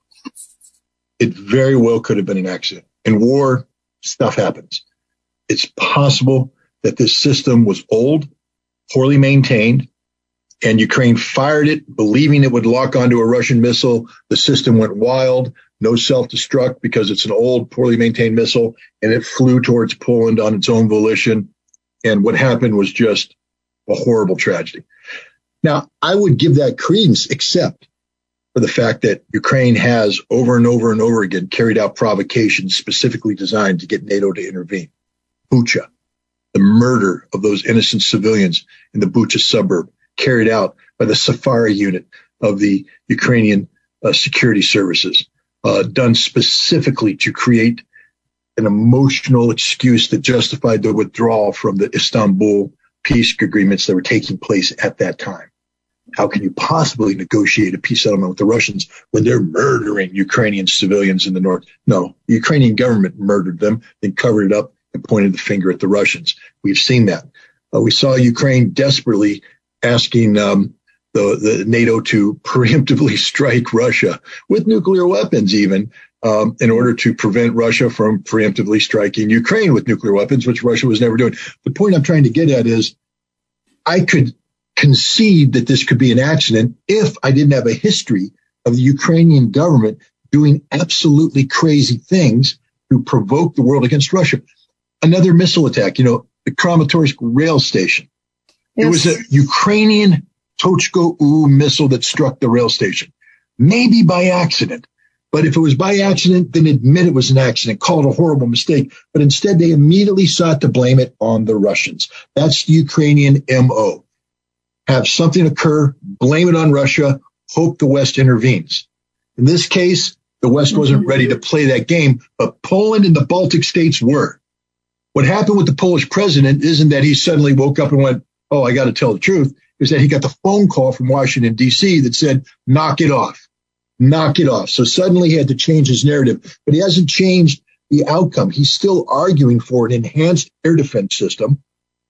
It very well could have been an accident. In war, stuff happens. It's possible that this system was old, poorly maintained, and Ukraine fired it, believing it would lock onto a Russian missile. The system went wild. No self-destruct because it's an old, poorly maintained missile, and it flew towards Poland on its own volition. And what happened was just a horrible tragedy. Now, I would give that credence, except for the fact that Ukraine has over and over and over again carried out provocations specifically designed to get NATO to intervene. Bucha, the murder of those innocent civilians in the Bucha suburb, carried out by the Safari unit of the Ukrainian uh, security services. Uh, done specifically to create an emotional excuse that justified the withdrawal from the Istanbul peace agreements that were taking place at that time. How can you possibly negotiate a peace settlement with the Russians when they're murdering Ukrainian civilians in the north? No, the Ukrainian government murdered them, then covered it up and pointed the finger at the Russians. We've seen that. Uh, we saw Ukraine desperately asking um, The, the NATO to preemptively strike Russia with nuclear weapons even um, in order to prevent Russia from preemptively striking Ukraine with nuclear weapons, which Russia was never doing. The point I'm trying to get at is I could concede that this could be an accident if I didn't have a history of the Ukrainian government doing absolutely crazy things to provoke the world against Russia. Another missile attack, you know, the Kramatorsk rail station. Yes. It was a Ukrainian Tochko-U missile that struck the rail station. Maybe by accident. But if it was by accident, then admit it was an accident, call it a horrible mistake. But instead, they immediately sought to blame it on the Russians. That's the Ukrainian M O. Have something occur, blame it on Russia, hope the West intervenes. In this case, the West wasn't ready to play that game, but Poland and the Baltic states were. What happened with the Polish president isn't that he suddenly woke up and went, oh, I got to tell the truth. Is that he got the phone call from Washington, D C that said, knock it off, knock it off. So suddenly he had to change his narrative, but he hasn't changed the outcome. He's still arguing for an enhanced air defense system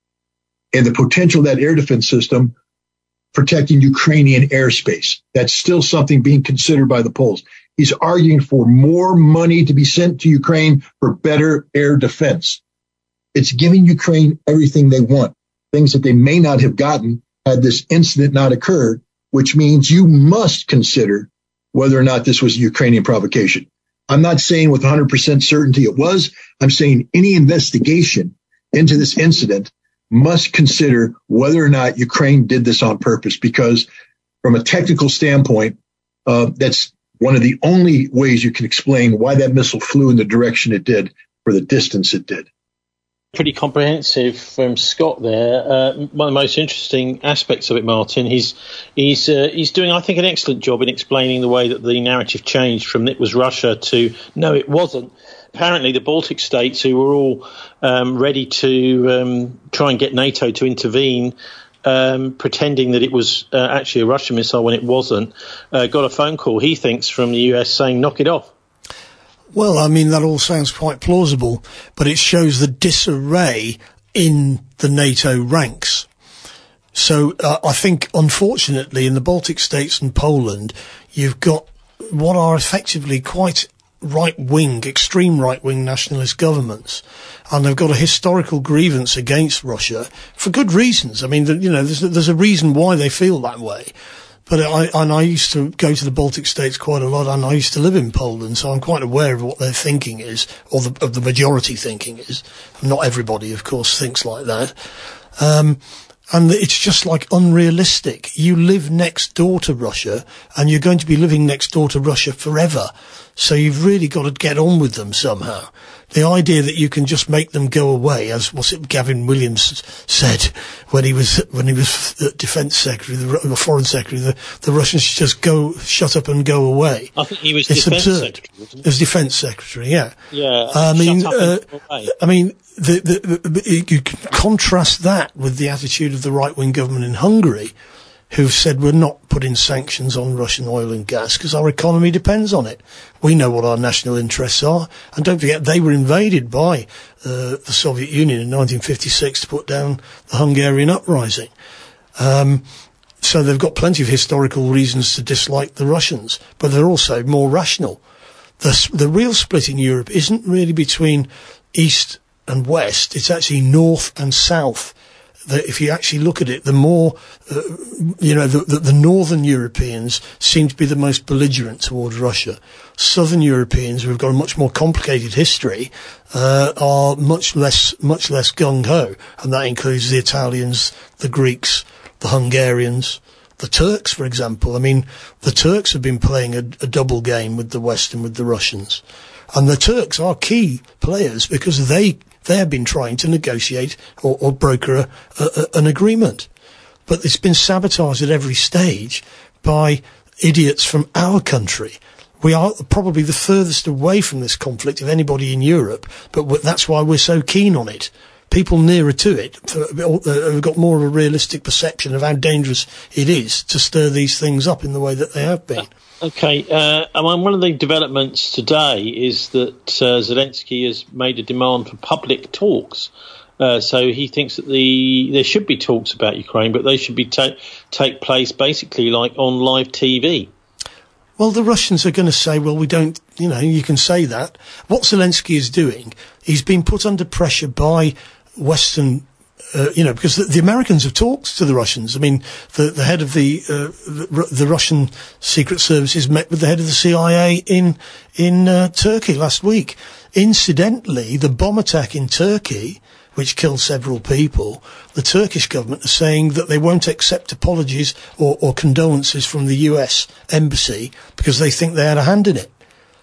and the potential of that air defense system protecting Ukrainian airspace. That's still something being considered by the Poles. He's arguing for more money to be sent to Ukraine for better air defense. It's giving Ukraine everything they want, things that they may not have gotten had this incident not occurred, which means you must consider whether or not this was a Ukrainian provocation. I'm not saying with one hundred percent certainty it was. I'm saying any investigation into this incident must consider whether or not Ukraine did this on purpose, because from a technical standpoint, uh, that's one of the only ways you can explain why that missile flew in the direction it did for the distance it did. Pretty comprehensive from Scott there. Uh, one of the most interesting aspects of it, Martin, he's he's uh, he's doing, I think, an excellent job in explaining the way that the narrative changed from it was Russia to no, it wasn't. Apparently, the Baltic states, who were all um, ready to um, try and get NATO to intervene, um, pretending that it was uh, actually a Russian missile when it wasn't, uh, got a phone call, he thinks, from the U S saying, knock it off. Well, I mean, that all sounds quite plausible, but it shows the disarray in the NATO ranks. So uh, I think, unfortunately, in the Baltic states and Poland, you've got what are effectively quite right-wing, extreme right-wing nationalist governments, and they've got a historical grievance against Russia for good reasons. I mean, the, you know, there's, there's a reason why they feel that way. But I, and I used to go to the Baltic states quite a lot, and I used to live in Poland, so I'm quite aware of what their thinking is, or the, of the majority thinking is. Not everybody, of course, thinks like that. Um, and it's just like unrealistic. You live next door to Russia, and you're going to be living next door to Russia forever. So you've really got to get on with them somehow. The idea that you can just make them go away, as was it Gavin Williams said when he was when he was Defence Secretary, the Foreign Secretary, the, the Russians should just go, shut up and go away. I think he was it's Defence absurd. Secretary, wasn't he? As Defence Secretary, yeah. Yeah. I mean, shut up uh, and go away. I mean, the, the, the, you can contrast that with the attitude of the right-wing government in Hungary, who've said we're not putting sanctions on Russian oil and gas because our economy depends on it. We know what our national interests are. And don't forget, they were invaded by uh, the Soviet Union in nineteen fifty-six to put down the Hungarian uprising. Um, so they've got plenty of historical reasons to dislike the Russians, but they're also more rational. The, the real split in Europe isn't really between East and West. It's actually North and South. That if you actually look at it, the more, uh, you know, the, the, the northern Europeans seem to be the most belligerent towards Russia. Southern Europeans, who've got a much more complicated history, uh, are much less, much less gung-ho. And that includes the Italians, the Greeks, the Hungarians, the Turks, for example. I mean, the Turks have been playing a, a double game with the West and with the Russians. And the Turks are key players because they They have been trying to negotiate or, or broker a, a, an agreement. But it's been sabotaged at every stage by idiots from our country. We are probably the furthest away from this conflict of anybody in Europe, but that's why we're so keen on it. People nearer to it have got more of a realistic perception of how dangerous it is to stir these things up in the way that they have been. Okay, uh, I mean, one of the developments today is that uh, Zelensky has made a demand for public talks. Uh, so he thinks that the there should be talks about Ukraine, but they should be ta- take place basically like on live T V. Well, the Russians are going to say, well, we don't, you know, you can say that. What Zelensky is doing, he's been put under pressure by Western Uh, you know, because the, the Americans have talked to the Russians. I mean, the, the head of the, uh, the the Russian Secret Services met with the head of the C I A in in uh, Turkey last week. Incidentally, the bomb attack in Turkey, which killed several people, the Turkish government are saying that they won't accept apologies or, or condolences from the U S embassy because they think they had a hand in it.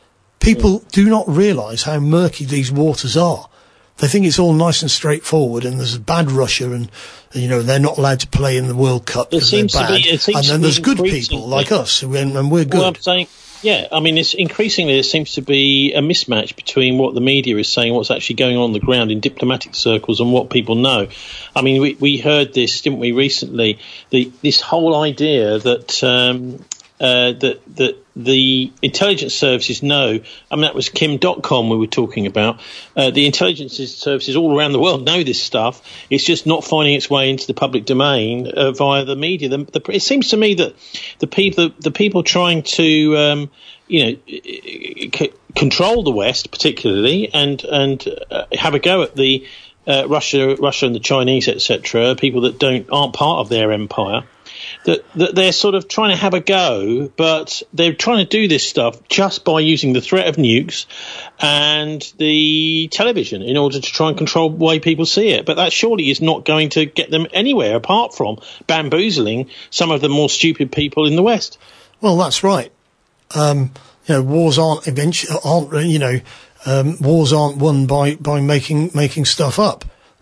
People do not realise how murky these waters are. They think it's all nice and straightforward, and there's bad Russia, and you know they're not allowed to play in the World Cup because they're bad. Be, and then there's good people like us, who, and, and we're good. Well, I'm saying, yeah, I mean, it's increasingly there seems to be a mismatch between what the media is saying, what's actually going on on the ground in diplomatic circles, and what people know. I mean, we we heard this, didn't we, recently? The this whole idea that um, uh, that that the intelligence services know, I mean, that was Kim dot com we were talking about, uh, the intelligence services all around the world know this stuff. It's just not finding its way into the public domain uh, via the media. The, the, it seems to me that the people, the people trying to, um, you know, c- control the West particularly and, and uh, have a go at the uh, Russia, Russia and the Chinese, et cetera, people that don't aren't part of their empire, That, that they're sort of trying to have a go, but they're trying to do this stuff just by using the threat of nukes and the television in order to try and control the way people see it. But that surely is not going to get them anywhere apart from bamboozling some of the more stupid people in the West. Well, that's right. Um, you know, wars aren't eventually aren't you know um, wars aren't won by by making making stuff up.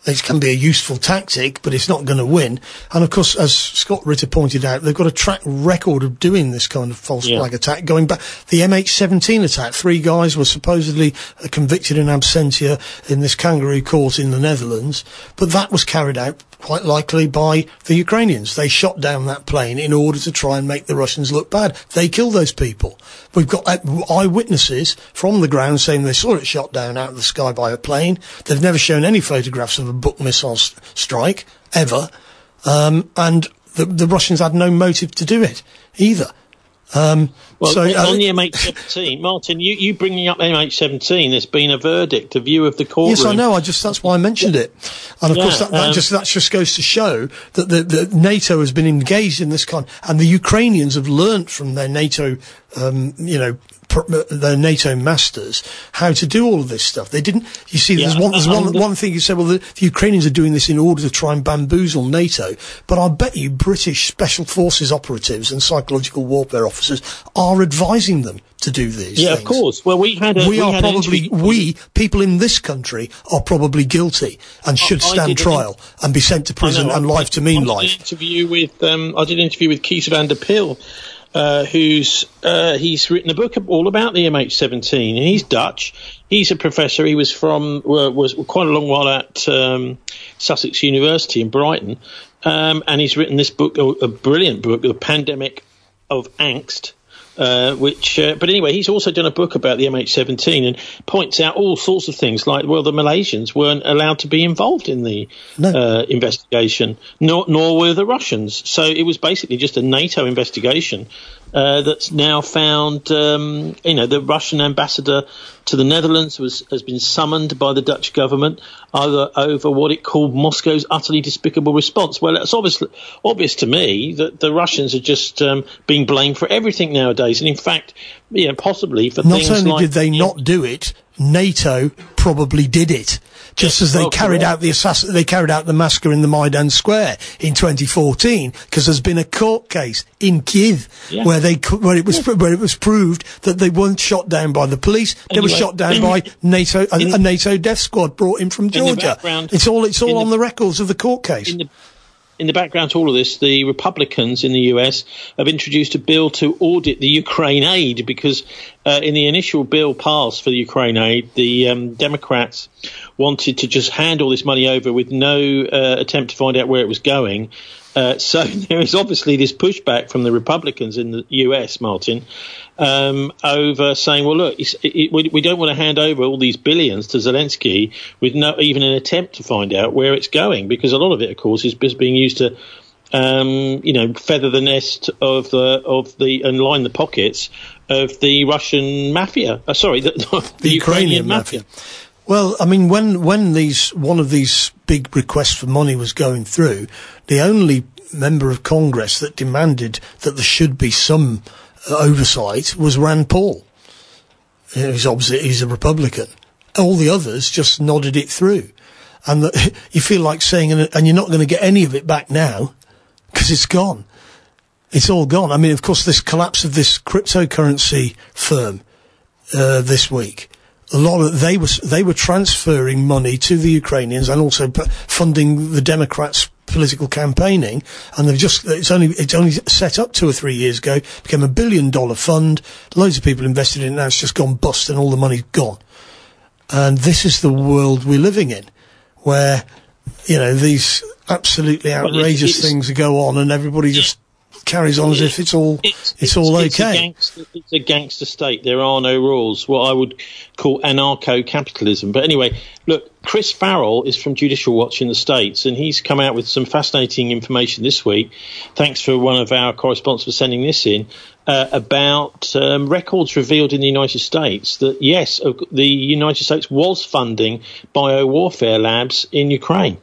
It can be a useful tactic, but it's not going to win. And of course, as Scott Ritter pointed out, they've got a track record of doing this kind of false Yeah. flag attack. Going back, the M H seventeen attack, three guys were supposedly uh, convicted in absentia in this kangaroo court in the Netherlands, but that was carried out quite likely by the Ukrainians. They shot down that plane in order to try and make the Russians look bad. They killed those people. We've got uh, eyewitnesses from the ground saying they saw it shot down out of the sky by a plane. They've never shown any photographs of a Buk missile s- strike, ever. Um, and the, the Russians had no motive to do it, either. Um, Well, so, on uh, the M H seventeen, Martin, you, you bringing up M H seventeen, there's been a verdict, a view of the courtroom. Yes, I know. I just that's why I mentioned it, and of Yeah, course that, that um, just that just goes to show that the, the NATO has been engaged in this kind, and the Ukrainians have learnt from their NATO, um, you know, pr- their NATO masters how to do all of this stuff. They didn't. You see, there's Yeah, one there's I- one I'm- one thing you said. Well, the, the Ukrainians are doing this in order to try and bamboozle NATO, but I bet you British special forces operatives and psychological warfare officers are advising them to do these. Yeah, things. of course. Well, we had a, we, are had an probably, interview- we, people in this country, are probably guilty and should I stand did an trial and be sent to prison I know, and I- life to mean I did life. An interview with, um, I did an interview with Kees van der Pil, uh, who's uh, he's written a book all about the M H seventeen, and he's Dutch. He's a professor. He was from uh, was quite a long while at um, Sussex University in Brighton, um, and he's written this book, a, a brilliant book, The Pandemic of Angst. Uh, which, uh, but anyway, he's also done a book about the M H seventeen and points out all sorts of things like, well, the Malaysians weren't allowed to be involved in the no. uh, investigation, nor, nor were the Russians. So it was basically just a NATO investigation uh, that's now found, um, you know, the Russian ambassador to the Netherlands was has been summoned by the Dutch government over, over what it called Moscow's utterly despicable response. Well, it's obviously obvious to me that the Russians are just um, being blamed for everything nowadays, and in fact, you know, possibly for Not things only like did they not do it, NATO probably did it. Just as they well, carried correct. out the assassin, they carried out the massacre in the Maidan Square in twenty fourteen, because there's been a court case in Kiev Yeah. where they co- where it was pr- where it was proved that they weren't shot down by the police, they were Anyway, shot down in- by NATO a, in- a NATO death squad brought in from the Georgia. background- It's all it's all in on the- the records of the court case. in the in the background to all of this, the Republicans in the U S have introduced a bill to audit the Ukraine aid because uh, in the initial bill passed for the Ukraine aid, the um, Democrats wanted to just hand all this money over with no uh, attempt to find out where it was going. Uh, so there is obviously this pushback from the Republicans in the U S, Martin, um, over saying, well, look, it's, it, it, we, we don't want to hand over all these billions to Zelensky with no even an attempt to find out where it's going, because a lot of it, of course, is just being used to, um, you know, feather the nest of the of the and line the pockets of the Russian mafia. Uh, sorry, the, the, the Ukrainian, Ukrainian mafia. Well, I mean, when when these one of these big requests for money was going through, the only member of Congress that demanded that there should be some uh, oversight was Rand Paul. He's obviously he's a Republican. All the others just nodded it through, and the, you feel like saying, and, and you're not going to get any of it back now because it's gone. It's all gone. I mean, of course, this collapse of this cryptocurrency firm uh, this week. A lot of they were they were transferring money to the Ukrainians and also p- funding the Democrats' political campaigning, and they've just it's only it's only set up two or three years ago, became a billion dollar fund. Loads of people invested in it. Now it's just gone bust and all the money's gone. And this is the world we're living in, where you know these absolutely outrageous it's, it's, things go on, and everybody just carries on as if it's all it's, it's, it's all it's okay. A gangster, it's a gangster state. There are no rules. What I would call anarcho-capitalism. But anyway, look, Chris Farrell is from Judicial Watch in the States, and he's come out with some fascinating information this week. Thanks for one of our correspondents for sending this in. Uh, about um, records revealed in the United States that, yes, uh, the United States was funding biowarfare labs in Ukraine.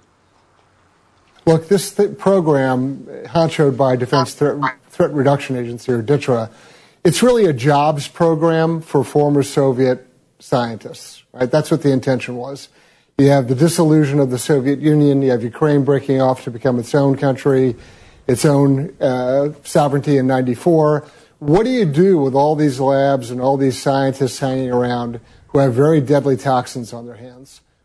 Look, this th- program, honchoed by Defense Threat, Threat Reduction Agency, or D T R A, it's really a jobs program for former Soviet scientists, right? That's what the intention was. You have the dissolution of the Soviet Union, you have Ukraine breaking off to become its own country, its own uh, sovereignty in ninety-four. What do you do with all these labs and all these scientists hanging around who have very deadly toxins on their hands?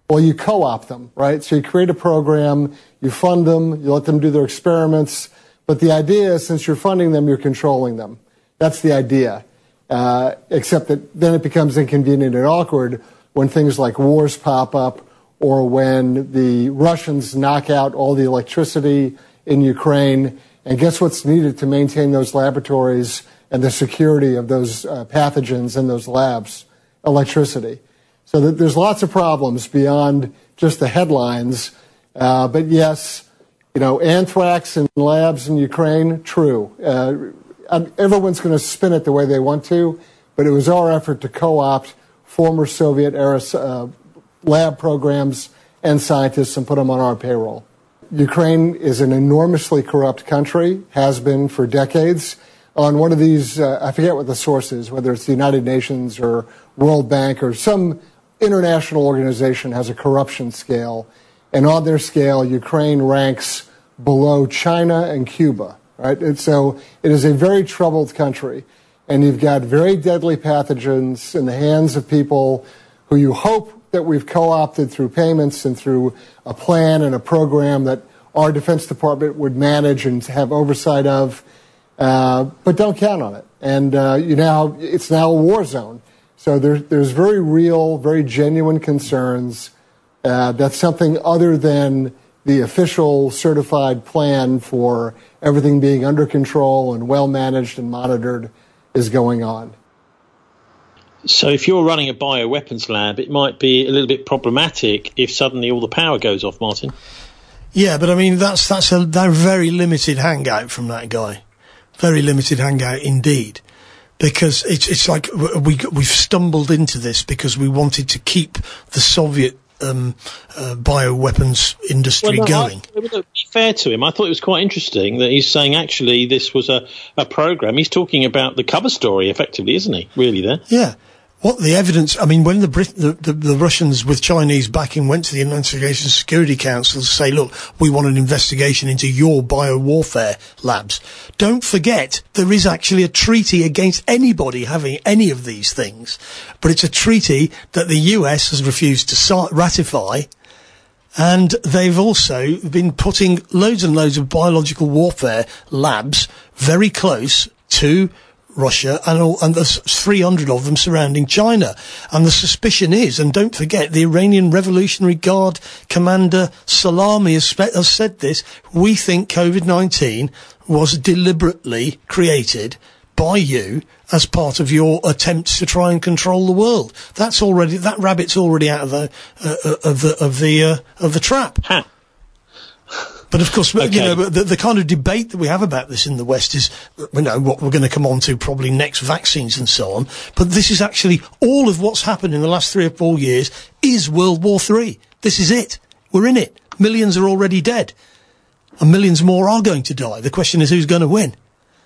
Well, you co-opt them, right? So you create a program, you fund them, you let them do their experiments, but the idea is since you're funding them, you're controlling them. That's the idea. Uh, except that then it becomes inconvenient and awkward when things like wars pop up or when the Russians knock out all the electricity in Ukraine. And guess what's needed to maintain those laboratories and the security of those uh, pathogens in those labs? Electricity. So that there's lots of problems beyond just the headlines. Uh, but yes, you know, anthrax in labs in Ukraine, true. Uh, everyone's going to spin it the way they want to, but it was our effort to co-opt former Soviet-era uh, lab programs and scientists and put them on our payroll. Ukraine is an enormously corrupt country, has been for decades. On one of these, uh, I forget what the source is, whether it's the United Nations or World Bank or some international organization has a corruption scale. And on their scale, Ukraine ranks below China and Cuba, right? And so it is a very troubled country. And you've got very deadly pathogens in the hands of people who you hope that we've co-opted through payments and through a plan and a program that our Defense Department would manage and have oversight of, uh, but don't count on it. And uh, you now it's now a war zone. So there, there's very real, very genuine concerns uh, that something other than the official certified plan for everything being under control and well managed and monitored is going on. So if you're running a bioweapons lab, it might be a little bit problematic if suddenly all the power goes off, Martin. Yeah, but I mean, that's that's a, a very limited hangout from that guy. Very limited hangout indeed. Because it's it's like we, we've stumbled into this because we wanted to keep the Soviet um, uh, bioweapons industry well, no, going. I, to be fair to him, I thought it was quite interesting that he's saying actually this was a, a program. He's talking about the cover story, effectively, isn't he? Really, there. Yeah. What the evidence? I mean, when the, Brit- the, the the Russians with Chinese backing went to the United Nations Security Council to say, "Look, we want an investigation into your biowarfare labs," don't forget there is actually a treaty against anybody having any of these things, but it's a treaty that the U S has refused to ratify. And they've also been putting loads and loads of biological warfare labs very close to Russia, and, all, and there's three hundred of them surrounding China. And the suspicion is, and don't forget, the Iranian Revolutionary Guard commander Salami has, spe- has said this, we think COVID nineteen was deliberately created by you as part of your attempts to try and control the world. That's already, that rabbit's already out of the, uh, of the, of the, uh, of the trap. Ha. But of course, okay. you know, the, the kind of debate that we have about this in the West is, you know, what we're going to come on to probably next, vaccines and so on. But this is actually all of what's happened in the last three or four years is World War Three. This is it. We're in it. Millions are already dead. And millions more are going to die. The question is who's going to win?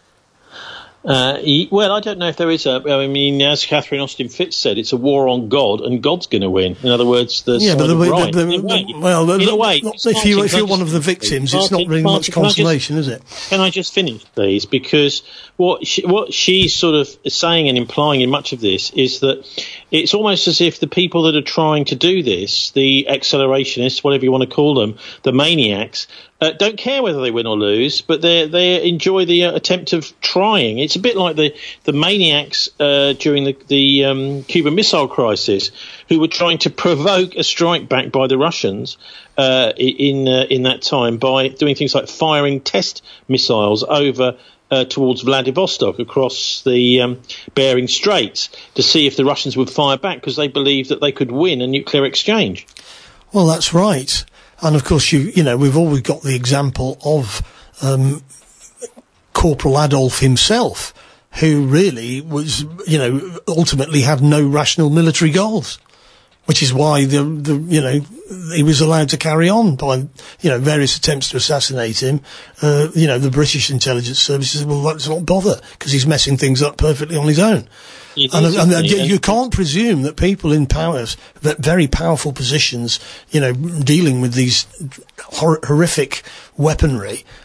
Uh, he, well, I don't know if there is a. I mean, as Catherine Austin Fitz said, it's a war on God, and God's going to win. In other words, the yeah, but the, right. the, the, in a way, well, the, in a way, if, you, if you're one of the victims, Martin, it's not really Martin, much consolation, just, is it? Can I just finish, please? Because what she, what she's sort of saying and implying in much of this is that it's almost as if the people that are trying to do this, the accelerationists, whatever you want to call them, the maniacs, Uh, don't care whether they win or lose, but they they enjoy the uh, attempt of trying. It's a bit like the the maniacs uh, during the the um, Cuban Missile Crisis, who were trying to provoke a strike back by the Russians uh, in uh, in that time by doing things like firing test missiles over uh, towards Vladivostok across the um, Bering Straits to see if the Russians would fire back because they believed that they could win a nuclear exchange. Well, that's right. And of course, you you know, we've always got the example of um, Corporal Adolf himself, who really was, you know, ultimately had no rational military goals, which is why the the you know he was allowed to carry on by you know various attempts to assassinate him. Uh, you know, the British intelligence services, well, let's not bother because he's messing things up perfectly on his own. And, and, and you, you can't presume that people in powers, that very powerful positions, you know, dealing with these hor- horrific weaponry,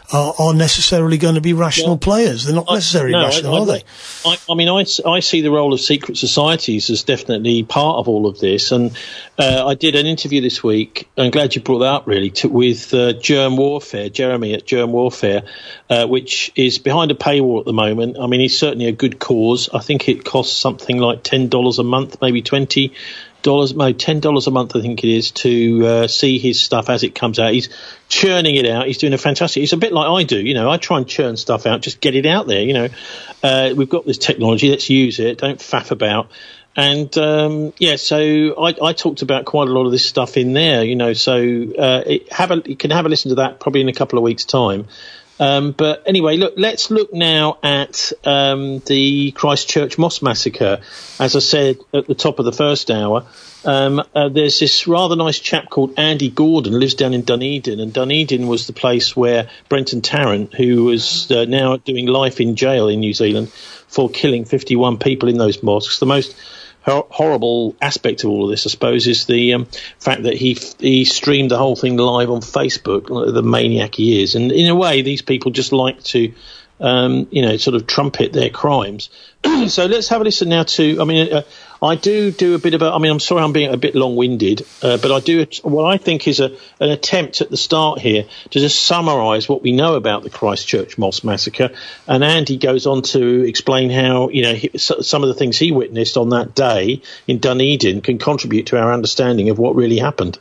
are, are necessarily going to be rational well, players. They're not necessarily I, no, rational, I, I, are they? I, I mean, I, I see the role of secret societies as definitely part of all of this. And uh, I did an interview this week, I'm glad you brought that up, really, to, with uh, Germ Warfare, Jeremy at Germ Warfare, uh, which is behind a paywall at the moment. I mean, he's certainly a good cause. I think it costs something like ten dollars a month, maybe twenty dollars, no, ten dollars a month, I think it is, to uh, see his stuff as it comes out. He's churning it out. He's doing a fantastic. It's a bit like I do, you know. I try and churn stuff out, just get it out there, you know. Uh, we've got this technology. Let's use it. Don't faff about. And um, yeah, so I, I talked about quite a lot of this stuff in there, you know. So uh, it, have a, you can have a listen to that probably in a couple of weeks' time. Um, but anyway, look, let's look now at um, the Christchurch Mosque massacre. As I said at the top of the first hour, um, uh, there's this rather nice chap called Andy Gordon, lives down in Dunedin, and Dunedin was the place where Brenton Tarrant, who was uh, now doing life in jail in New Zealand for killing fifty-one people in those mosques. The most horrible aspect of all of this, I suppose, is the um, fact that he he streamed the whole thing live on Facebook, like the maniac he is. And in a way, these people just like to, um, you know, sort of trumpet their crimes. So let's have a listen now to, I mean, uh, I do do a bit of a, I mean, I'm sorry I'm being a bit long-winded, uh, but I do what I think is a, an attempt at the start here to just summarise what we know about the Christchurch Mosque massacre. And Andy goes on to explain how, you know, he, some of the things he witnessed on that day in Dunedin can contribute to our understanding of what really happened.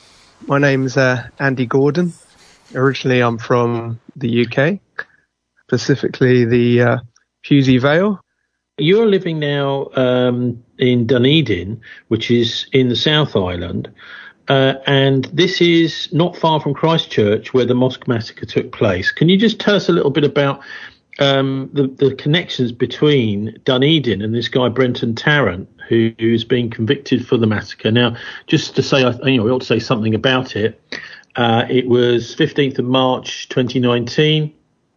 My name's uh, Andy Gordon. Originally, I'm from the U K, specifically the uh, Pewsey Vale. You're living now um, in Dunedin, which is in the South Island, uh, and this is not far from Christchurch, where the mosque massacre took place. Can you just tell us a little bit about um, the, the connections between Dunedin and this guy Brenton Tarrant, who, who's been convicted for the massacre? Now, just to say, you know, we ought to say something about it. Uh, it was fifteenth of March twenty nineteen.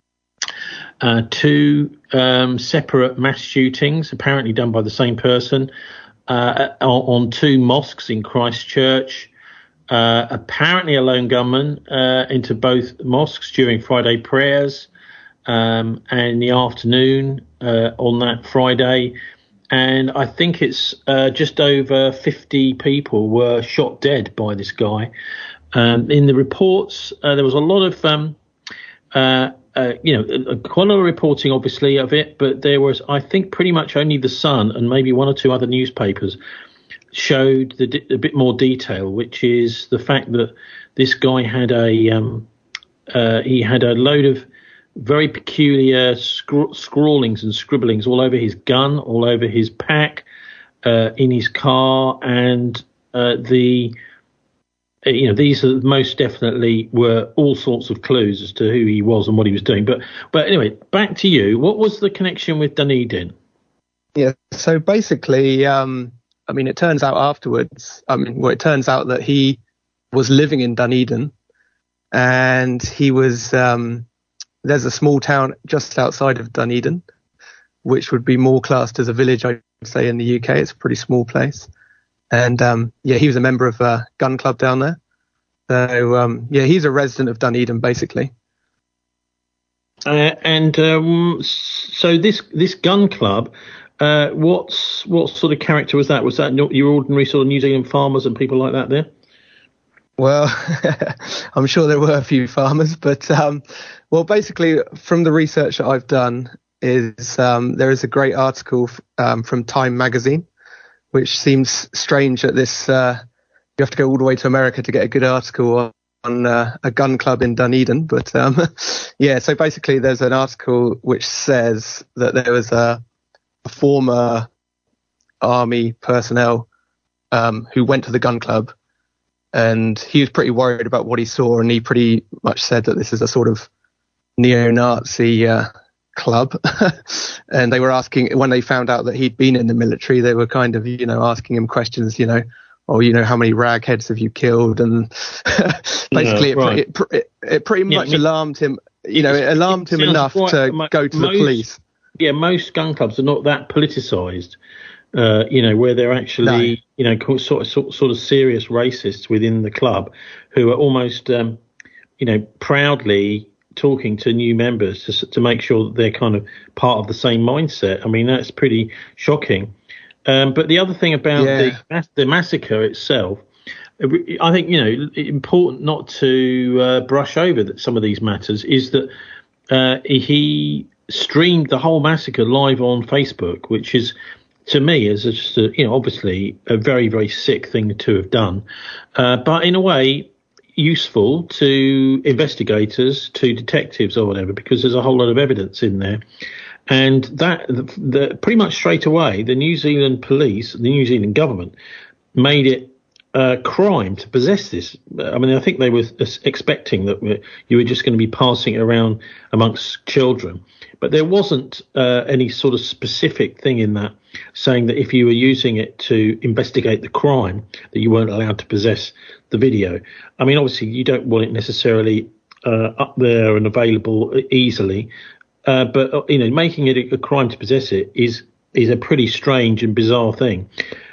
Uh, two um, separate mass shootings, apparently done by the same person, uh, on, on two mosques in Christchurch. Uh, apparently a lone gunman uh, into both mosques during Friday prayers um, and in the afternoon uh, on that Friday. And I think it's uh, just over fifty people were shot dead by this guy. Um, in the reports, uh, there was a lot of... Um, uh, Uh, you know, quite a lot of reporting, obviously, of it, but there was, I think, pretty much only The Sun and maybe one or two other newspapers showed the, a bit more detail, which is the fact that this guy had a um, uh, he had a load of very peculiar scra- scrawlings and scribblings all over his gun, all over his pack, uh, in his car, and uh, the. You know, these are most definitely were all sorts of clues as to who he was and what he was doing. But but anyway, back to you. What was the connection with Dunedin? Yeah, so basically, um, I mean, it turns out afterwards, I mean, well, it turns out that he was living in Dunedin, and he was, um, there's a small town just outside of Dunedin, which would be more classed as a village, I'd say, in the U K. It's a pretty small place. And, um, yeah, he was a member of a gun club down there. So, um, yeah, he's a resident of Dunedin, basically. Uh, and um, so this this gun club, uh, what's what sort of character was that? Was that your ordinary sort of New Zealand farmers and people like that there? Well, I'm sure there were a few farmers, but, um, well, basically, from the research that I've done, is um, there is a great article um, from Time magazine, which seems strange that this, uh, you have to go all the way to America to get a good article on, on uh, a gun club in Dunedin. But, um, yeah, so basically there's an article which says that there was a, a former army personnel um, who went to the gun club, and he was pretty worried about what he saw, and he pretty much said that this is a sort of neo-Nazi uh, club. And they were asking, when they found out that he'd been in the military, they were kind of, you know, asking him questions, you know, oh, you know, how many ragheads have you killed? And basically yeah, right. it, it, it pretty much yeah, alarmed him, you know, it alarmed it him enough quite, to mo- go to most, the police. Yeah, most gun clubs are not that politicised, uh, you know, where they're actually, no. you know, sort of, sort, sort of serious racists within the club who are almost, um, you know, proudly talking to new members to, to make sure that they're kind of part of the same mindset. I mean, that's pretty shocking. Um, but the other thing about yeah. the, the massacre itself, I think, you know, important not to uh, brush over that some of these matters is that uh, he streamed the whole massacre live on Facebook, which is, to me, is just a, you know, obviously a very, very sick thing to have done, uh, but in a way useful to investigators, to detectives or whatever, because there's a whole lot of evidence in there. And that the, the, pretty much straight away, the New Zealand police, the New Zealand government, made it a crime to possess this. I mean, I think they were expecting that you were just going to be passing it around amongst children. But there wasn't uh, any sort of specific thing in that saying that if you were using it to investigate the crime, that you weren't allowed to possess the video. I mean, obviously, you don't want it necessarily uh, up there and available easily. Uh, but, you know, making it a, a crime to possess it is is a pretty strange and bizarre thing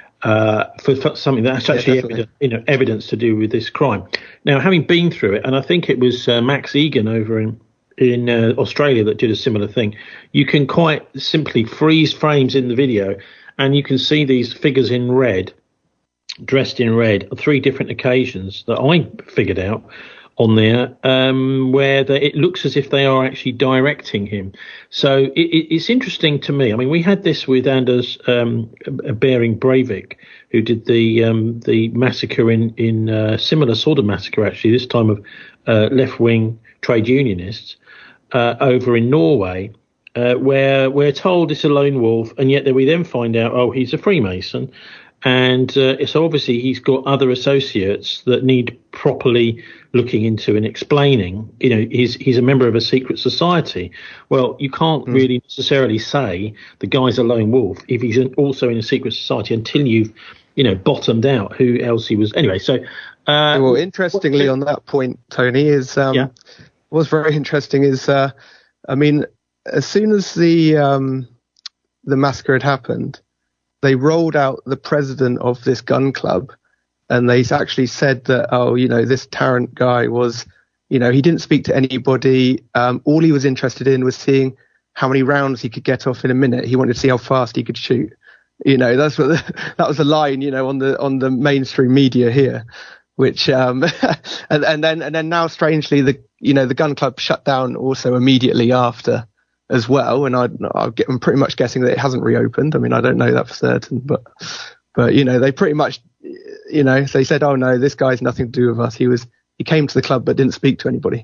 uh, for, for something that's actually yeah, evidence, you know, evidence to do with this crime. Now, having been through it, and I think it was uh, Max Egan over in, in uh, Australia that did a similar thing, you can quite simply freeze frames in the video and you can see these figures in red, dressed in red, on three different occasions that I figured out on there, um, where the, it looks as if they are actually directing him. So it, it, it's interesting to me. I mean, we had this with Anders um, Behring Breivik, who did the um, the massacre in in uh, similar sort of massacre, actually, this time of uh, left-wing trade unionists uh, over in Norway, uh, where we're told it's a lone wolf, and yet we then find out, oh, he's a Freemason. And uh, so obviously he's got other associates that need properly looking into and explaining. You know, he's he's a member of a secret society. Well, you can't mm. really necessarily say the guy's a lone wolf if he's also in a secret society until you've, you know, bottomed out who else he was. Anyway, so uh, well, interestingly on that point, Tony, is um, yeah. what's very interesting is, uh, I mean, as soon as the um, the massacre had happened, they rolled out the president of this gun club, and they actually said that, oh, you know, this Tarrant guy was, you know, he didn't speak to anybody. Um, all he was interested in was seeing how many rounds he could get off in a minute. He wanted to see how fast he could shoot. You know, that's what the, that was the line, you know, on the on the mainstream media here, which um, and, and then and then now strangely the you know the gun club shut down also immediately after as well, and I, I'm pretty much guessing that it hasn't reopened. I mean, I don't know that for certain, but, but you know, they pretty much, you know, they said, oh no, this guy's nothing to do with us. He was, he came to the club but didn't speak to anybody,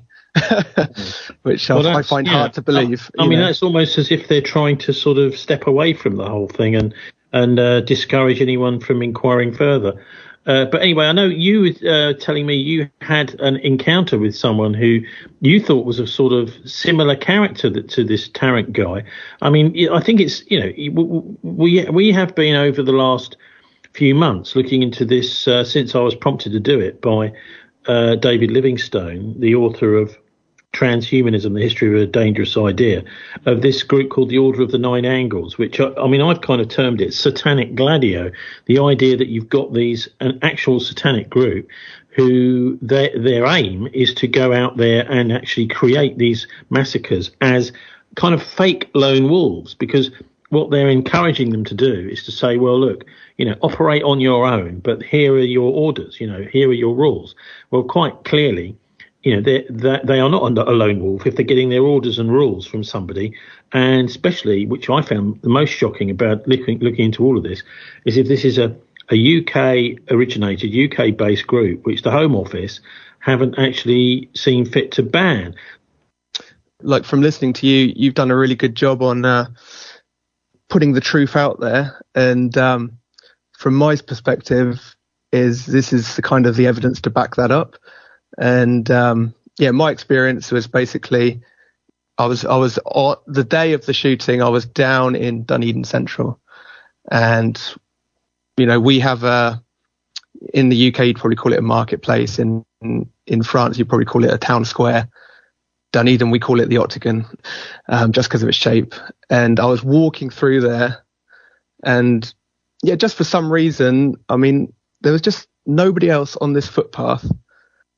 which well, I, I find yeah, hard to believe. I, I mean, know. That's almost as if they're trying to sort of step away from the whole thing and and uh, discourage anyone from inquiring further. Uh, but anyway, I know you were uh, telling me you had an encounter with someone who you thought was a sort of similar character that, to this Tarrant guy. I mean, I think it's, you know, we we have been over the last few months looking into this uh, since I was prompted to do it by uh, David Livingstone, the author of Transhumanism, the History of a Dangerous Idea, of this group called the Order of the Nine Angles, which, I, I mean, I've kind of termed it satanic gladio, the idea that you've got these, an actual satanic group who their, their aim is to go out there and actually create these massacres as kind of fake lone wolves, because what they're encouraging them to do is to say, well, look, you know, operate on your own, but here are your orders, you know, here are your rules. Well, quite clearly, you know, they they are not under a lone wolf if they're getting their orders and rules from somebody. And especially, which I found the most shocking about looking looking into all of this, is if this is a, a U K originated, U K based group, which the Home Office haven't actually seen fit to ban. Like, from listening to you, you've done a really good job on uh, putting the truth out there. And um, from my perspective, is this is the kind of the evidence to back that up. And um, yeah, my experience was basically, I was I was on the day of the shooting, I was down in Dunedin Central, and you know, we have a, in the U K you'd probably call it a marketplace. In in, in France you'd probably call it a town square. Dunedin we call it the Octagon, um, just because of its shape. And I was walking through there, and yeah, just for some reason, I mean, there was just nobody else on this footpath.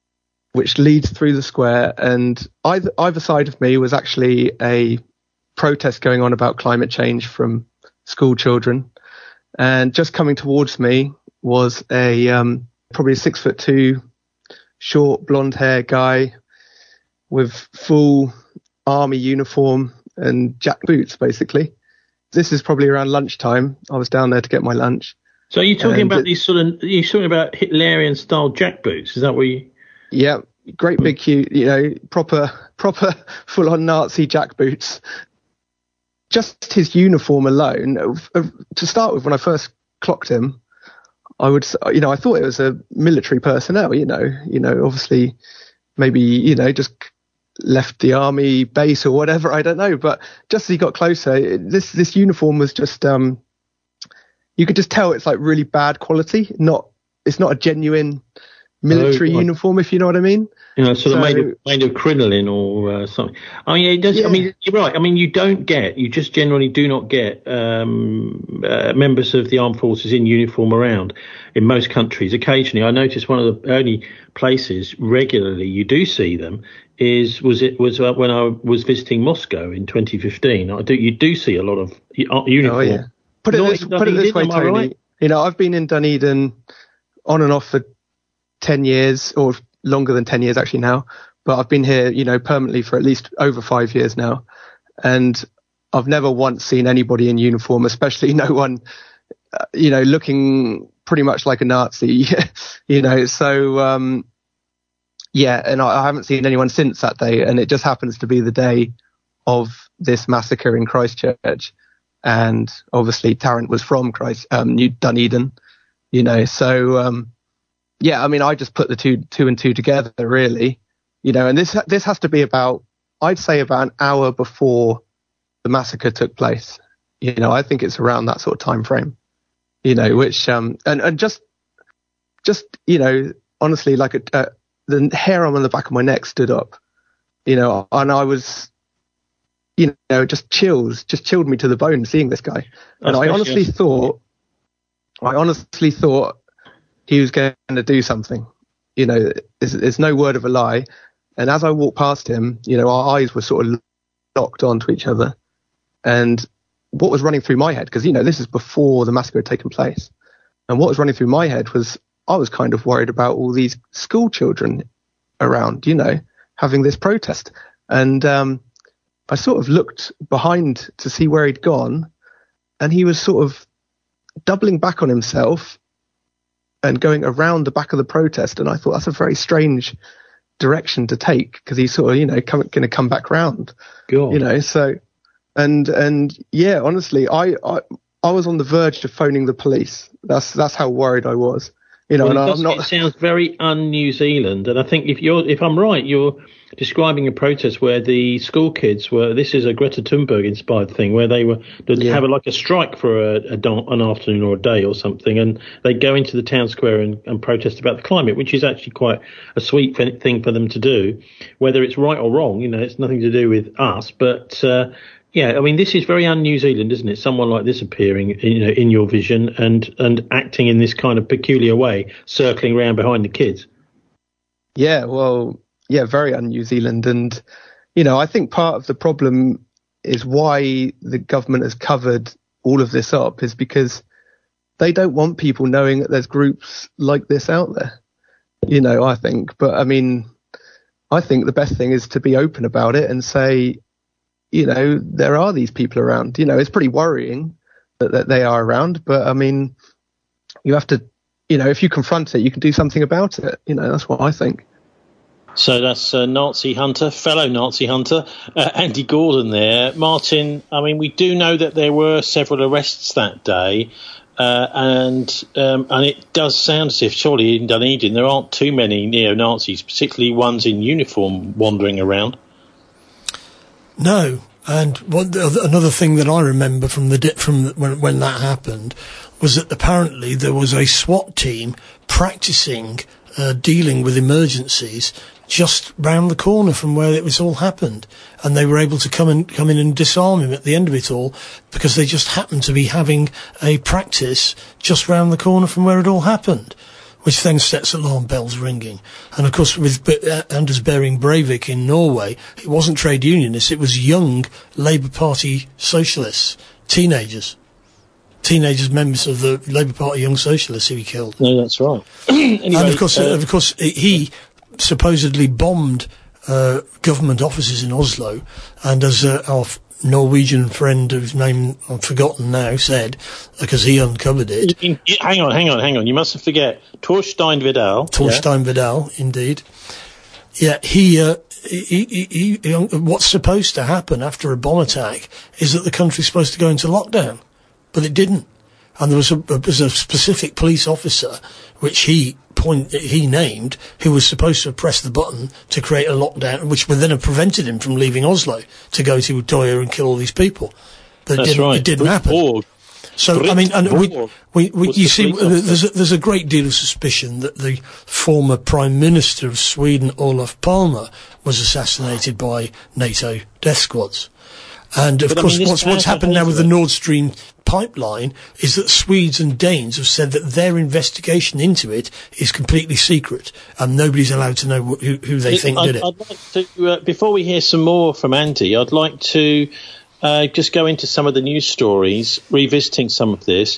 which leads through the square, and either either side of me was actually a protest going on about climate change from school children, and just coming towards me was a um, probably a six foot two, short blonde hair guy with full army uniform and jack boots, basically. This is probably around lunchtime. I was down there to get my lunch. So are you talking and about it, these sort of, you're talking about Hitlerian style jack boots? Is that what you? Yeah, great big, cute, you know, proper, proper full on Nazi jack boots. Just his uniform alone, uh, to start with, when I first clocked him, I would, you know, I thought it was a military personnel, you know, you know, obviously maybe, you know, just left the army base or whatever, I don't know. But just as he got closer, this, this uniform was just, um, you could just tell it's like really bad quality. Not, it's not a genuine military oh, uniform, if you know what I mean. You know, sort so, of made of, made of crinoline or uh, something. I mean, it does. Yeah. I mean, you're right. I mean, you don't get, you just generally do not get um, uh, members of the armed forces in uniform around in most countries. Occasionally, I noticed one of the only places regularly you do see them is was it was uh, when I was visiting Moscow in twenty fifteen. I do you do see a lot of uniform. Oh, yeah. Put it Not, this, put it this way, Tony. Right? You know, I've been in Dunedin on and off for ten years, or longer than ten years actually now, but I've been here, you know, permanently for at least over five years now, and I've never once seen anybody in uniform, especially no one, uh, you know, looking pretty much like a Nazi, you know, so um yeah, and I, I haven't seen anyone since that day, and it just happens to be the day of this massacre in Christchurch, and obviously Tarrant was from Christ um New Dunedin, you know, so um yeah, I mean, I just put the two, two and two together, really, you know, and this, this has to be about, I'd say about an hour before the massacre took place. You know, I think it's around that sort of time frame, you know, which, um, and, and just, just, you know, honestly, like a, uh, the hair on the back of my neck stood up, you know, and I was, you know, just chills, just chilled me to the bone seeing this guy. And I honestly thought, I honestly thought, he was going to do something, you know, there's, there's no word of a lie. And as I walked past him, you know, our eyes were sort of locked onto each other. And what was running through my head, because, you know, this is before the massacre had taken place. And what was running through my head was I was kind of worried about all these school children around, you know, having this protest. And um, I sort of looked behind to see where he'd gone. And he was sort of doubling back on himself and going around the back of the protest. And I thought that's a very strange direction to take, because he's sort of, you know, going to come back round, God. You know, so, and, and yeah, honestly, I, I, I was on the verge of phoning the police. That's, that's how worried I was, you know, well, and it, does, I'm not. It sounds very un-New Zealand. And I think if you're, if I'm right, you're describing a protest where the school kids were, this is a Greta Thunberg inspired thing, where they were, they'd yeah. have a, like a strike for a, a an afternoon or a day or something, and they'd go into the town square and, and protest about the climate, which is actually quite a sweet thing for them to do. Whether it's right or wrong, you know, it's nothing to do with us, but uh, yeah, I mean, this is very un-New Zealand, isn't it? Someone like this appearing, you know, in your vision and and acting in this kind of peculiar way, circling around behind the kids. Yeah, well, yeah, very un-New Zealand. And, you know, I think part of the problem is why the government has covered all of this up is because they don't want people knowing that there's groups like this out there, you know, I think. But, I mean, I think the best thing is to be open about it and say, you know, there are these people around. You know, it's pretty worrying that, that they are around. But, I mean, you have to, you know, if you confront it, you can do something about it. You know, that's what I think. So that's uh, Nazi hunter, fellow Nazi hunter, uh, Andy Gordon there. Martin, I mean, we do know that there were several arrests that day, uh, and um, and it does sound as if surely in Dunedin there aren't too many neo-Nazis, particularly ones in uniform wandering around. No, and what the, another thing that I remember from the from when when that happened was that apparently there was a SWAT team practicing uh, dealing with emergencies just round the corner from where it was all happened, and they were able to come and come in and disarm him at the end of it all because they just happened to be having a practice just round the corner from where it all happened, which then sets alarm bells ringing. And of course, with uh, Anders Behring Breivik in Norway, it wasn't trade unionists, it was young Labour Party socialists, teenagers. Teenagers, members of the Labour Party Young Socialists who he killed. No, that's right. Anyway, and of course, uh, of course, he supposedly bombed uh, government offices in Oslo, and as uh, our f- Norwegian friend, whose name I've forgotten now, said, because he uncovered it. In, in, hang on, hang on, hang on. You mustn't forget Torstein Vidal. Torstein yeah. Vidal, indeed. Yeah, he, uh, he, he, he, what's supposed to happen after a bomb attack is that the country's supposed to go into lockdown. But it didn't. And there was a, there was a specific police officer, which he point, he named, who was supposed to have pressed the button to create a lockdown, which would then have prevented him from leaving Oslo to go to Utøya and kill all these people. But That's it didn't, right. it didn't Britt happen. Borg. So, Britt I mean, and we, we, we you the see, police there's a, there's a great deal of suspicion that the former Prime Minister of Sweden, Olof Palme, was assassinated by NATO death squads. And of But, I course, mean, what's, what's happened now with the Nord Stream pipeline is that Swedes and Danes have said that their investigation into it is completely secret, and nobody's allowed to know who, who they think I'd, did it. I'd like to, uh, before we hear some more from Andy, I'd like to uh, just go into some of the news stories, revisiting some of this.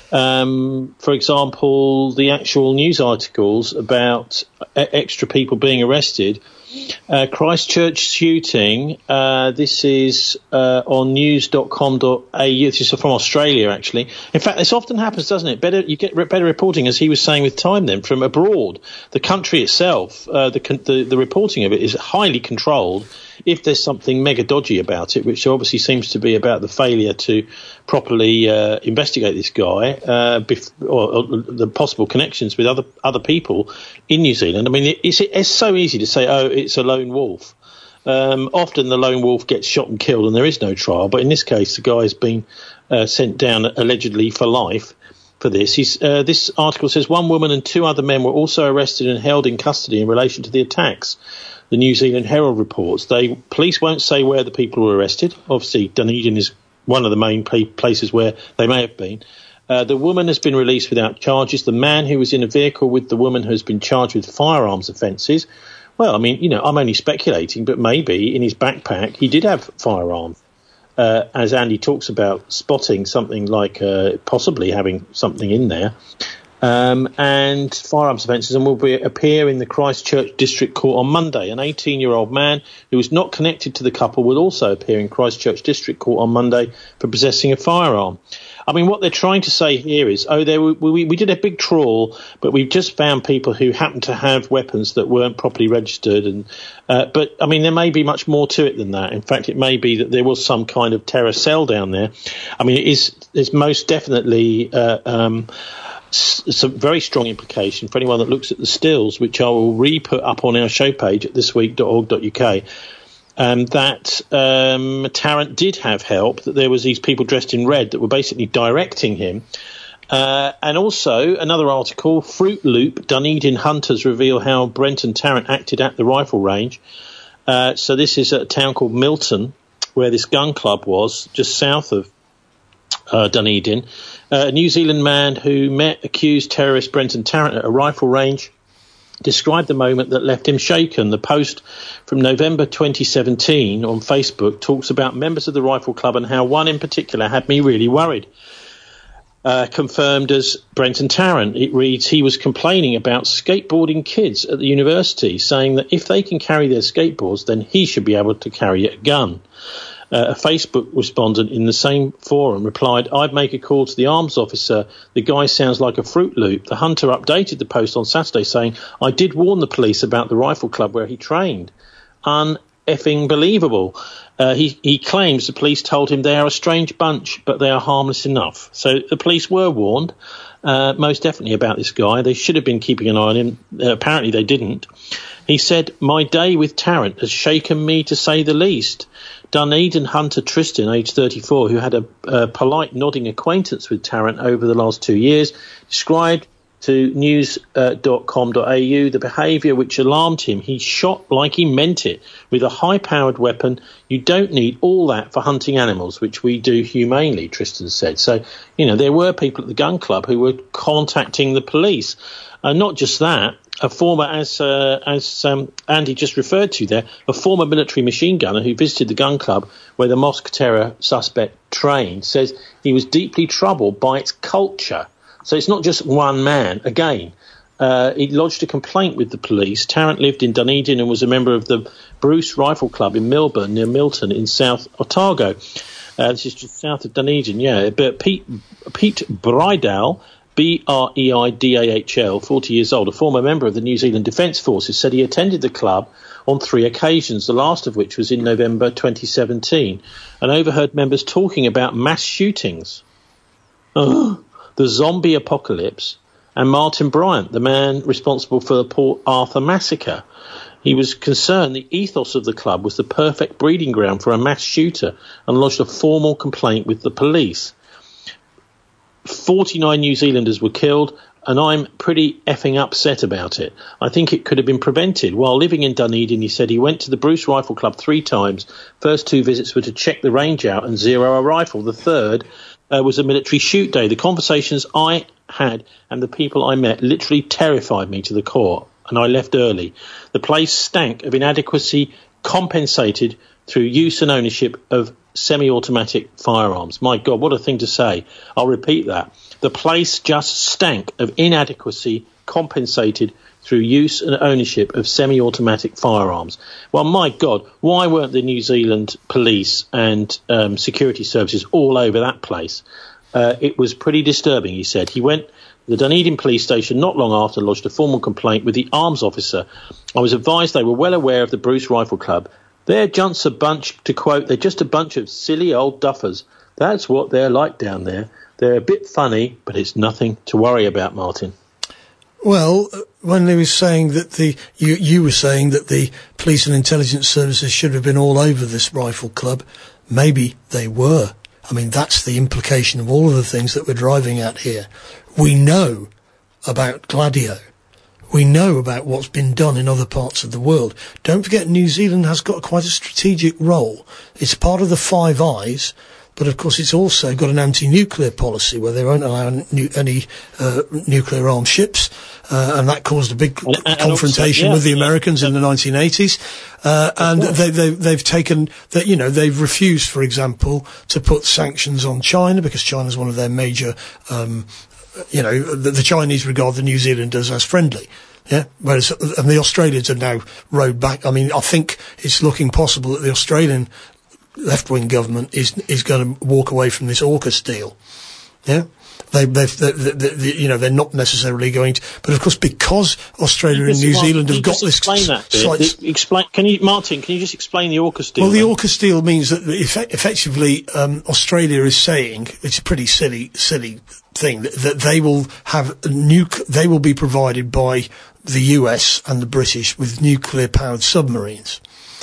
Um, for example, the actual news articles about uh, extra people being arrested. Uh, Christchurch shooting, uh, this is uh, on news dot com dot a u, this is from Australia actually. In fact, this often happens, doesn't it? Better You get better reporting, as he was saying with Time then, from abroad. The country itself, uh, the, the, the reporting of it is highly controlled if there's something mega dodgy about it, which obviously seems to be about the failure to properly uh, investigate this guy, uh, bef- or, or the possible connections with other other people in New Zealand. I mean, it's, it's so easy to say, oh, it's a lone wolf. Um, often the lone wolf gets shot and killed and there is no trial, but in this case the guy has been uh, sent down allegedly for life for this. He's, uh, this article says one woman and two other men were also arrested and held in custody in relation to the attacks. The New Zealand Herald reports. They police won't say where the people were arrested. Obviously, Dunedin is one of the main places where they may have been. Uh, the woman has been released without charges. The man who was in a vehicle with the woman has been charged with firearms offences. Well, I mean, you know, I'm only speculating, but maybe in his backpack he did have firearms. Uh, as Andy talks about spotting something like uh, possibly having something in there. Um, and firearms offences, and will be, appear in the Christchurch District Court on Monday. An eighteen-year-old man who is not connected to the couple will also appear in Christchurch District Court on Monday for possessing a firearm. I mean, what they're trying to say here is, oh, there we, we, we did a big trawl, but we've just found people who happen to have weapons that weren't properly registered. And uh, but, I mean, there may be much more to it than that. In fact, it may be that there was some kind of terror cell down there. I mean, it is there's most definitely uh, um, some very strong implication for anyone that looks at the stills, which I will re-put up on our show page at this week dot org dot u k. Um, that um, Tarrant did have help, that there was these people dressed in red that were basically directing him. Uh, and also another article, Fruit Loop, Dunedin hunters reveal how Brenton Tarrant acted at the rifle range. Uh, so this is at a town called Milton, where this gun club was, just south of uh, Dunedin. Uh, a New Zealand man who met accused terrorist Brenton Tarrant at a rifle range described the moment that left him shaken. The post from November twenty seventeen on Facebook talks about members of the rifle club and how one in particular had me really worried. Uh, confirmed as Brenton Tarrant. It reads, he was complaining about skateboarding kids at the university, saying that if they can carry their skateboards, then he should be able to carry a gun. Uh, a Facebook respondent in the same forum replied, I'd make a call to the arms officer. The guy sounds like a Fruit Loop. The hunter updated the post on Saturday saying, I did warn the police about the rifle club where he trained. Un-effing believable. Uh, he, he claims the police told him they are a strange bunch, but they are harmless enough. So the police were warned, uh, most definitely about this guy. They should have been keeping an eye on him. Uh, apparently they didn't. He said, my day with Tarrant has shaken me to say the least. Dunedin hunter Tristan, aged thirty-four, who had a, a polite nodding acquaintance with Tarrant over the last two years, described to news dot com dot a u, the behaviour which alarmed him. He shot like he meant it with a high-powered weapon. You don't need all that for hunting animals, which we do humanely, Tristan said. So, you know, there were people at the gun club who were contacting the police. And uh, not just that, a former, as uh, as um, Andy just referred to there, a former military machine gunner who visited the gun club where the mosque terror suspect trained, says he was deeply troubled by its culture. So it's not just one man. Again, uh, he lodged a complaint with the police. Tarrant lived in Dunedin and was a member of the Bruce Rifle Club in Milburn, near Milton, in South Otago. Uh, this is just south of Dunedin, yeah. But Pete, Pete Bridal, B R E I D A H L, forty years old, a former member of the New Zealand Defence Forces, said he attended the club on three occasions, the last of which was in November twenty seventeen, and overheard members talking about mass shootings. Oh. The zombie apocalypse, and Martin Bryant, the man responsible for the Port Arthur massacre. He was concerned the ethos of the club was the perfect breeding ground for a mass shooter and lodged a formal complaint with the police. forty-nine New Zealanders were killed, and I'm pretty effing upset about it. I think it could have been prevented. While living in Dunedin, he said he went to the Bruce Rifle Club three times. First two visits were to check the range out and zero a rifle. The third Uh, was a military shoot day. The conversations I had and the people I met literally terrified me to the core, and I left early. The place stank of inadequacy compensated through use and ownership of semi-automatic firearms. My God, what a thing to say. I'll repeat that. The place just stank of inadequacy compensated through use and ownership of semi-automatic firearms. Well, my God, why weren't the New Zealand police and um, security services all over that place? Uh, it was pretty disturbing, he said. He went to the Dunedin police station not long after, lodged a formal complaint with the arms officer. I was advised they were well aware of the Bruce Rifle Club. They're just a bunch, to quote, they're just a bunch of silly old duffers. That's what they're like down there. They're a bit funny, but it's nothing to worry about, Martin. Well, when they were saying that the, you, you were saying that the police and intelligence services should have been all over this rifle club, maybe they were. I mean, that's the implication of all of the things that we're driving at here. We know about Gladio. We know about what's been done in other parts of the world. Don't forget, New Zealand has got quite a strategic role. It's part of the Five Eyes, but of course it's also got an anti-nuclear policy where they won't allow nu- any uh, nuclear armed ships, uh, and that caused a big and, and confrontation also, yeah, with the Americans yeah. in the nineteen eighties. Uh, and they, they, they've taken that, you know, they've refused, for example, to put sanctions on China because China's one of their major, um, you know, the, the Chinese regard the New Zealanders as friendly. Yeah, whereas, and the Australians have now rowed back. I mean, I think it's looking possible that the Australian left-wing government is is going to walk away from this AUKUS deal. Yeah, they, they've, they, they, they, you know, they're not necessarily going to, but of course, because Australia and New Zealand have got this. Explain that. Slight, explain. Can you, Martin? Can you just explain the AUKUS deal? Well, the then? AUKUS deal means that effect, effectively, um, Australia is saying it's a pretty silly, silly thing that, that they will have nuke. They will be provided by the U S and the British with nuclear-powered submarines.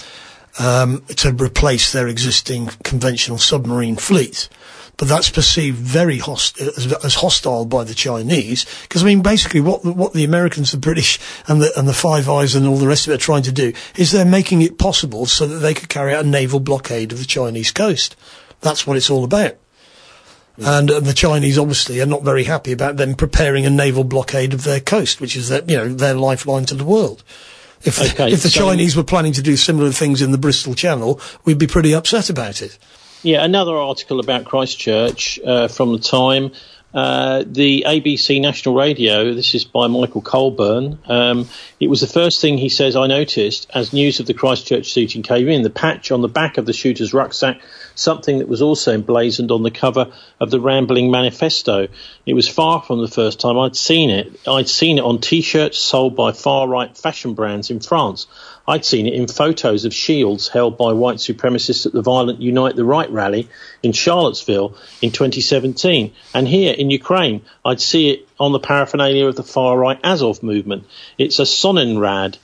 Um, to replace their existing conventional submarine fleet. But that's perceived very host- as, as hostile by the Chinese, because I mean, basically what the, what the Americans, the British and the, and the Five Eyes and all the rest of it are trying to do is they're making it possible so that they could carry out a naval blockade of the Chinese coast. That's what it's all about. Yeah. And, and the Chinese obviously are not very happy about them preparing a naval blockade of their coast, which is their, you know, their lifeline to the world. If, okay, if the so Chinese were planning to do similar things in the Bristol Channel, we'd be pretty upset about it. Yeah, another article about Christchurch uh, from the Time. Uh, the A B C National Radio, this is by Michael Colburn. Um, it was the first thing, he says, I noticed as news of the Christchurch shooting came in. The patch on the back of the shooter's rucksack, something that was also emblazoned on the cover of the Rambling Manifesto. It was far from the first time I'd seen it. I'd seen it on T-shirts sold by far-right fashion brands in France. I'd seen it in photos of shields held by white supremacists at the violent Unite the Right rally in Charlottesville in twenty seventeen. And here in Ukraine, I'd see it on the paraphernalia of the far-right Azov movement. It's a Sonnenrad,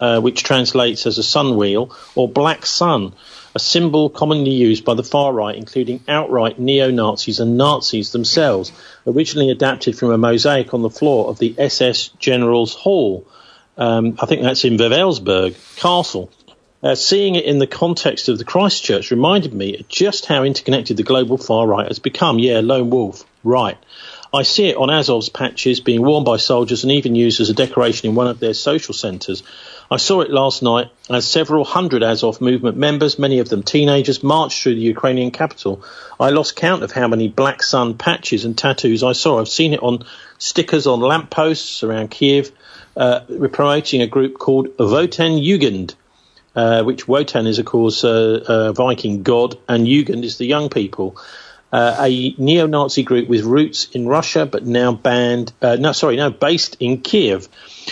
uh, which translates as a sun wheel, or black sun, a symbol commonly used by the far right, including outright neo-Nazis and Nazis themselves, originally adapted from a mosaic on the floor of the S S General's Hall. Um, I think that's in Wewelsburg Castle. Uh, seeing it in the context of the Christchurch reminded me of just how interconnected the global far right has become. Yeah, lone wolf, right. I see it on Azov's patches being worn by soldiers and even used as a decoration in one of their social centres. I saw it last night as several hundred Azov movement members, many of them teenagers, marched through the Ukrainian capital. I lost count of how many black sun patches and tattoos I saw. I've seen it on stickers on lampposts around Kiev. Uh, we're promoting a group called Wotan Jugend, uh, which Wotan is, of course, uh, a Viking god, and Jugend is the young people. Uh, a neo-Nazi group with roots in Russia, but now banned, uh, no, sorry, no, based in Kiev.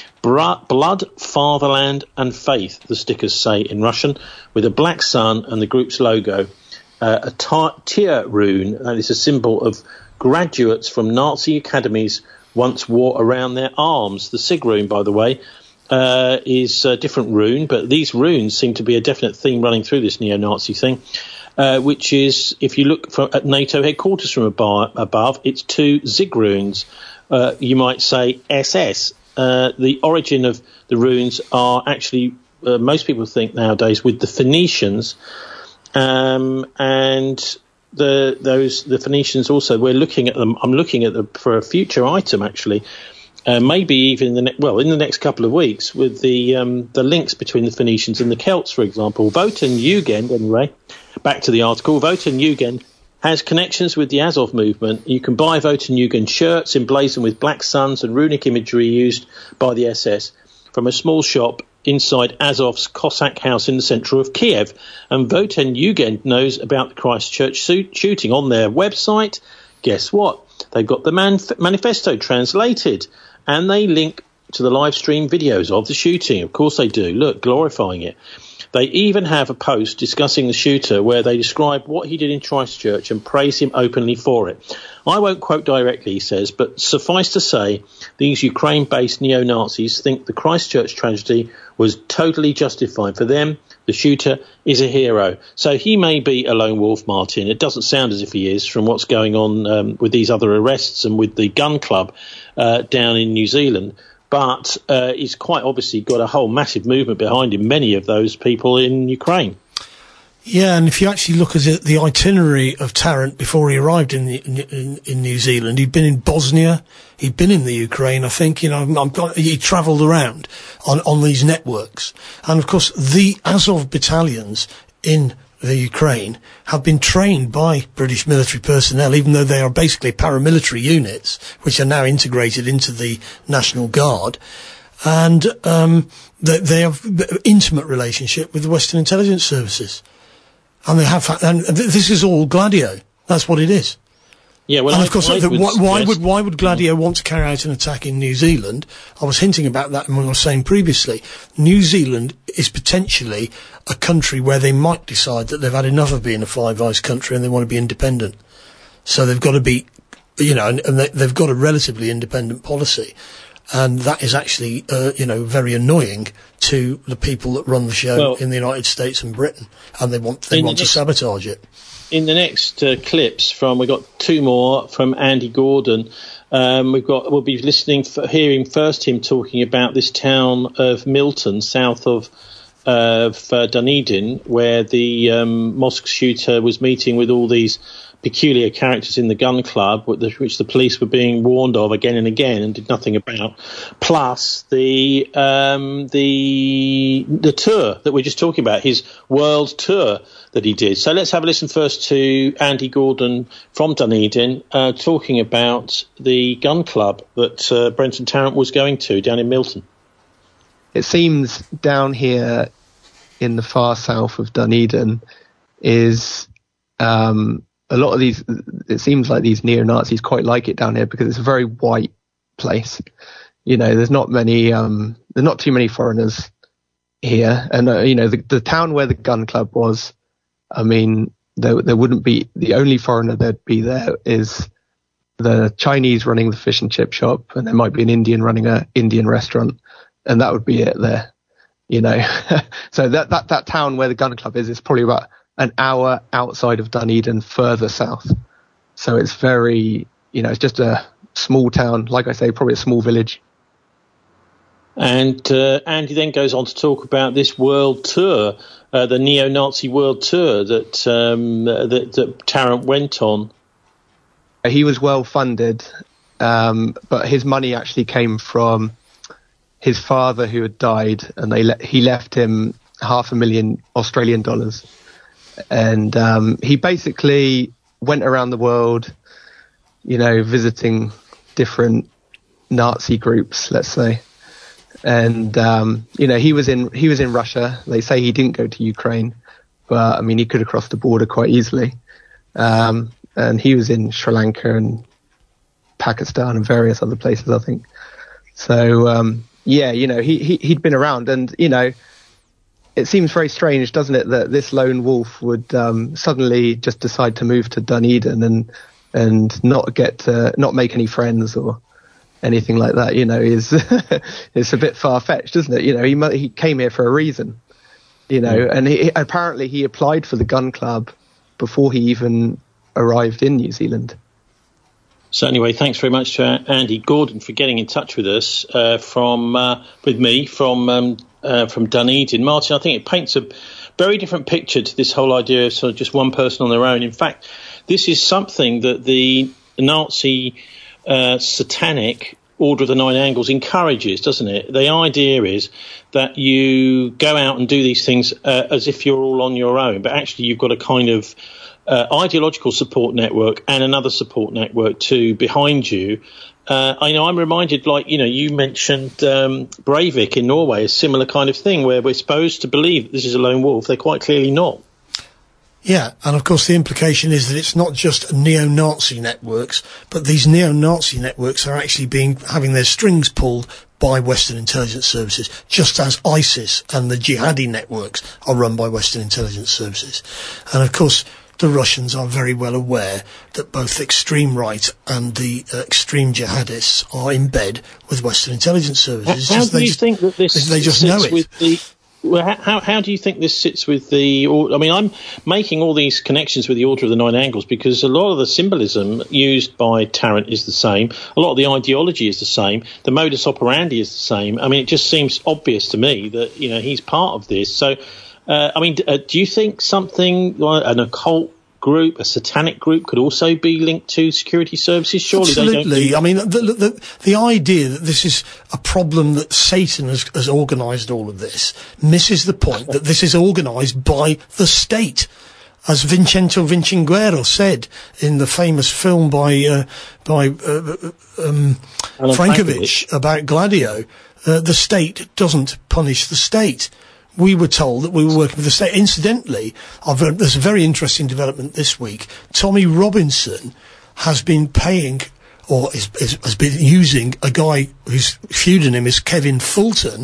Blood, Fatherland and Faith, the stickers say in Russian, with a black sun and the group's logo. Uh, a tar- tear rune, that is a symbol of graduates from Nazi academies once wore around their arms. The Sig rune, by the way, uh, is a different rune, but these runes seem to be a definite theme running through this neo-Nazi thing. Uh, which is, if you look for, at NATO headquarters from above, above it's two Zig runes. Uh, you might say S S. Uh, the origin of the runes are actually, uh, most people think nowadays, with the Phoenicians, um, and the those the Phoenicians also. We're looking at them. I'm looking at them for a future item actually. Uh, maybe even in the ne- well in the next couple of weeks with the um, the links between the Phoenicians and the Celts, for example. Wotan Jugend, anyway. Back to the article. Wotan Jugend has connections with the Azov movement. You can buy Wotan Jugend shirts emblazoned with black suns and runic imagery used by the S S from a small shop inside Azov's Cossack house in the centre of Kiev. And Wotan Jugend knows about the Christchurch shooting on their website. Guess what? They've got the manf- manifesto translated, and they link to the live stream videos of the shooting. Of course they do. Look, glorifying it. They even have a post discussing the shooter where they describe what he did in Christchurch and praise him openly for it. I won't quote directly, he says, but suffice to say, these Ukraine-based neo-Nazis think the Christchurch tragedy was totally justified. For them, the shooter is a hero. So he may be a lone wolf, Martin. It doesn't sound as if he is from what's going on um, with these other arrests and with the gun club uh, down in New Zealand. But uh, he's quite obviously got a whole massive movement behind him, many of those people in Ukraine. Yeah, and if you actually look at the itinerary of Tarrant before he arrived in, the, in, in New Zealand, he'd been in Bosnia, he'd been in the Ukraine, I think, you know, I'm, I'm, he travelled around on, on these networks. And of course, the Azov battalions in the Ukraine have been trained by British military personnel, even though they are basically paramilitary units, which are now integrated into the National Guard. And um, they, they have an intimate relationship with the Western intelligence services. And they have, and this is all Gladio. That's what it is. Yeah, well, and I, of course, I the, would why, why suggest- would why would Gladio want to carry out an attack in New Zealand? I was hinting about that when I was saying previously. New Zealand is potentially a country where they might decide that they've had enough of being a Five Eyes country and they want to be independent. So they've got to be, you know, and, and they, they've got a relatively independent policy. And that is actually, uh, you know, very annoying to the people that run the show Well, in the United States and Britain. And they want they in the want to next- sabotage it. In the next uh, clips from, we've got two more from Andy Gordon. Um, we've got, we'll be listening, for, hearing first him talking about this town of Milton, south of, of uh, Dunedin, where the um, mosque shooter was meeting with all these peculiar characters in the gun club, which the police were being warned of again and again and did nothing about. Plus the um, the the tour that we're just talking about, his world tour that he did. So let's have a listen first to Andy Gordon from Dunedin uh, talking about the gun club that uh, Brenton Tarrant was going to down in Milton. It seems down here in the far south of Dunedin is um, a lot of these, it seems like these neo-Nazis quite like it down here because it's a very white place. You know, there's not many, um, there's not too many foreigners here. And, uh, you know, the, the town where the gun club was, I mean, there, there wouldn't be, the only foreigner that'd be there is the Chinese running the fish and chip shop, and there might be an Indian running a Indian restaurant, and that would be it there. you know. So that, that, that town where the gun club is, is probably about an hour outside of Dunedin, further south. So it's very, you know, it's just a small town, like I say, probably a small village. And uh, Andy then goes on to talk about this world tour, uh, the neo-Nazi world tour that, um, that that Tarrant went on. He was well funded, um, but his money actually came from his father who had died, and they le- he left him half a million Australian dollars. And um, he basically went around the world, you know, visiting different Nazi groups, let's say. And, um, you know, he was in, he was in Russia. They say he didn't go to Ukraine, but I mean, he could have crossed the border quite easily. Um, and he was in Sri Lanka and Pakistan and various other places, I think. So, um, yeah, you know, he, he, he'd been around, and, you know, it seems very strange, doesn't it, that this lone wolf would, um, suddenly just decide to move to Dunedin and, and not get to, not make any friends or anything like that, you know, is it's a bit far-fetched, isn't it? You know, he he came here for a reason, you know, and he, apparently he applied for the gun club before he even arrived in New Zealand. So anyway, thanks very much to Andy Gordon for getting in touch with us uh, from uh, with me from um, uh, from Dunedin. Martin, I think it paints a very different picture to this whole idea of sort of just one person on their own. In fact, this is something that the Nazi Uh, satanic Order of the Nine Angles encourages, doesn't it? The idea is that you go out and do these things uh, as if you're all on your own, but actually you've got a kind of uh, ideological support network and another support network too behind you. Uh, I know I'm reminded, like, you know, you mentioned um, Breivik in Norway, a similar kind of thing where we're supposed to believe that this is a lone wolf. They're quite clearly not. Yeah, and of course the implication is that it's not just neo-Nazi networks, but these neo-Nazi networks are actually being having their strings pulled by Western intelligence services, just as ISIS and the jihadi networks are run by Western intelligence services. And of course the Russians are very well aware that both the extreme right and the uh, extreme jihadists are in bed with Western intelligence services. How just, do you just, think that this they just know it? With the Well, how how do you think this sits with the? I mean, I'm making all these connections with the Order of the Nine Angles because a lot of the symbolism used by Tarrant is the same. A lot of the ideology is the same. The modus operandi is the same. I mean, it just seems obvious to me that, you know, he's part of this. So, uh, I mean, uh, do you think something like an occult group, a satanic group, could also be linked to security services? Surely Absolutely. they don't. Do- I mean, the, the the idea that this is a problem that Satan has, has organised all of this misses the point that this is organised by the state. As Vincenzo Vinciguerra said in the famous film by uh, by uh, um, Frankovich about Gladio, uh, the state doesn't punish the state. We were told that we were working with the state. Incidentally, I've, there's a very interesting development this week. Tommy Robinson has been paying, or is, is, has been using a guy whose pseudonym is Kevin Fulton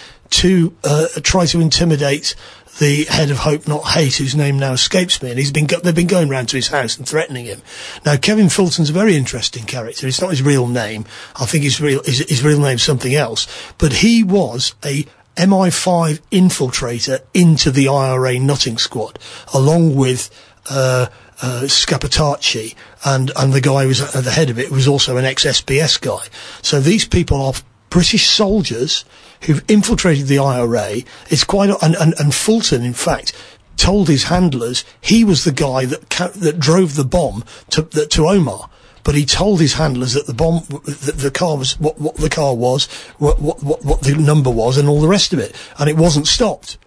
to uh, try to intimidate the head of Hope Not Hate, whose name now escapes me, and he's been go- they've been going round to his house and threatening him. Now, Kevin Fulton's a very interesting character. It's not his real name. I think his real his, his real name's something else. But he was a M I five infiltrator into the I R A nutting squad, along with uh, uh, Scapatacci, and, and the guy who was at the head of it was also an ex-S B S guy. So these people are British soldiers who've infiltrated the I R A. It's quite, a, and, and, and Fulton, in fact, told his handlers he was the guy that ca- that drove the bomb to, the, to Omar. But he told his handlers that the bomb, the, the car was, what, what the car was, what, what, what the number was, and all the rest of it. And it wasn't stopped.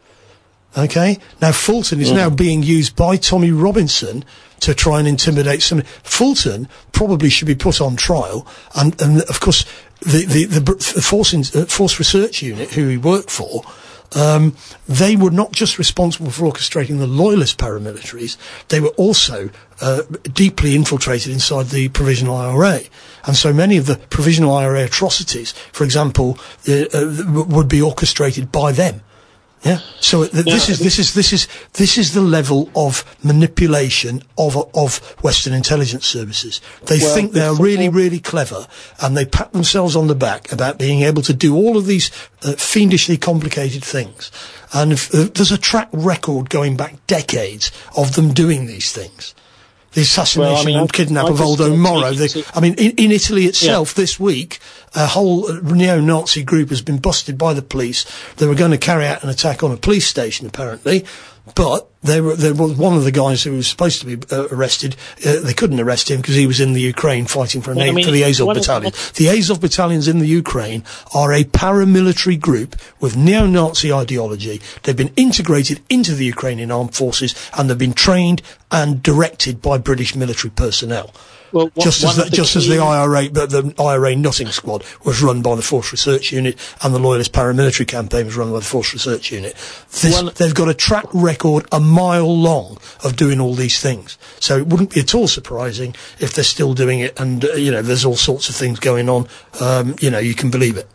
Okay? Now, Fulton is mm. now being used by Tommy Robinson to try and intimidate somebody. Fulton probably should be put on trial. And, and of course, the, the, the, the Force, in, uh, Force Research Unit, who he worked for, Um, they were not just responsible for orchestrating the loyalist paramilitaries, they were also uh, deeply infiltrated inside the Provisional I R A. And so many of the Provisional I R A atrocities, for example, uh, uh, would be orchestrated by them. Yeah. So th- Yeah, this is this is this is this is the level of manipulation of of Western intelligence services. They Well, think they're before- really really clever, and they pat themselves on the back about being able to do all of these uh, fiendishly complicated things. And if, uh, there's a track record going back decades of them doing these things. The assassination Well, I mean, and I- kidnap I of just Aldo don't Moro. think They, it's I mean, in, in Italy itself, this week, a whole uh, neo-Nazi group has been busted by the police. They were going to carry out an attack on a police station, apparently, but they were, there was one of the guys who was supposed to be uh, arrested. Uh, they couldn't arrest him because he was in the Ukraine fighting for, an Well, A- I mean, for the Azov one of battalion. the- The Azov battalions in the Ukraine are a paramilitary group with neo-Nazi ideology. They've been integrated into the Ukrainian armed forces, and they've been trained and directed by British military personnel. Well, one- just as one the, of the just as key- the I R A, but the I R A Nutting Squad was run by the Force Research Unit, and the Loyalist Paramilitary Campaign was run by the Force Research Unit. This, One- they've got a track record a mile long of doing all these things. So it wouldn't be at all surprising if they're still doing it, and uh, you know, there's all sorts of things going on. Um, you know, you can believe it.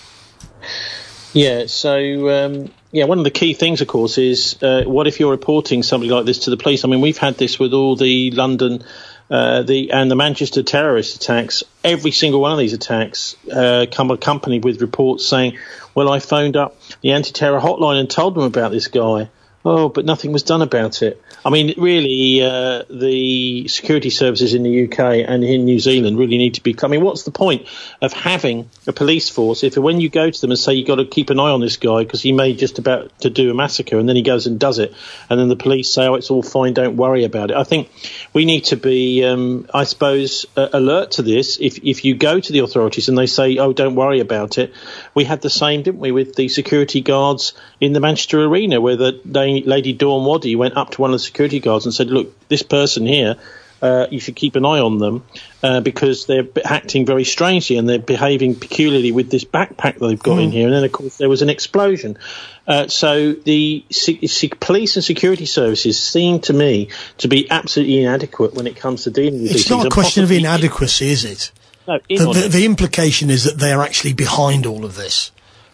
Yeah, so, um, yeah, one of the key things, of course, is uh, what if you're reporting somebody like this to the police? I mean, we've had this with all the London uh, the and the Manchester terrorist attacks. Every single one of these attacks uh, come accompanied with reports saying, well, I phoned up the anti-terror hotline and told them about this guy. Oh, but nothing was done about it. I mean, really, uh, the security services in the U K and in New Zealand really need to be... I mean, what's the point of having a police force if when you go to them and say you've got to keep an eye on this guy because he may just about to do a massacre, and then he goes and does it, and then the police say, oh, it's all fine, don't worry about it. I think we need to be, um, I suppose, uh, alert to this. If, if you go to the authorities and they say, oh, don't worry about it. We had the same, didn't we, with the security guards in the Manchester Arena, where the, they Lady Dawn Waddy went up to one of the security guards and said, look, this person here, uh, you should keep an eye on them uh, because they're acting very strangely and they're behaving peculiarly with this backpack that they've got mm. in here. And then, of course, there was an explosion. Uh, so the se- se- police and security services seem to me to be absolutely inadequate when it comes to dealing with these things. It's not a question of inadequacy, is it? No, the, the, the implication is that they're actually behind all of this.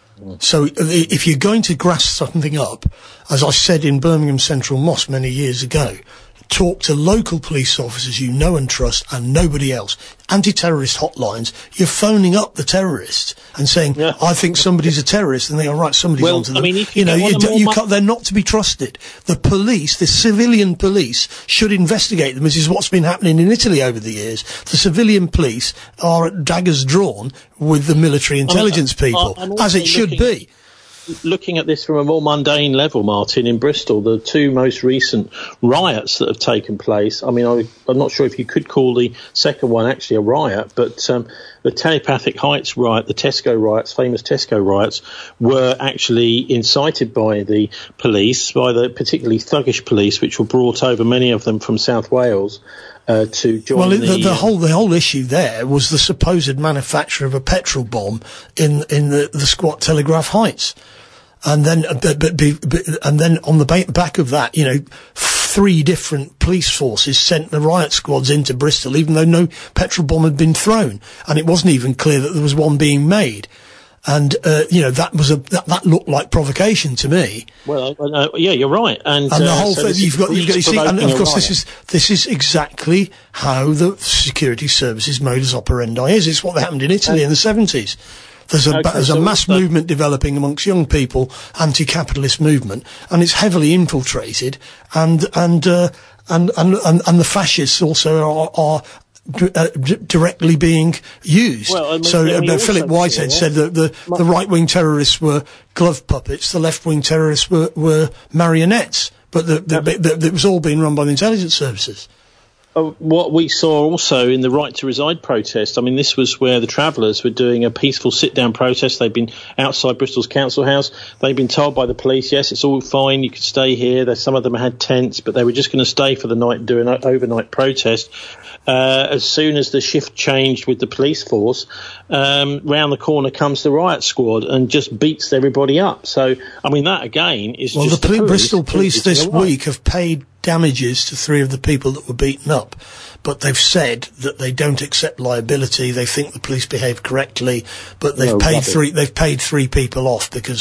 So if you're going to grasp something up, as I said in Birmingham Central Mosque many years ago, talk to local police officers you know and trust and nobody else. Anti-terrorist hotlines, you're phoning up the terrorists and saying, yeah. I think somebody's a terrorist, and they are right, somebody's well, onto them. I mean, if you, you know, you, d- you can't, they're not to be trusted. The police, the civilian police, should investigate them. This is what's been happening in Italy over the years. The civilian police are at daggers drawn with the military intelligence I mean, people, I, as it should be. Looking at this from a more mundane level, Martin, in Bristol, the two most recent riots that have taken place, I mean, I, I'm not sure if you could call the second one actually a riot, but um, the Telepathic Heights riot, the Tesco riots, famous Tesco riots, were actually incited by the police, by the particularly thuggish police, which were brought over, many of them from South Wales, Uh, to join well, the, the, the uh, whole the whole issue there was the supposed manufacture of a petrol bomb in in the, the squat Telegraph Heights, and then uh, but, but, but, and then on the ba- back of that, you know, three different police forces sent the riot squads into Bristol, even though no petrol bomb had been thrown, and it wasn't even clear that there was one being made. And, uh, you know, that was a, that, that looked like provocation to me. Well, uh, uh, yeah, you're right. And, and the uh, whole so thing, you've got, you've got, you see, and of course this is, this is exactly how the security services modus operandi is. It's what happened in Italy in the seventies. There's a, okay, there's so a mass the, movement developing amongst young people, anti-capitalist movement, and it's heavily infiltrated, and, and, uh, and, and, and, and the fascists also are, are Uh, d- directly being used. Well, I mean, so I mean, uh, Philip Whitehead said that the, the right-wing terrorists were glove puppets, the left-wing terrorists were, were marionettes, but the, the, the, the, it was all being run by the intelligence services. Uh, what we saw also in the Right to Reside protest, I mean, this was where the Travellers were doing a peaceful sit-down protest. They'd been outside Bristol's council house. They'd been told by the police, yes, it's all fine, you could stay here. There's, some of them had tents, but they were just going to stay for the night and do an overnight protest. Uh, as soon as the shift changed with the police force, um, round the corner comes the riot squad and just beats everybody up. So, I mean, that again is well, just... Well, the pol- the Bristol police this week have paid damages to three of the people that were beaten up, but they've said that they don't accept liability. They think the police behaved correctly, but they've no, paid rubbish. three. They've paid three people off because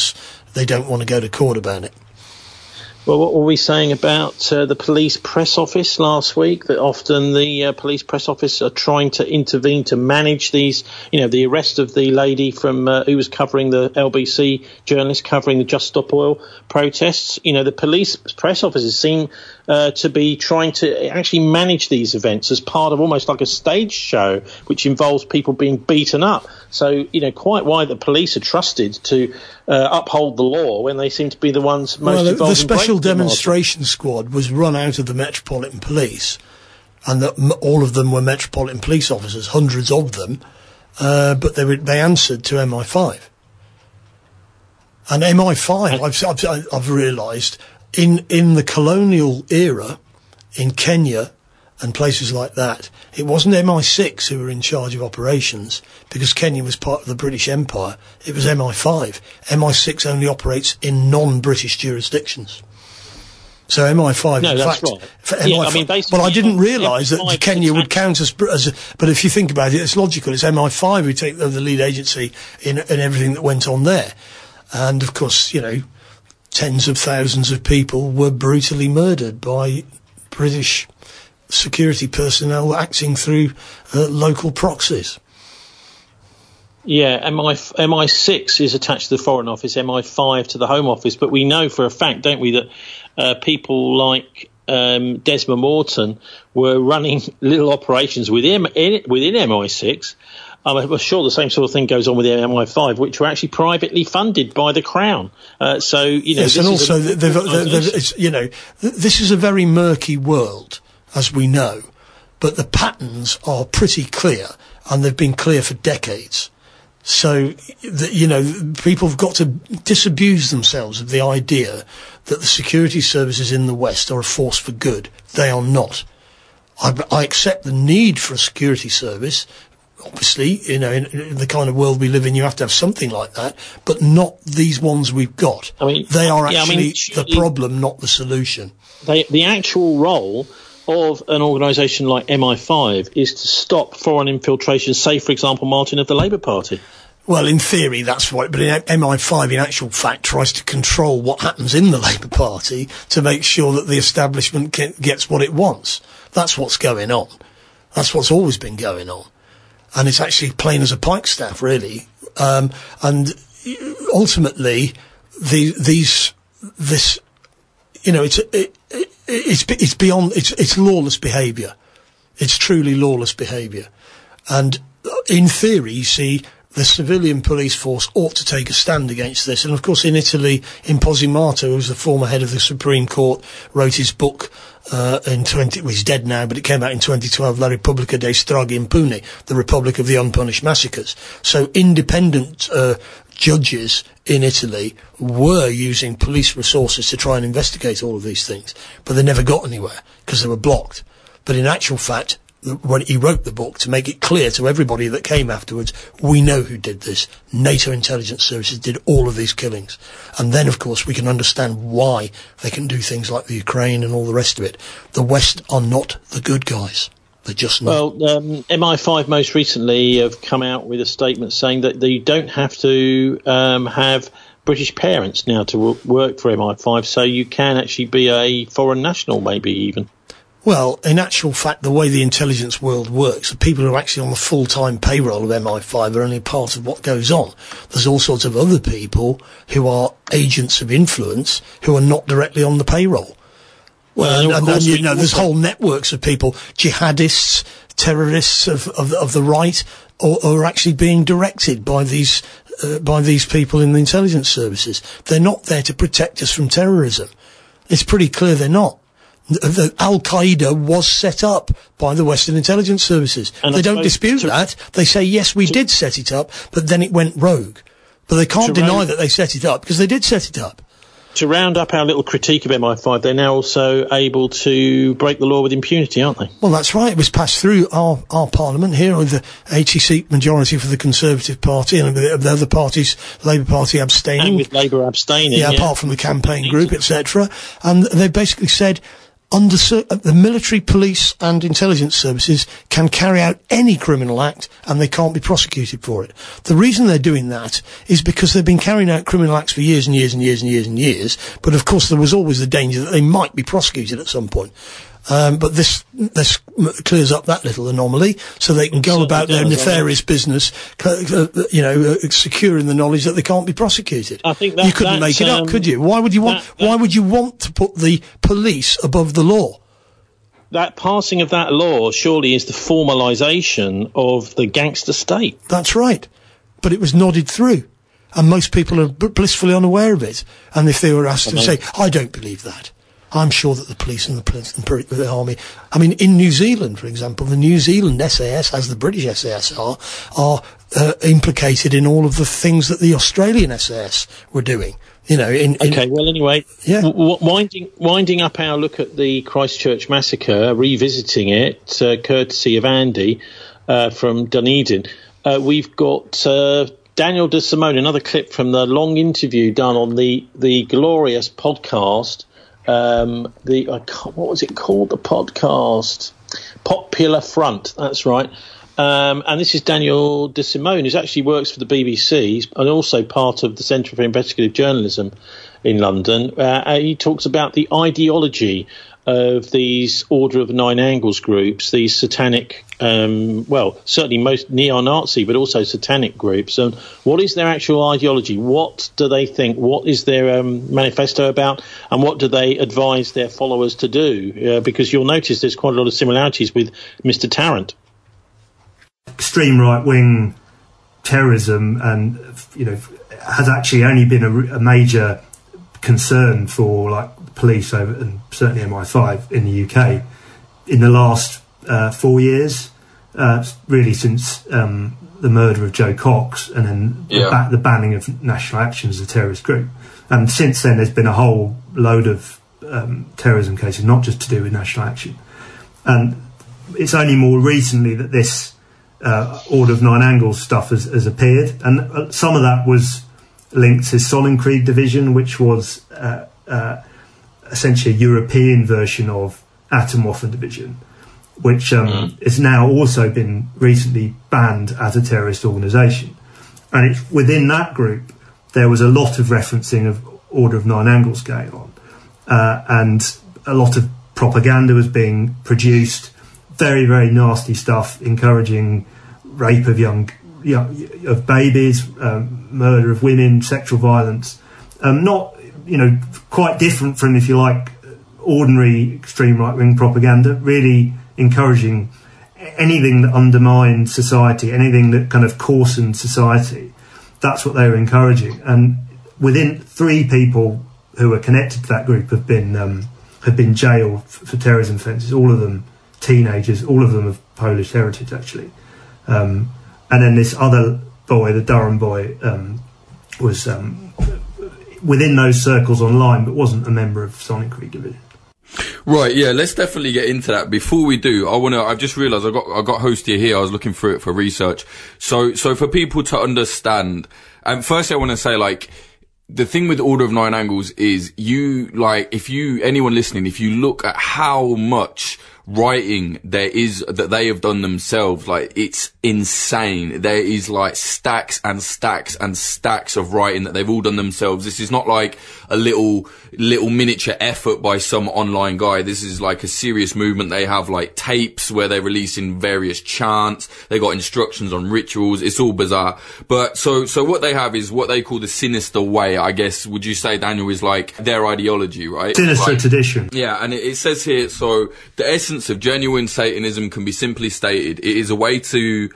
they don't want to go to court about it. Well, what were we saying about uh, the police press office last week? That often the uh, police press office are trying to intervene to manage these, you know, the arrest of the lady from uh, who was covering the L B C journalist covering the Just Stop Oil protests. You know, the police press offices seem uh, to be trying to actually manage these events as part of almost like a stage show, which involves people being beaten up. So, you know, quite why the police are trusted to uh, uphold the law when they seem to be the ones most well, the, involved the in special breaking demonstration squad was run out of the Metropolitan Police, and that m- all of them were Metropolitan Police officers, hundreds of them, uh, but they were, they answered to M I five. And M I five, I've, I've, I've realised, in, in the colonial era, in Kenya and places like that, it wasn't M I six who were in charge of operations, because Kenya was part of the British Empire. It was M I five. M I six only operates in non-British jurisdictions. So M I five, no, in that's fact, right. for M I five, Yeah, I mean, basically, well, I didn't realise that M I five Kenya would count as, as a, but if you think about it, it's logical. It's M I five who take the, the lead agency in, in everything that went on there. And of course, you know, tens of thousands of people were brutally murdered by British security personnel acting through uh, local proxies. Yeah, M I, M I six is attached to the Foreign Office, M I five to the Home Office, but we know for a fact, don't we, that uh, people like um, Desmond Morton were running little operations within, in, within M I six. I'm sure the same sort of thing goes on with the M I five, which were actually privately funded by the Crown. Uh, so, you know... Yes, and also, a, they've, they've, they've, it's, you know, th- this is a very murky world, as we know, but the patterns are pretty clear, and they've been clear for decades. So, the, you know, people have got to disabuse themselves of the idea that the security services in the West are a force for good. They are not. I, I accept the need for a security service. Obviously, you know, in, in the kind of world we live in, you have to have something like that, but not these ones we've got. I mean, they are yeah, actually I mean, the problem, not the solution. They, the actual role of an organisation like M I five is to stop foreign infiltration, say, for example, Martin, of the Labour Party. Well, in theory, that's right, but in M I five, in actual fact, tries to control what happens in the Labour Party to make sure that the establishment get, gets what it wants. That's what's going on. That's what's always been going on. And it's actually plain as a pikestaff, really. Um, and ultimately, the, these, this, you know, it's, it, it, it's, it's beyond, it's, it's lawless behaviour. It's truly lawless behaviour. And in theory, you see, the civilian police force ought to take a stand against this. And of course, in Italy, Imposimato, who's the former head of the Supreme Court, wrote his book, uh, in twenty, well, he's dead now, but it came out in twenty twelve, La Repubblica dei Stragi Impuni, the Republic of the Unpunished Massacres. So independent, uh, judges in Italy were using police resources to try and investigate all of these things, but they never got anywhere because they were blocked. But in actual fact, when he wrote the book, to make it clear to everybody that came afterwards, we know who did this. NATO intelligence services did all of these killings. And then, of course, we can understand why they can do things like the Ukraine and all the rest of it. The West are not the good guys. They're just not. Well, um, M I five most recently have come out with a statement saying that you don't have to um, have British parents now to w- work for M I five, so you can actually be a foreign national, maybe even. Well, in actual fact, the way the intelligence world works, the people who are actually on the full-time payroll of M I five are only part of what goes on. There's all sorts of other people who are agents of influence who are not directly on the payroll. Well, and, and, and you know, there's whole networks of people, jihadists, terrorists of, of, of the right, are, are actually being directed by these, uh, by these people in the intelligence services. They're not there to protect us from terrorism. It's pretty clear they're not. The Al-Qaeda was set up by the Western intelligence services. And they don't dispute that. They say, yes, we did set it up, but then it went rogue. But they can't deny that they set it up, because they did set it up. To round up our little critique of M I five, they're now also able to break the law with impunity, aren't they? Well, that's right. It was passed through our, our parliament here with the eighty-seat majority for the Conservative Party, and the, the other parties, Labour Party abstaining. And with Labour abstaining, yeah. yeah. apart from the campaign group, et cetera. And they basically said, under the military, police and intelligence services can carry out any criminal act and they can't be prosecuted for it. The reason they're doing that is because they've been carrying out criminal acts for years and years and years and years and years, but of course there was always the danger that they might be prosecuted at some point. Um, but this this clears up that little anomaly, so they can go about their nefarious business, uh, you know, uh, securing the knowledge that they can't be prosecuted. I think that, you couldn't make it um, up, could you? Why would you want? That, that, why would you want to put the police above the law? That passing of that law surely is the formalisation of the gangster state. That's right, but it was nodded through, and most people are blissfully unaware of it. And if they were asked I to mean, say, "I don't believe that," I'm sure that the police and the, police and the army, I mean, in New Zealand, for example, the New Zealand S A S, as the British S A S are, are uh, implicated in all of the things that the Australian S A S were doing. You know, in, in okay. Well, anyway, yeah. w- winding winding up our look at the Christchurch massacre, revisiting it, uh, courtesy of Andy uh, from Dunedin, uh, we've got uh, Daniel De Simone, another clip from the long interview done on the the glorious podcast. Um, the I can't, what was it called? The podcast Popular Front. That's right. Um, and this is Daniel De Simone, who actually works for the B B C and also part of the Centre for Investigative Journalism in London. Uh, he talks about the ideology of these Order of Nine Angles groups, these satanic, um, well, certainly most neo-Nazi, but also satanic groups. And what is their actual ideology? What do they think? What is their um, manifesto about? And what do they advise their followers to do? Uh, because you'll notice there's quite a lot of similarities with Mister Tarrant. Extreme right-wing terrorism, and you know, has actually only been a, a major concern for like police over, and certainly M I five in the U K in the last uh, four years, uh, really since um, the murder of Joe Cox, and then yeah. the, ba- the banning of National Action as a terrorist group. And since then, there's been a whole load of um, terrorism cases, not just to do with National Action. And it's only more recently that this uh, Order of Nine Angles stuff has, has appeared, and uh, some of that was linked to Sollenkrieg Division, which was uh, uh, essentially a European version of Atomwaffen Division, which um, mm. has now also been recently banned as a terrorist organisation. And it's within that group, there was a lot of referencing of Order of Nine Angles going on, uh, and a lot of propaganda was being produced, very, very nasty stuff, encouraging rape of young, young of babies, um, murder of women, sexual violence. Um, not, you know, quite different from, if you like, ordinary extreme right-wing propaganda, really encouraging anything that undermined society, anything that kind of coarsened society. That's what they were encouraging. And within three people who are connected to that group have been um, have been jailed for, for terrorism offences, all of them teenagers, all of them of Polish heritage, actually. Um, and then this other boy, the Durham boy, um, was um, within those circles online, but wasn't a member of Sollenkrieg Division. Right, yeah, let's definitely get into that. Before we do, I want to, I've just realised I got, I got Hostia here, I was looking through it for research. So, so for people to understand, and firstly I want to say, like, the thing with Order of Nine Angles is you, like, if you, anyone listening, if you look at how much writing there is that they have done themselves, like, it's insane. There is like stacks and stacks and stacks of writing that they've all done themselves. This is not like a little little miniature effort by some online guy. This is like a serious movement. They have like tapes where they're releasing various chants. They got instructions on rituals. It's all bizarre. But so so what they have is what they call the Sinister Way, I guess. Would you say, Daniel, is like their ideology, right? Sinister like, tradition. Yeah, and it, it says here, so the essence of genuine Satanism can be simply stated. It is a way to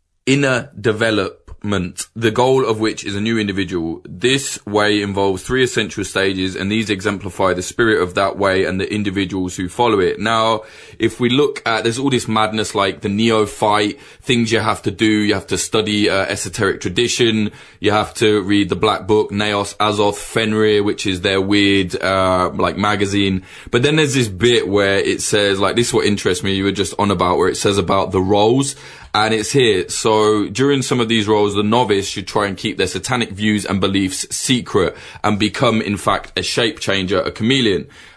inner development, the goal of which is a new individual. This way involves three essential stages, and these exemplify the spirit of that way and the individuals who follow it. Now, if we look at, there's all this madness like the neophyte, things you have to do, you have to study uh, esoteric tradition, you have to read the Black Book, Naos, Azoth, Fenrir, which is their weird, uh, like magazine. But then there's this bit where it says, like, this is what interests me, you were just on about, where it says about the roles. And it's here. So during some of these roles, the novice should try and keep their satanic views and beliefs secret and become, in fact, a shape changer, a chameleon.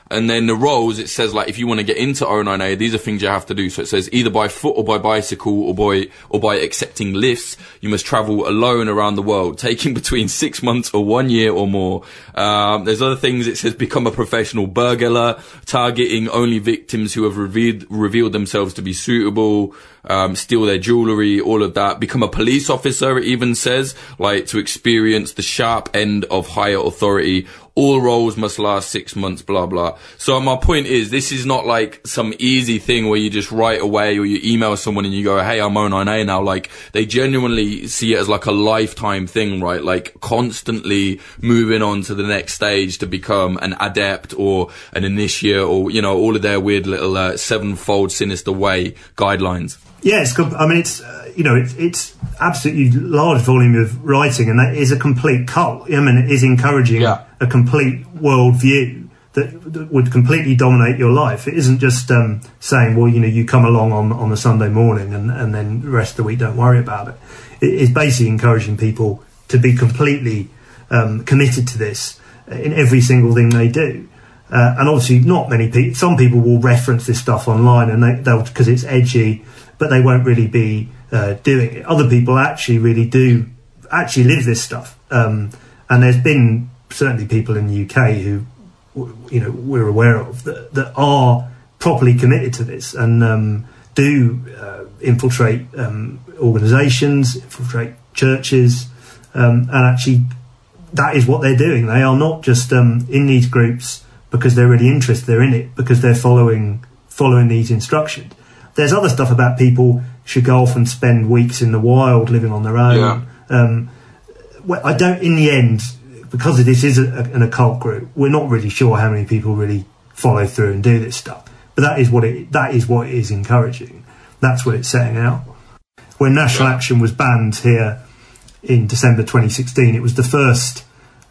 And then the roles, it says, like, if you want to get into O nine A, these are things you have to do. So it says either by foot or by bicycle or by, or by accepting lifts, you must travel alone around the world, taking between six months or one year or more. Um, there's other things. It says become a professional burglar, targeting only victims who have revealed, revealed themselves to be suitable, um, steal their jewellery, all of that. Become a police officer, it even says, like, to experience the sharp end of higher authority. All roles must last six months, blah, blah. So my point is, this is not like some easy thing where you just write away or you email someone and you go, hey, I'm O nine A now. Like, they genuinely see it as like a lifetime thing, right? Like, constantly moving on to the next stage to become an adept or an initiate or, you know, all of their weird little uh, sevenfold sinister way guidelines. Yeah, it's, I mean, it's, uh, you know, it's, it's absolutely large volume of writing, and that is a complete cult. I mean, it is encouraging yeah. a complete worldview that, that would completely dominate your life. It isn't just um, saying, well, you know, you come along on, on a Sunday morning and, and then the rest of the week don't worry about it. It is basically encouraging people to be completely um, committed to this in every single thing they do. Uh, and obviously not many people, some people will reference this stuff online and they, they'll, because it's edgy, but they won't really be uh, doing it. Other people actually really do actually live this stuff. Um, and there's been certainly people in the U K who, you know, we're aware of that, that are properly committed to this and um, do uh, infiltrate um, organisations, infiltrate churches, um, and actually that is what they're doing. They are not just um, in these groups because they're really interested, they're in it because they're following following these instructions. There's other stuff about people should go off and spend weeks in the wild living on their own. Yeah. Um, well, I don't, in the end, because this is a, an occult group, we're not really sure how many people really follow through and do this stuff. But that is what it, that is what it is encouraging. That's what it's setting out. When National yeah. Action was banned here in December twenty sixteen, it was the first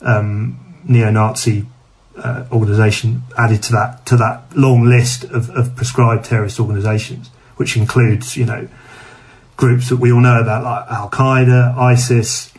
um, neo-Nazi Uh, organisation added to that to that long list of, of prescribed terrorist organisations, which includes, you know, groups that we all know about like Al Qaeda, ISIS,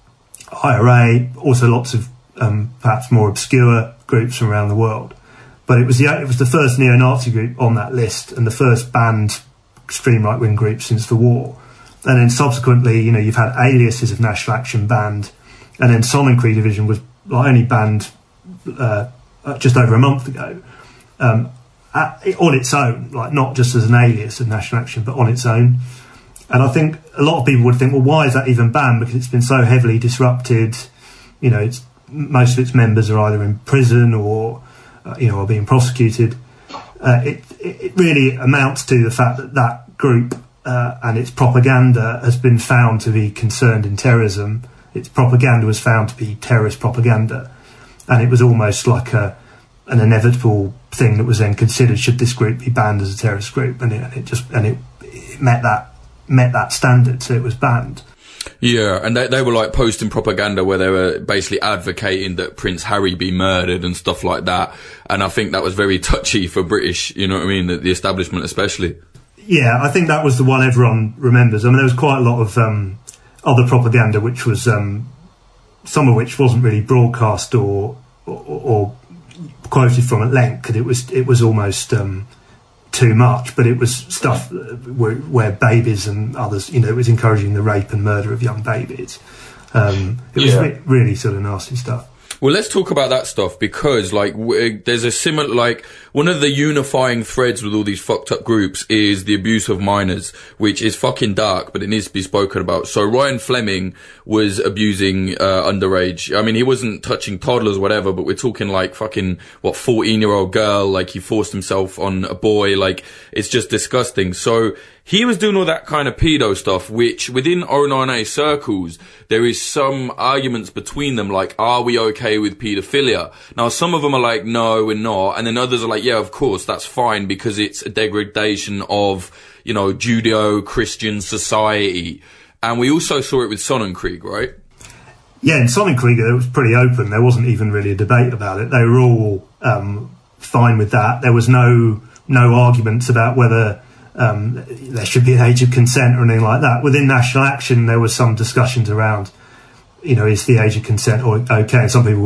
I R A, also lots of um, perhaps more obscure groups from around the world. But it was the it was the first neo-Nazi group on that list and the first banned extreme right-wing group since the war. And then subsequently, you know, you've had aliases of National Action banned, and then Sonnenkrieger Division was like, only banned Uh, just over a month ago, um, at, on its own, like not just as an alias of National Action, but on its own. And I think a lot of people would think, well, why is that even banned? Because it's been so heavily disrupted. You know, it's, most of its members are either in prison or, uh, you know, are being prosecuted. Uh, it, it really amounts to the fact that that group uh, and its propaganda has been found to be concerned in terrorism. Its propaganda was found to be terrorist propaganda. And it was almost like a, an inevitable thing that was then considered, should this group be banned as a terrorist group? And it, and it just and it, it met that met that standard, so it was banned. Yeah, and they, they were like posting propaganda where they were basically advocating that Prince Harry be murdered and stuff like that. And I think that was very touchy for British, you know what I mean, the, the establishment especially. Yeah, I think that was the one everyone remembers. I mean, there was quite a lot of um, other propaganda, which was. Um, some of which wasn't really broadcast or or, or quoted from at length because it was it was almost um, too much. But it was stuff where, where babies and others, you know, it was encouraging the rape and murder of young babies. Um, it was yeah. re- really sort of nasty stuff. Well, let's talk about that stuff because, like, w- there's a similar, like, one of the unifying threads with all these fucked up groups is the abuse of minors, which is fucking dark, but it needs to be spoken about. So Ryan Fleming was abusing uh, underage. I mean, he wasn't touching toddlers or whatever, but we're talking like fucking, what, fourteen-year-old girl, like he forced himself on a boy, like, it's just disgusting. So he was doing all that kind of pedo stuff, which within O nine A circles, there is some arguments between them, like, are we okay with paedophilia? Now, some of them are like, no, we're not. And then others are like, yeah, of course, that's fine because it's a degradation of, you know, Judeo-Christian society. And we also saw it with Sonnenkrieg, right? Yeah, in Sonnenkrieg, it was pretty open. There wasn't even really a debate about it. They were all um, fine with that. There was no no arguments about whether Um, there should be an age of consent or anything like that. Within National Action, there was some discussions around, you know, is the age of consent or okay? And some people were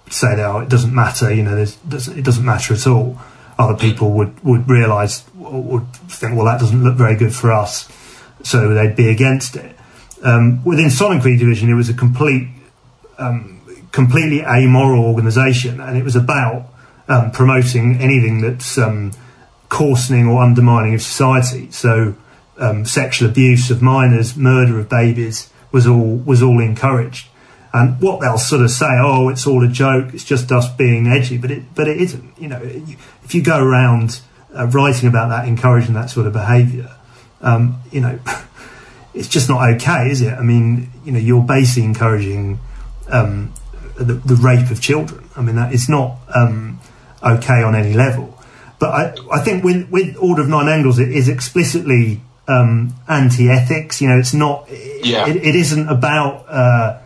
say that oh, it doesn't matter, you know, there's, it doesn't matter at all. Other people would, would realise, or would think, well, that doesn't look very good for us, so they'd be against it. Um, within Sonic V Division, it was a complete, um, completely amoral organisation, and it was about um, promoting anything that's um, coarsening or undermining of society. So um, sexual abuse of minors, murder of babies was all was all encouraged. And what they'll sort of say, oh, it's all a joke, it's just us being edgy, but it but it isn't. You know, if you go around uh, writing about that, encouraging that sort of behaviour, um, you know, it's just not okay, is it? I mean, you know, you're basically encouraging um, the, the rape of children. I mean, that is not um, okay on any level. But I, I think with, with Order of Nine Angles, it is explicitly um, anti-ethics. You know, it's not. Yeah. It, it isn't about. Uh,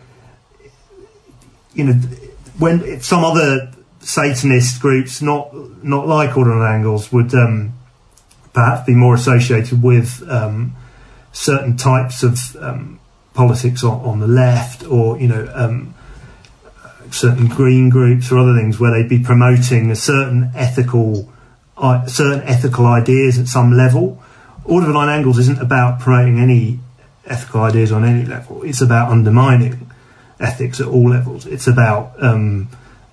You know, when some other Satanist groups, not not like Order of Nine Angles, would um, perhaps be more associated with um, certain types of um, politics on, on the left, or you know, um, certain green groups or other things, where they'd be promoting a certain ethical, uh, certain ethical ideas at some level. Order of Nine Angles isn't about promoting any ethical ideas on any level. It's about undermining ethics at all levels. It's about um,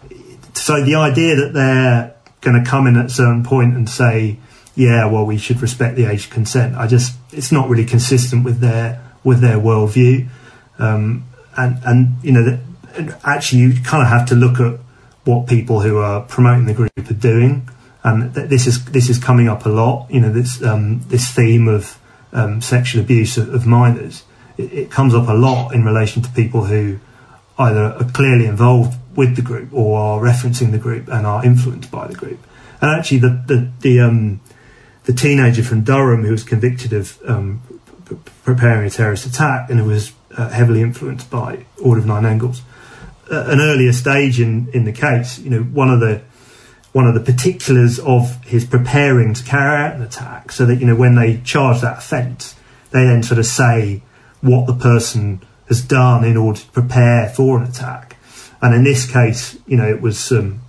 so the idea that they're going to come in at a certain point and say, yeah, well, we should respect the age of consent. I just it's not really consistent with their with their worldview, um, and and you know that actually you kind of have to look at what people who are promoting the group are doing, and th- this is this is coming up a lot. You know, this um, this theme of um, sexual abuse of, of minors. It, it comes up a lot in relation to people who either are clearly involved with the group or are referencing the group and are influenced by the group. And actually, the the the, um, the teenager from Durham who was convicted of um, p- preparing a terrorist attack and who was uh, heavily influenced by Order of Nine Angles, uh, an earlier stage in, in the case, you know, one of the one of the particulars of his preparing to carry out an attack, so that you know when they charge that offence, they then sort of say what the person has done in order to prepare for an attack. And in this case, you know, it was um,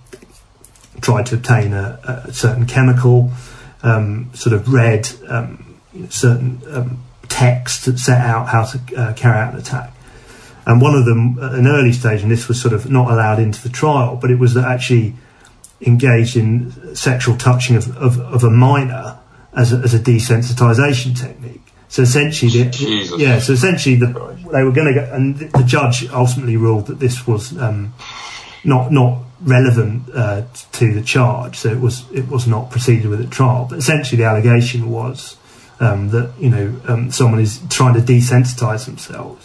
tried to obtain a, a certain chemical, um, sort of read um, you know, certain um, text that set out how to uh, carry out an attack. And one of them, at an early stage, and this was sort of not allowed into the trial, but it was actually engaged in sexual touching of, of, of a minor as a, as a desensitisation technique. So essentially, the, yeah. So essentially, the, they were going to go, and the judge ultimately ruled that this was um, not not relevant uh, to the charge. So it was it was not proceeded with at trial. But essentially, the allegation was um, that you know um, someone is trying to desensitise themselves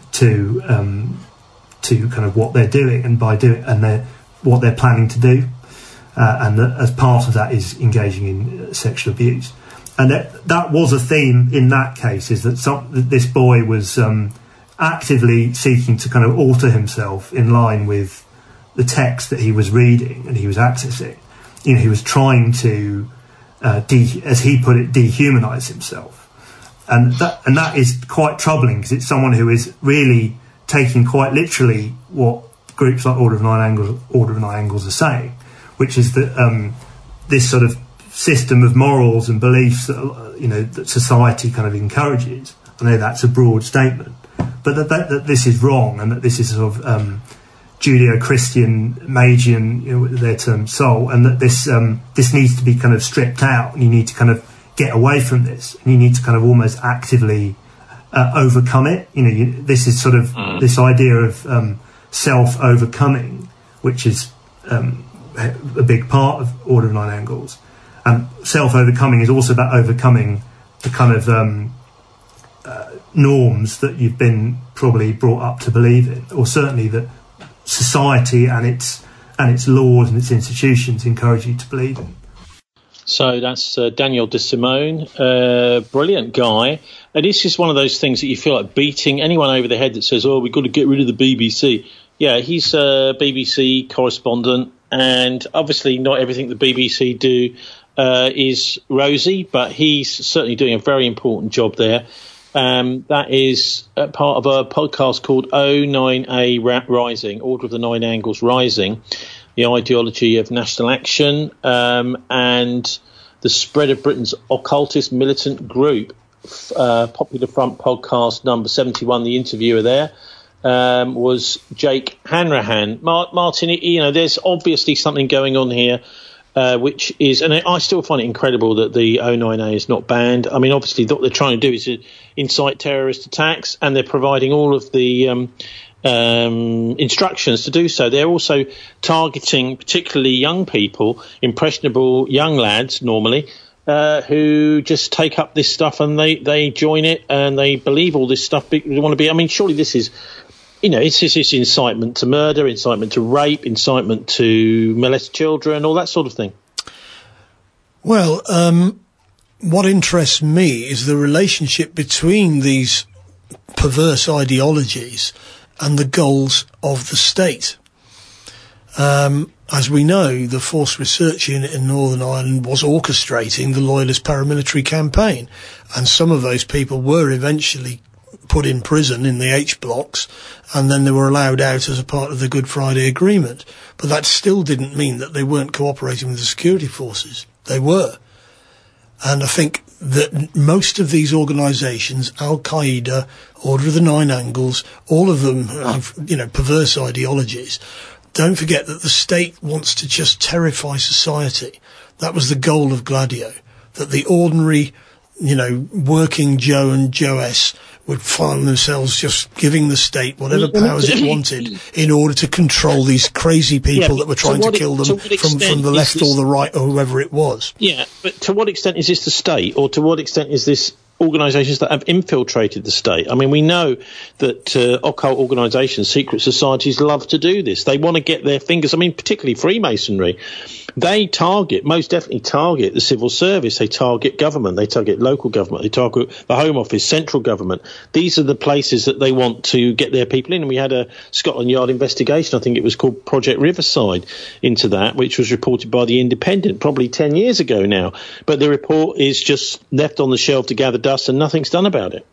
to um, to kind of what they're doing, and by doing and they what they're planning to do, uh, and that as part of that is engaging in uh, sexual abuse. And that, that was a theme in that case, is that, some, that this boy was um, actively seeking to kind of alter himself in line with the text that he was reading and he was accessing. You know, he was trying to, uh, de- as he put it, dehumanise himself. And that, and that is quite troubling, because it's someone who is really taking quite literally what groups like Order of Nine Angles, Order of Nine Angles are saying, which is that um, this sort of system of morals and beliefs that you know that society kind of encourages. I know that's a broad statement, but that, that, that this is wrong, and that this is sort of um, Judeo-Christian, Magian, you know, their term soul, and that this um, this needs to be kind of stripped out, and you need to kind of get away from this, and you need to kind of almost actively uh, overcome it. You know, you, this is sort of mm. this idea of um, self-overcoming, which is um, a big part of Order of Nine Angles. And self-overcoming is also about overcoming the kind of um, uh, norms that you've been probably brought up to believe in, or certainly that society and its and its laws and its institutions encourage you to believe in. So that's uh, Daniel De Simone, uh, brilliant guy. And this is one of those things that you feel like beating anyone over the head that says, oh, we've got to get rid of the B B C. Yeah, he's a B B C correspondent, and obviously not everything the B B C do Uh, is rosy, but he's certainly doing a very important job there. Um, that is a part of a podcast called O nine A Rising, Order of the Nine Angles Rising, the ideology of national action um, and the spread of Britain's occultist militant group. Uh, Popular Front podcast number seventy-one, the interviewer there um, was Jake Hanrahan. Mar- Martin, you know, there's obviously something going on here. Uh, which is, and I still find it incredible that the O nine A is not banned. I mean, obviously, what they're trying to do is incite terrorist attacks, and they're providing all of the um, um, instructions to do so. They're also targeting particularly young people, impressionable young lads, normally, uh, who just take up this stuff and they, they join it and they believe all this stuff. They want to be. I mean, surely this is. You know, it's just incitement to murder, incitement to rape, incitement to molest children, all that sort of thing. Well, um, what interests me is the relationship between these perverse ideologies and the goals of the state. Um, as we know, the Force Research Unit in Northern Ireland was orchestrating the Loyalist paramilitary campaign, and some of those people were eventually put in prison in the H blocks, and then they were allowed out as a part of the Good Friday Agreement. But that still didn't mean that they weren't cooperating with the security forces. They were. And I think that most of these organisations, Al-Qaeda, Order of the Nine Angles, all of them have, you know, perverse ideologies. Don't forget that the state wants to just terrify society. That was the goal of Gladio, that the ordinary, you know, working Joe and Joess would find themselves just giving the state whatever powers it wanted in order to control these crazy people yeah, that were trying to, to kill them to from, from the left or the right or whoever it was. Yeah, but to what extent is this the state, or to what extent is this organisations that have infiltrated the state? I mean, we know that uh, occult organisations, secret societies love to do this. They want to get their fingers, I mean, particularly Freemasonry. They target, most definitely target the civil service. They target government. They target local government. They target the Home Office, central government. These are the places that they want to get their people in. And we had a Scotland Yard investigation, I think it was called Project Riverside, into that, which was reported by The Independent probably ten years ago now. But the report is just left on the shelf to gather dust and nothing's done about it.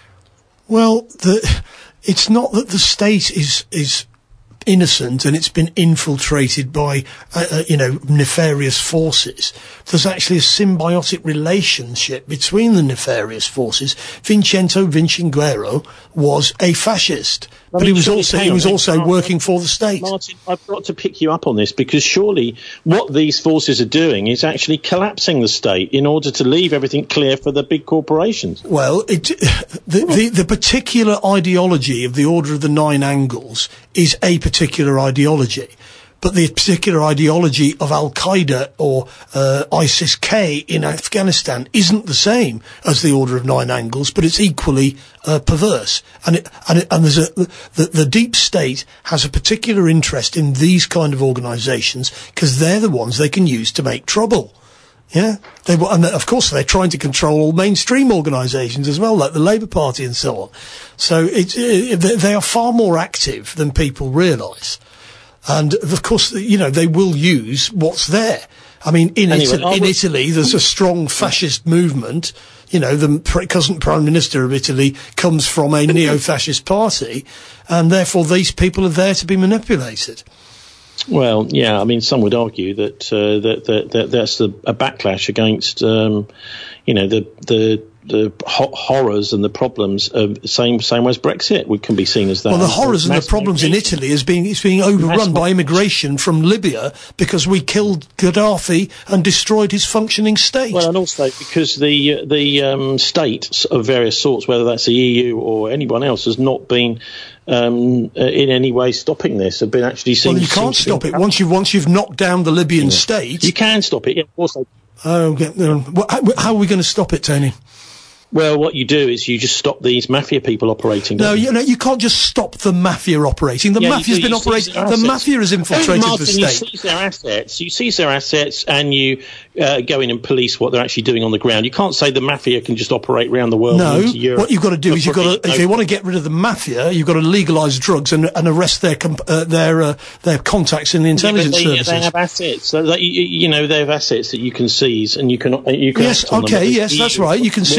Well, the, it's not that the state is is innocent and it's been infiltrated by, uh, uh, you know, nefarious forces. There's actually a symbiotic relationship between the nefarious forces. Vincenzo Vinciguerra was a fascist, I but mean, he was also he was also Martin, working for the state. Martin, I've got to pick you up on this, because surely what these forces are doing is actually collapsing the state in order to leave everything clear for the big corporations. Well, it, the, the the particular ideology of the Order of the Nine Angles is a particular ideology. But the particular ideology of Al-Qaeda or uh, ISIS-K in Afghanistan isn't the same as the Order of Nine Angles, but it's equally uh, perverse. And it, and, it, and there's a the, the deep state has a particular interest in these kind of organisations because they're the ones they can use to make trouble. Yeah, they and of course they're trying to control all mainstream organisations as well, like the Labour Party and so on. So it's it, they are far more active than people realise. And, of course, you know, they will use what's there. I mean, in, anyway, Italy, in Italy, there's a strong fascist movement. You know, the present Prime Minister of Italy comes from a neo-fascist party, and therefore these people are there to be manipulated. Well, yeah, I mean, some would argue that uh, that, that, that that's the, a backlash against, um, you know, the the the ho- horrors and the problems of same same as Brexit. We can be seen as that. Well, the horrors and the problems in Italy is being it's being overrun by immigration from Libya because we killed Gaddafi and destroyed his functioning state. Well, and also because the the um, states of various sorts, whether that's the E U or anyone else, has not been Um, uh, in any way stopping this, have been actually seen. Well, you can't stop it once you've once you've knocked down the Libyan yeah. state. You can stop it. Yeah, also. Oh, okay. How, how are we going to stop it, Tony? Well, what you do is you just stop these mafia people operating. No, you know, you can't just stop the mafia operating. The yeah, mafia's been operating. The mafia has infiltrated Martin, the state. You seize their assets. You seize their assets, and you uh, go in and police what they're actually doing on the ground. You can't say the mafia can just operate around the world. No, Europe, what you've got to do is you've got to, if you want to get rid of the mafia, you've got to legalise drugs and, and arrest their comp- uh, their uh, their contacts in the intelligence yeah, they, services. They have assets. So that, you, you know, they have assets that you can seize, and you can you can. Yes, act on okay, them. yes, that's right. You can seize their assets.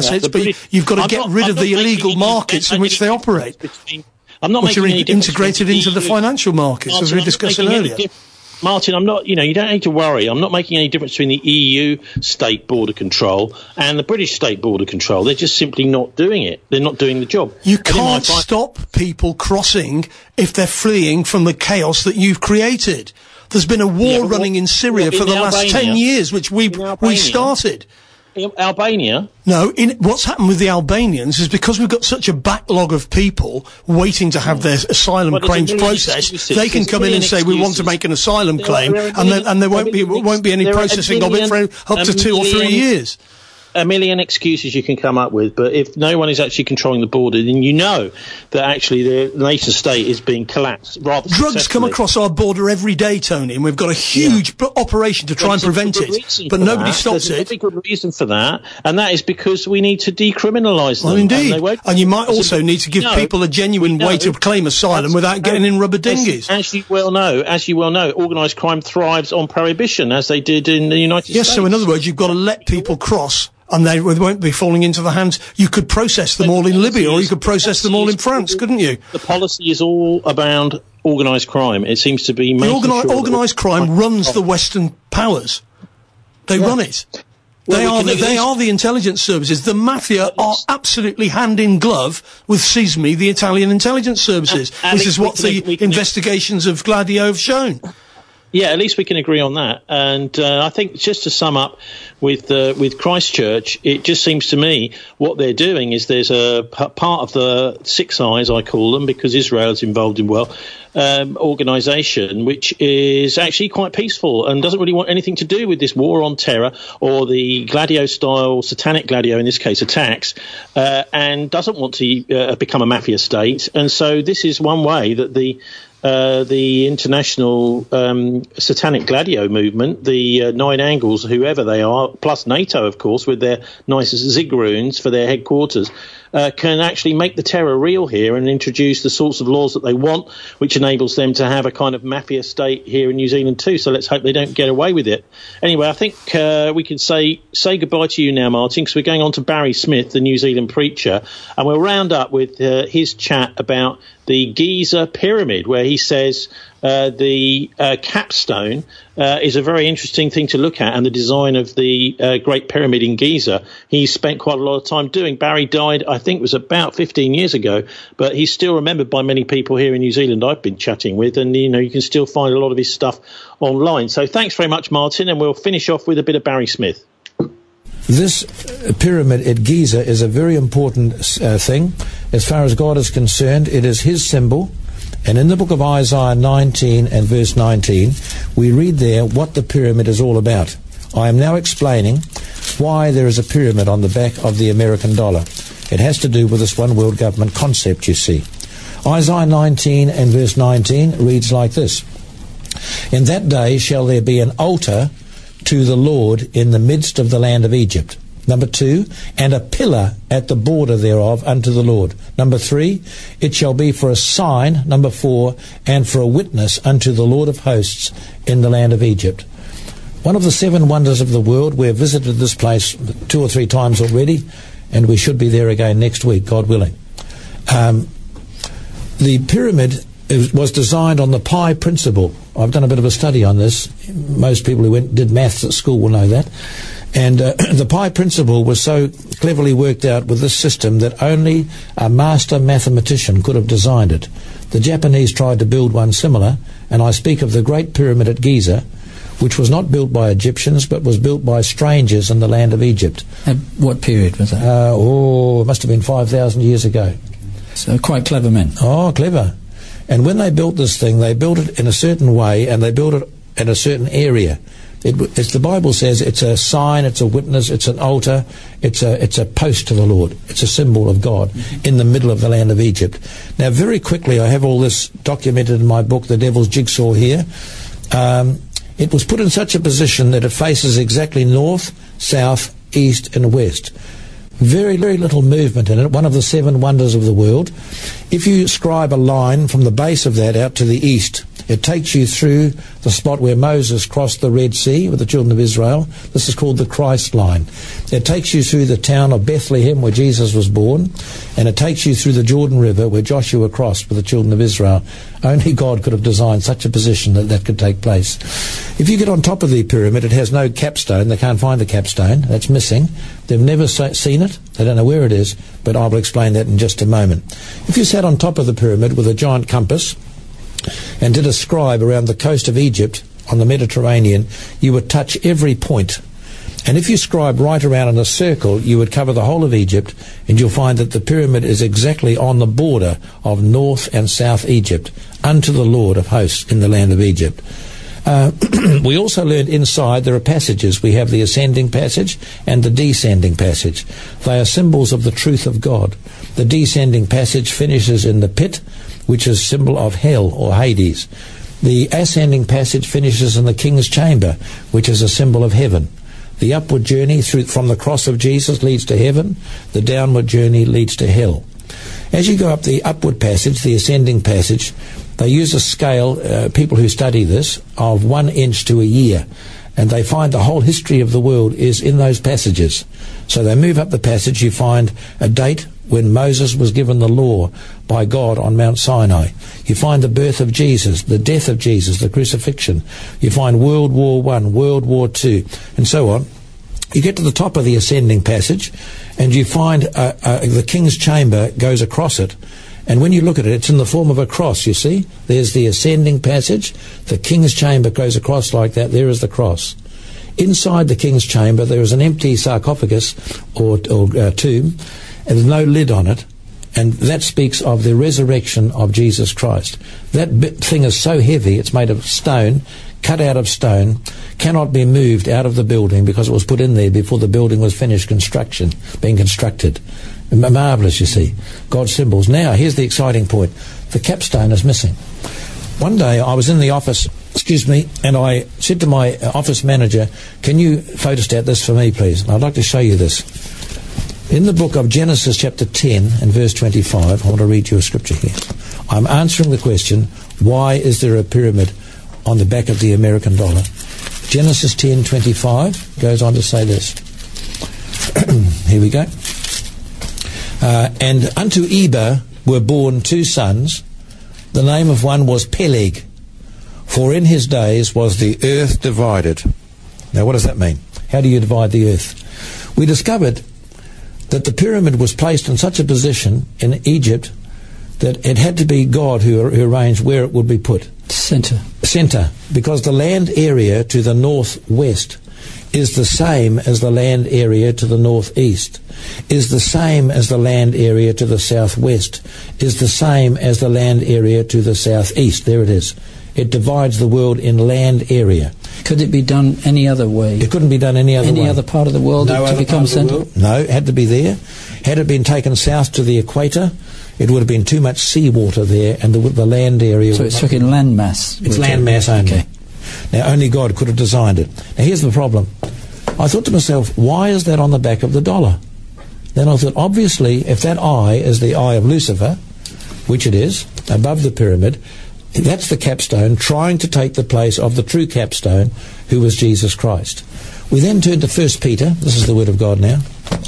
assets, that. but British, you've got to I'm get not, rid I'm of not the illegal any, markets in which they operate, between, I'm not which making are any integrated into the E U. financial markets, Martin, as we were I'm not discussing making any earlier. diff- Martin, I'm not, you know, you don't need to worry. I'm not making any difference between the E U state border control and the British state border control. They're just simply not doing it. They're not doing the job. You And in my can't fi- stop people crossing if they're fleeing from the chaos that you've created. There's been a war Yeah, but running what- in Syria what, for in the last Albania? ten years, which we we Albania? started. In Albania? No, in, what's happened with the Albanians is because we've got such a backlog of people waiting to have their asylum Well, there's a claims million processed, excuses. they can There's a come in and million say we want to excuses. make an asylum There are- claim, there are a and then million- and there a won't be million won't be any there are a processing of it million- for up a to two or three million- years. A million excuses you can come up with, but if no one is actually controlling the border, then you know that actually the nation state is being collapsed rather Drugs come successfully. across our border every day, Tony, and we've got a huge p- operation to try and There's a prevent good it, reason but for nobody that. stops There's it. a very good reason for that, and that is because we need to decriminalise them. Well, indeed. And, they won't- And you might As a- also need to give No, people a genuine we way know. to claim asylum As- without getting in rubber dinghies. As, as you well know, as you well know, organised crime thrives on prohibition, as they did in the United Yes, States. so in other words, you've got to let people cross, and they won't be falling into the hands. You could process them all in Libya, or you could process them all in France, couldn't you? The policy is all around organised crime. It seems to be The making organi- sure that- organised crime runs the Western powers. They Yeah. run it. Well, they we are can the, at they least- are the intelligence services. The mafia are absolutely hand in glove with SISMI, the Italian intelligence services, At- at which least is we what can- the we can- investigations of Gladio have shown. Yeah, at least we can agree on that. And uh, I think just to sum up with uh, with Christchurch, it just seems to me what they're doing is there's a p- part of the Six Eyes, I call them, because Israel is involved in well, um, organisation, which is actually quite peaceful and doesn't really want anything to do with this war on terror or the Gladio-style, satanic Gladio, in this case, attacks, uh, and doesn't want to uh, become a mafia state. And so this is one way that the Uh, the international um, satanic Gladio movement, the uh, Nine Angles, whoever they are, plus NATO, of course, with their nice Zigrunes for their headquarters, uh, can actually make the terror real here and introduce the sorts of laws that they want, which enables them to have a kind of mafia state here in New Zealand too. So let's hope they don't get away with it. Anyway, I think uh, we can say say goodbye to you now, Martin, because we're going on to Barry Smith, the New Zealand preacher, and we'll round up with uh, his chat about the Giza Pyramid, where he says uh, the uh, capstone uh, is a very interesting thing to look at, and the design of the uh, Great Pyramid in Giza, he spent quite a lot of time doing. Barry died, I think, it was about fifteen years ago, but he's still remembered by many people here in New Zealand I've been chatting with, and, you know, you can still find a lot of his stuff online. So thanks very much, Martin, and we'll finish off with a bit of Barry Smith. This pyramid at Giza is a very important uh, thing. As far as God is concerned, it is his symbol. And in the book of Isaiah nineteen and verse nineteen, we read there what the pyramid is all about. I am now explaining why there is a pyramid on the back of the American dollar. It has to do with this one world government concept, you see. Isaiah nineteen and verse nineteen reads like this. In that day shall there be an altar to the Lord in the midst of the land of Egypt. Number two, and a pillar at the border thereof unto the Lord. Number three, it shall be for a sign. Number four, and for a witness unto the Lord of hosts in the land of Egypt. One of the seven wonders of the world. We have visited this place two or three times already, and we should be there again next week, God willing. Um, the pyramid was designed on the pi principle. I've done a bit of a study on this. Most people who went did maths at school will know that. And uh, the pi principle was so cleverly worked out with this system that only a master mathematician could have designed it. The Japanese tried to build one similar, and I speak of the Great Pyramid at Giza, which was not built by Egyptians, but was built by strangers in the land of Egypt. At what period was that? Uh, oh, it must have been five thousand years ago. So quite clever men. Oh, clever. And when they built this thing, they built it in a certain way, and they built it in a certain area. It, as the Bible says, it's a sign, it's a witness, it's an altar, it's a it's a post to the Lord. It's a symbol of God mm-hmm. in the middle of the land of Egypt. Now, very quickly, I have all this documented in my book, The Devil's Jigsaw, here. Um, it was put in such a position that it faces exactly north, south, east, and west. Very, very little movement in it, one of the seven wonders of the world. If you scribe a line from the base of that out to the east, It takes you through the spot where Moses crossed the Red Sea with the children of Israel. This is called the Christ line. It takes you through the town of Bethlehem where Jesus was born, and it takes you through the Jordan River where Joshua crossed with the children of Israel. Only God could have designed such a position that that could take place. If you get on top of the pyramid, it has no capstone. They can't find the capstone. That's missing. They've never seen it. They don't know where it is, but I will explain that in just a moment. If you sat on top of the pyramid with a giant compass and did a scribe around the coast of Egypt on the Mediterranean, you would touch every point. And if you scribe right around in a circle, you would cover the whole of Egypt, and you'll find that the pyramid is exactly on the border of North and South Egypt, unto the Lord of hosts in the land of Egypt. Uh, we also learned inside there are passages. We have the ascending passage and the descending passage. They are symbols of the truth of God. The descending passage finishes in the pit, which is symbol of hell or Hades. The ascending passage finishes in the king's chamber, which is a symbol of heaven. The upward journey through from the cross of Jesus leads to heaven. The downward journey leads to hell. As you go up the upward passage, the ascending passage, they use a scale, uh, people who study this, of one inch to a year. And they find the whole history of the world is in those passages. So they move up the passage, you find a date when Moses was given the law by God on Mount Sinai. You find the birth of Jesus, the death of Jesus, the crucifixion. You find World War One, World War Two, and so on. You get to the top of the ascending passage, and you find uh, uh, the king's chamber goes across it. And when you look at it, it's in the form of a cross, you see. There's the ascending passage. The king's chamber goes across like that. There is the cross. Inside the king's chamber, there is an empty sarcophagus or, or uh, tomb, and there's no lid on it. And that speaks of the resurrection of Jesus Christ. That bit thing is so heavy, it's made of stone, cut out of stone, cannot be moved out of the building because it was put in there before the building was finished construction, being constructed. Marvellous, you see. God's symbols. Now, here's the exciting point. The capstone is missing. One day I was in the office, excuse me, and I said to my office manager, can you photostat this for me, please? And I'd like to show you this. In the book of Genesis chapter ten and verse twenty-five, I want to read you a scripture here. I'm answering the question, why is there a pyramid on the back of the American dollar? Genesis ten twenty-five goes on to say this. Here we go. Uh, and unto Eber were born two sons. The name of one was Peleg, for in his days was the earth divided. Now what does that mean? How do you divide the earth? We discovered that the pyramid was placed in such a position in Egypt that it had to be God who, who arranged where it would be put. Centre. Centre, because the land area to the northwest is the same as the land area to the northeast, is the same as the land area to the southwest, is the same as the land area to the southeast. There it is. It divides the world in land area. Could it be done any other way? It couldn't be done any other any way. Any other part of the world no to become centre? No, it had to be there. Had it been taken south to the equator, it would have been too much seawater there, and the, the land area... So it's talking land mass? It's land mass only. Okay. Now, only God could have designed it. Now, here's the problem. I thought to myself, why is that on the back of the dollar? Then I thought, obviously, if that eye is the eye of Lucifer, which it is, above the pyramid, that's the capstone trying to take the place of the true capstone, who was Jesus Christ. We then turn to First Peter. This is the Word of God now,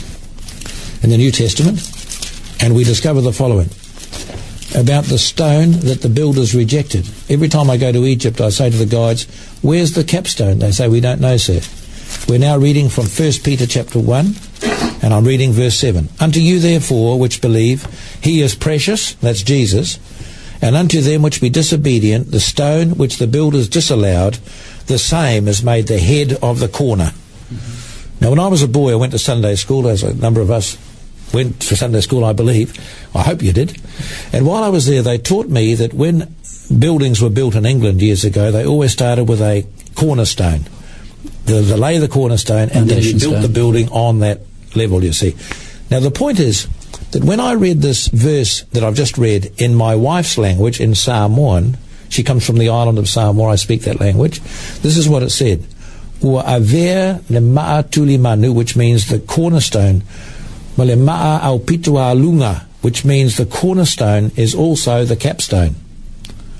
in the New Testament, and we discover the following about the stone that the builders rejected. Every time I go to Egypt, I say to the guides, where's the capstone? They say, we don't know, sir. We're now reading from First Peter chapter one, and I'm reading verse seven. Unto you therefore which believe, he is precious, that's Jesus, and unto them which be disobedient, the stone which the builders disallowed, the same is made the head of the corner. Mm-hmm. Now, when I was a boy, I went to Sunday school, as a number of us went to Sunday school, I believe. I hope you did. And while I was there, they taught me that when buildings were built in England years ago, they always started with a cornerstone. They lay the cornerstone, and then you built the building on that level, you see. Now, the point is that when I read this verse that I've just read in my wife's language, in Samoan, she comes from the island of Samoa, I speak that language, this is what it said. Ua aver le maa tuli manu, which means the cornerstone, ma le maa au pitua lunga, which means the cornerstone is also the capstone.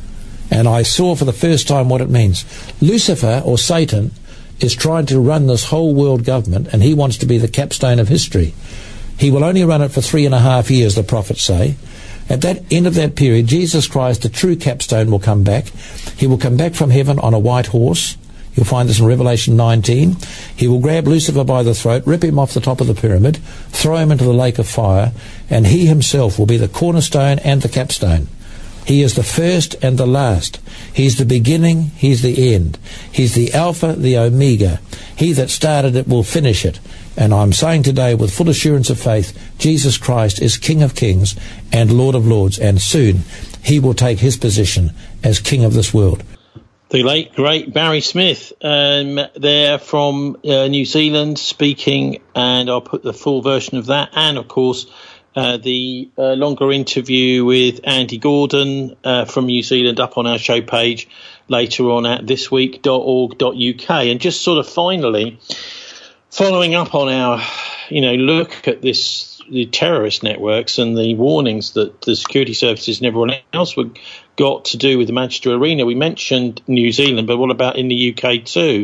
And I saw for the first time what it means. Lucifer, or Satan, is trying to run this whole world government, and he wants to be the capstone of history. He will only run it for three and a half years, the prophets say. At that end of that period, Jesus Christ, the true capstone, will come back. He will come back from heaven on a white horse. You'll find this in Revelation nineteen. He will grab Lucifer by the throat, rip him off the top of the pyramid, throw him into the lake of fire, and he himself will be the cornerstone and the capstone. He is the first and the last. He's the beginning, he's the end. He's the Alpha, the Omega. He that started it will finish it. And I'm saying today with full assurance of faith, Jesus Christ is King of Kings and Lord of Lords, and soon he will take his position as King of this world. The late, great Barry Smith, um, there from uh, New Zealand speaking, and I'll put the full version of that, and of course uh, the uh, longer interview with Andy Gordon uh, from New Zealand up on our show page later on at this week dot org dot U K. And just sort of finally, following up on our, you know, look at this, the terrorist networks and the warnings that the security services and everyone else were got to do with the Manchester Arena. We mentioned New Zealand, but what about in the U K too?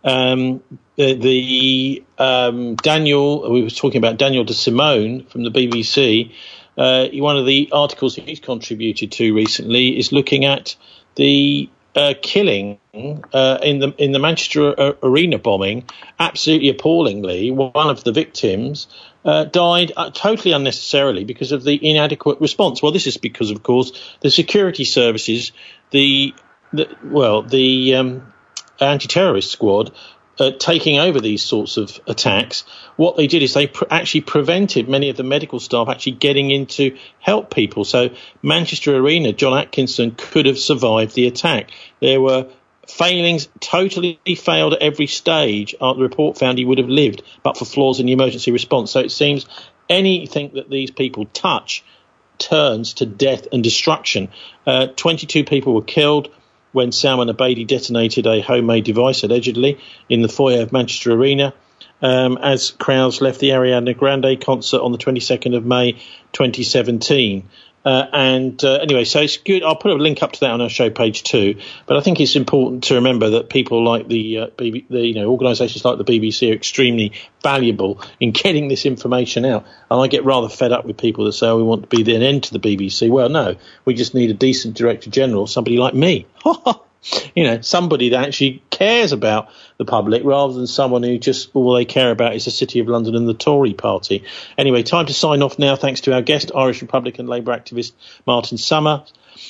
Um, the, the um, Daniel, we were talking about Daniel de Simone from the B B C. Uh, one of the articles he's contributed to recently is looking at the uh, killing uh, in the in the Manchester a- Arena bombing. Absolutely appallingly, one of the victims Uh, died uh, totally unnecessarily because of the inadequate response. Well, this is because, of course, the security services, the, the well, the um, anti-terrorist squad uh, taking over these sorts of attacks, what they did is they pr- actually prevented many of the medical staff actually getting in to help people. So Manchester Arena, John Atkinson could have survived the attack. There were failings, totally failed at every stage. Uh, the report found he would have lived, but for flaws in the emergency response. So it seems anything that these people touch turns to death and destruction. Uh, twenty-two people were killed when Salman Abedi detonated a homemade device, allegedly, in the foyer of Manchester Arena, um, as crowds left the Ariana Grande concert on the twenty-second of May, twenty seventeen. Uh, and uh, anyway, so it's good. I'll put a link up to that on our show page too. But I think it's important to remember that people like the, uh, B B, the you know, organisations like the B B C are extremely valuable in getting this information out. And I get rather fed up with people that say, "Oh, we want to be an end to the B B C." Well, no, we just need a decent director general, somebody like me. You know, somebody that actually cares about the public rather than someone who just all they care about is the City of London and the Tory party. Anyway, time to sign off now. Thanks to our guest, Irish Republican Labour activist Martin Summer,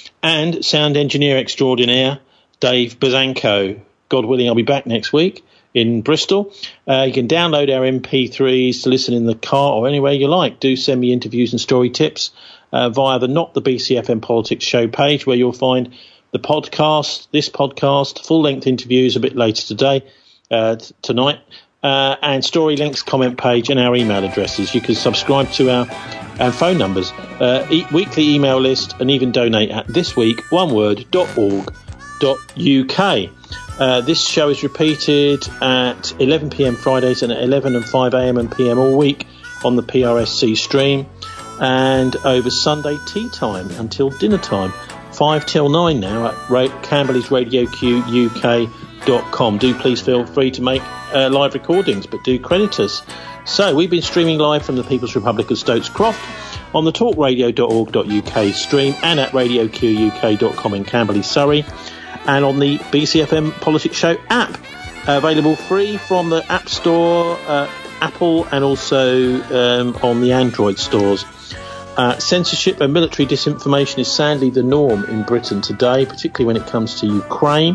and sound engineer extraordinaire Dave Bazanko. God willing, I'll be back next week in Bristol. Uh, you can download our M P threes to listen in the car or anywhere you like. Do send me interviews and story tips uh, via the Not the B C F M Politics show page, where you'll find the podcast, this podcast, full-length interviews a bit later today, uh, t- tonight, uh, and story links, comment page, and our email addresses. You can subscribe to our, our phone numbers, uh, e- weekly email list, and even donate at thisweek one word dot org dot U K. Uh, this show is repeated at eleven p.m. Fridays and at eleven and five a.m. and p m all week on the P R S C stream, and over Sunday tea time until dinner time. five till nine now at Ra- Camberley's Radio Q U K dot com. Do please feel free to make uh, live recordings, but do credit us. So we've been streaming live from the People's Republic of Stokes Croft on the talk radio dot org dot U K stream and at radio q u k dot com in Camberley, Surrey, and on the B C F M Politics Show app, uh, available free from the App Store, uh, Apple, and also um, on the Android stores. Uh, censorship and military disinformation is sadly the norm in Britain today, particularly when it comes to Ukraine.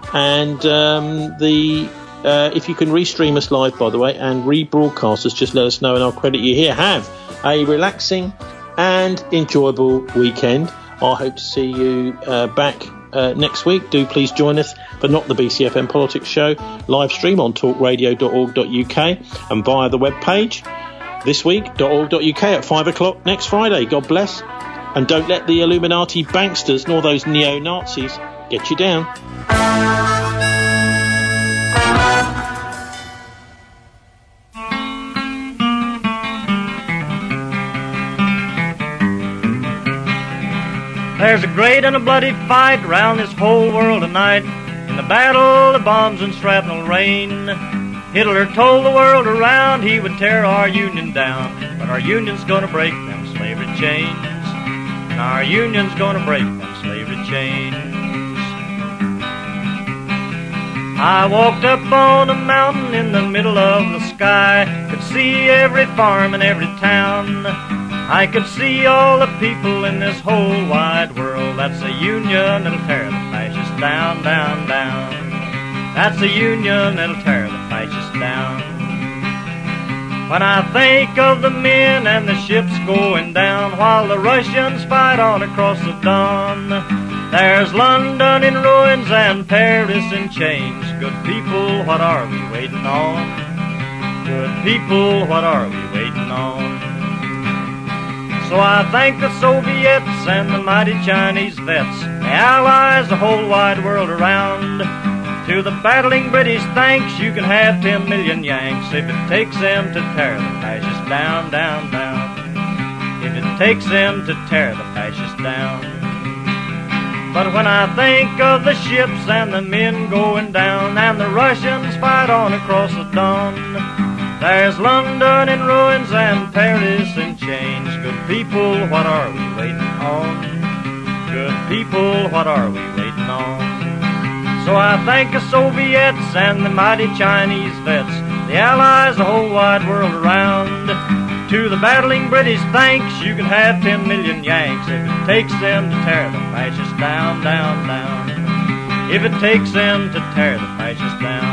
And um, the uh, if you can restream us live, by the way, and rebroadcast us, just let us know and I'll credit you here. Have a relaxing and enjoyable weekend. I hope to see you uh, back uh, next week. Do please join us for Not the B C F M Politics Show live stream on talk radio dot org dot U K and via the webpage this week dot org dot U K at five o'clock next Friday. God bless. And don't let the Illuminati banksters nor those neo-Nazis get you down. There's a great and a bloody fight round this whole world tonight. In the battle, the bombs and shrapnel rain. Hitler told the world around he would tear our union down, but our union's gonna break them slavery chains. And our union's gonna break them slavery chains. I walked up on a mountain in the middle of the sky, could see every farm and every town. I could see all the people in this whole wide world. That's a union that'll tear the fascists down, down, down. That's a union that'll tear the fascists down. When I think of the men and the ships going down while the Russians fight on across the Don, there's London in ruins and Paris in chains. Good people, what are we waiting on? Good people, what are we waiting on? So I thank the Soviets and the mighty Chinese vets, the Allies, the whole wide world around. To the battling British, thanks, you can have ten million Yanks if it takes them to tear the fascists down, down, down. If it takes them to tear the fascists down. But when I think of the ships and the men going down and the Russians fight on across the Don, there's London in ruins and Paris in chains. Good people, what are we waiting on? Good people, what are we waiting on? So I thank the Soviets and the mighty Chinese vets, the Allies, the whole wide world around. To the battling British, thanks, you can have ten million Yanks if it takes them to tear the fascists down, down, down. If it takes them to tear the fascists down.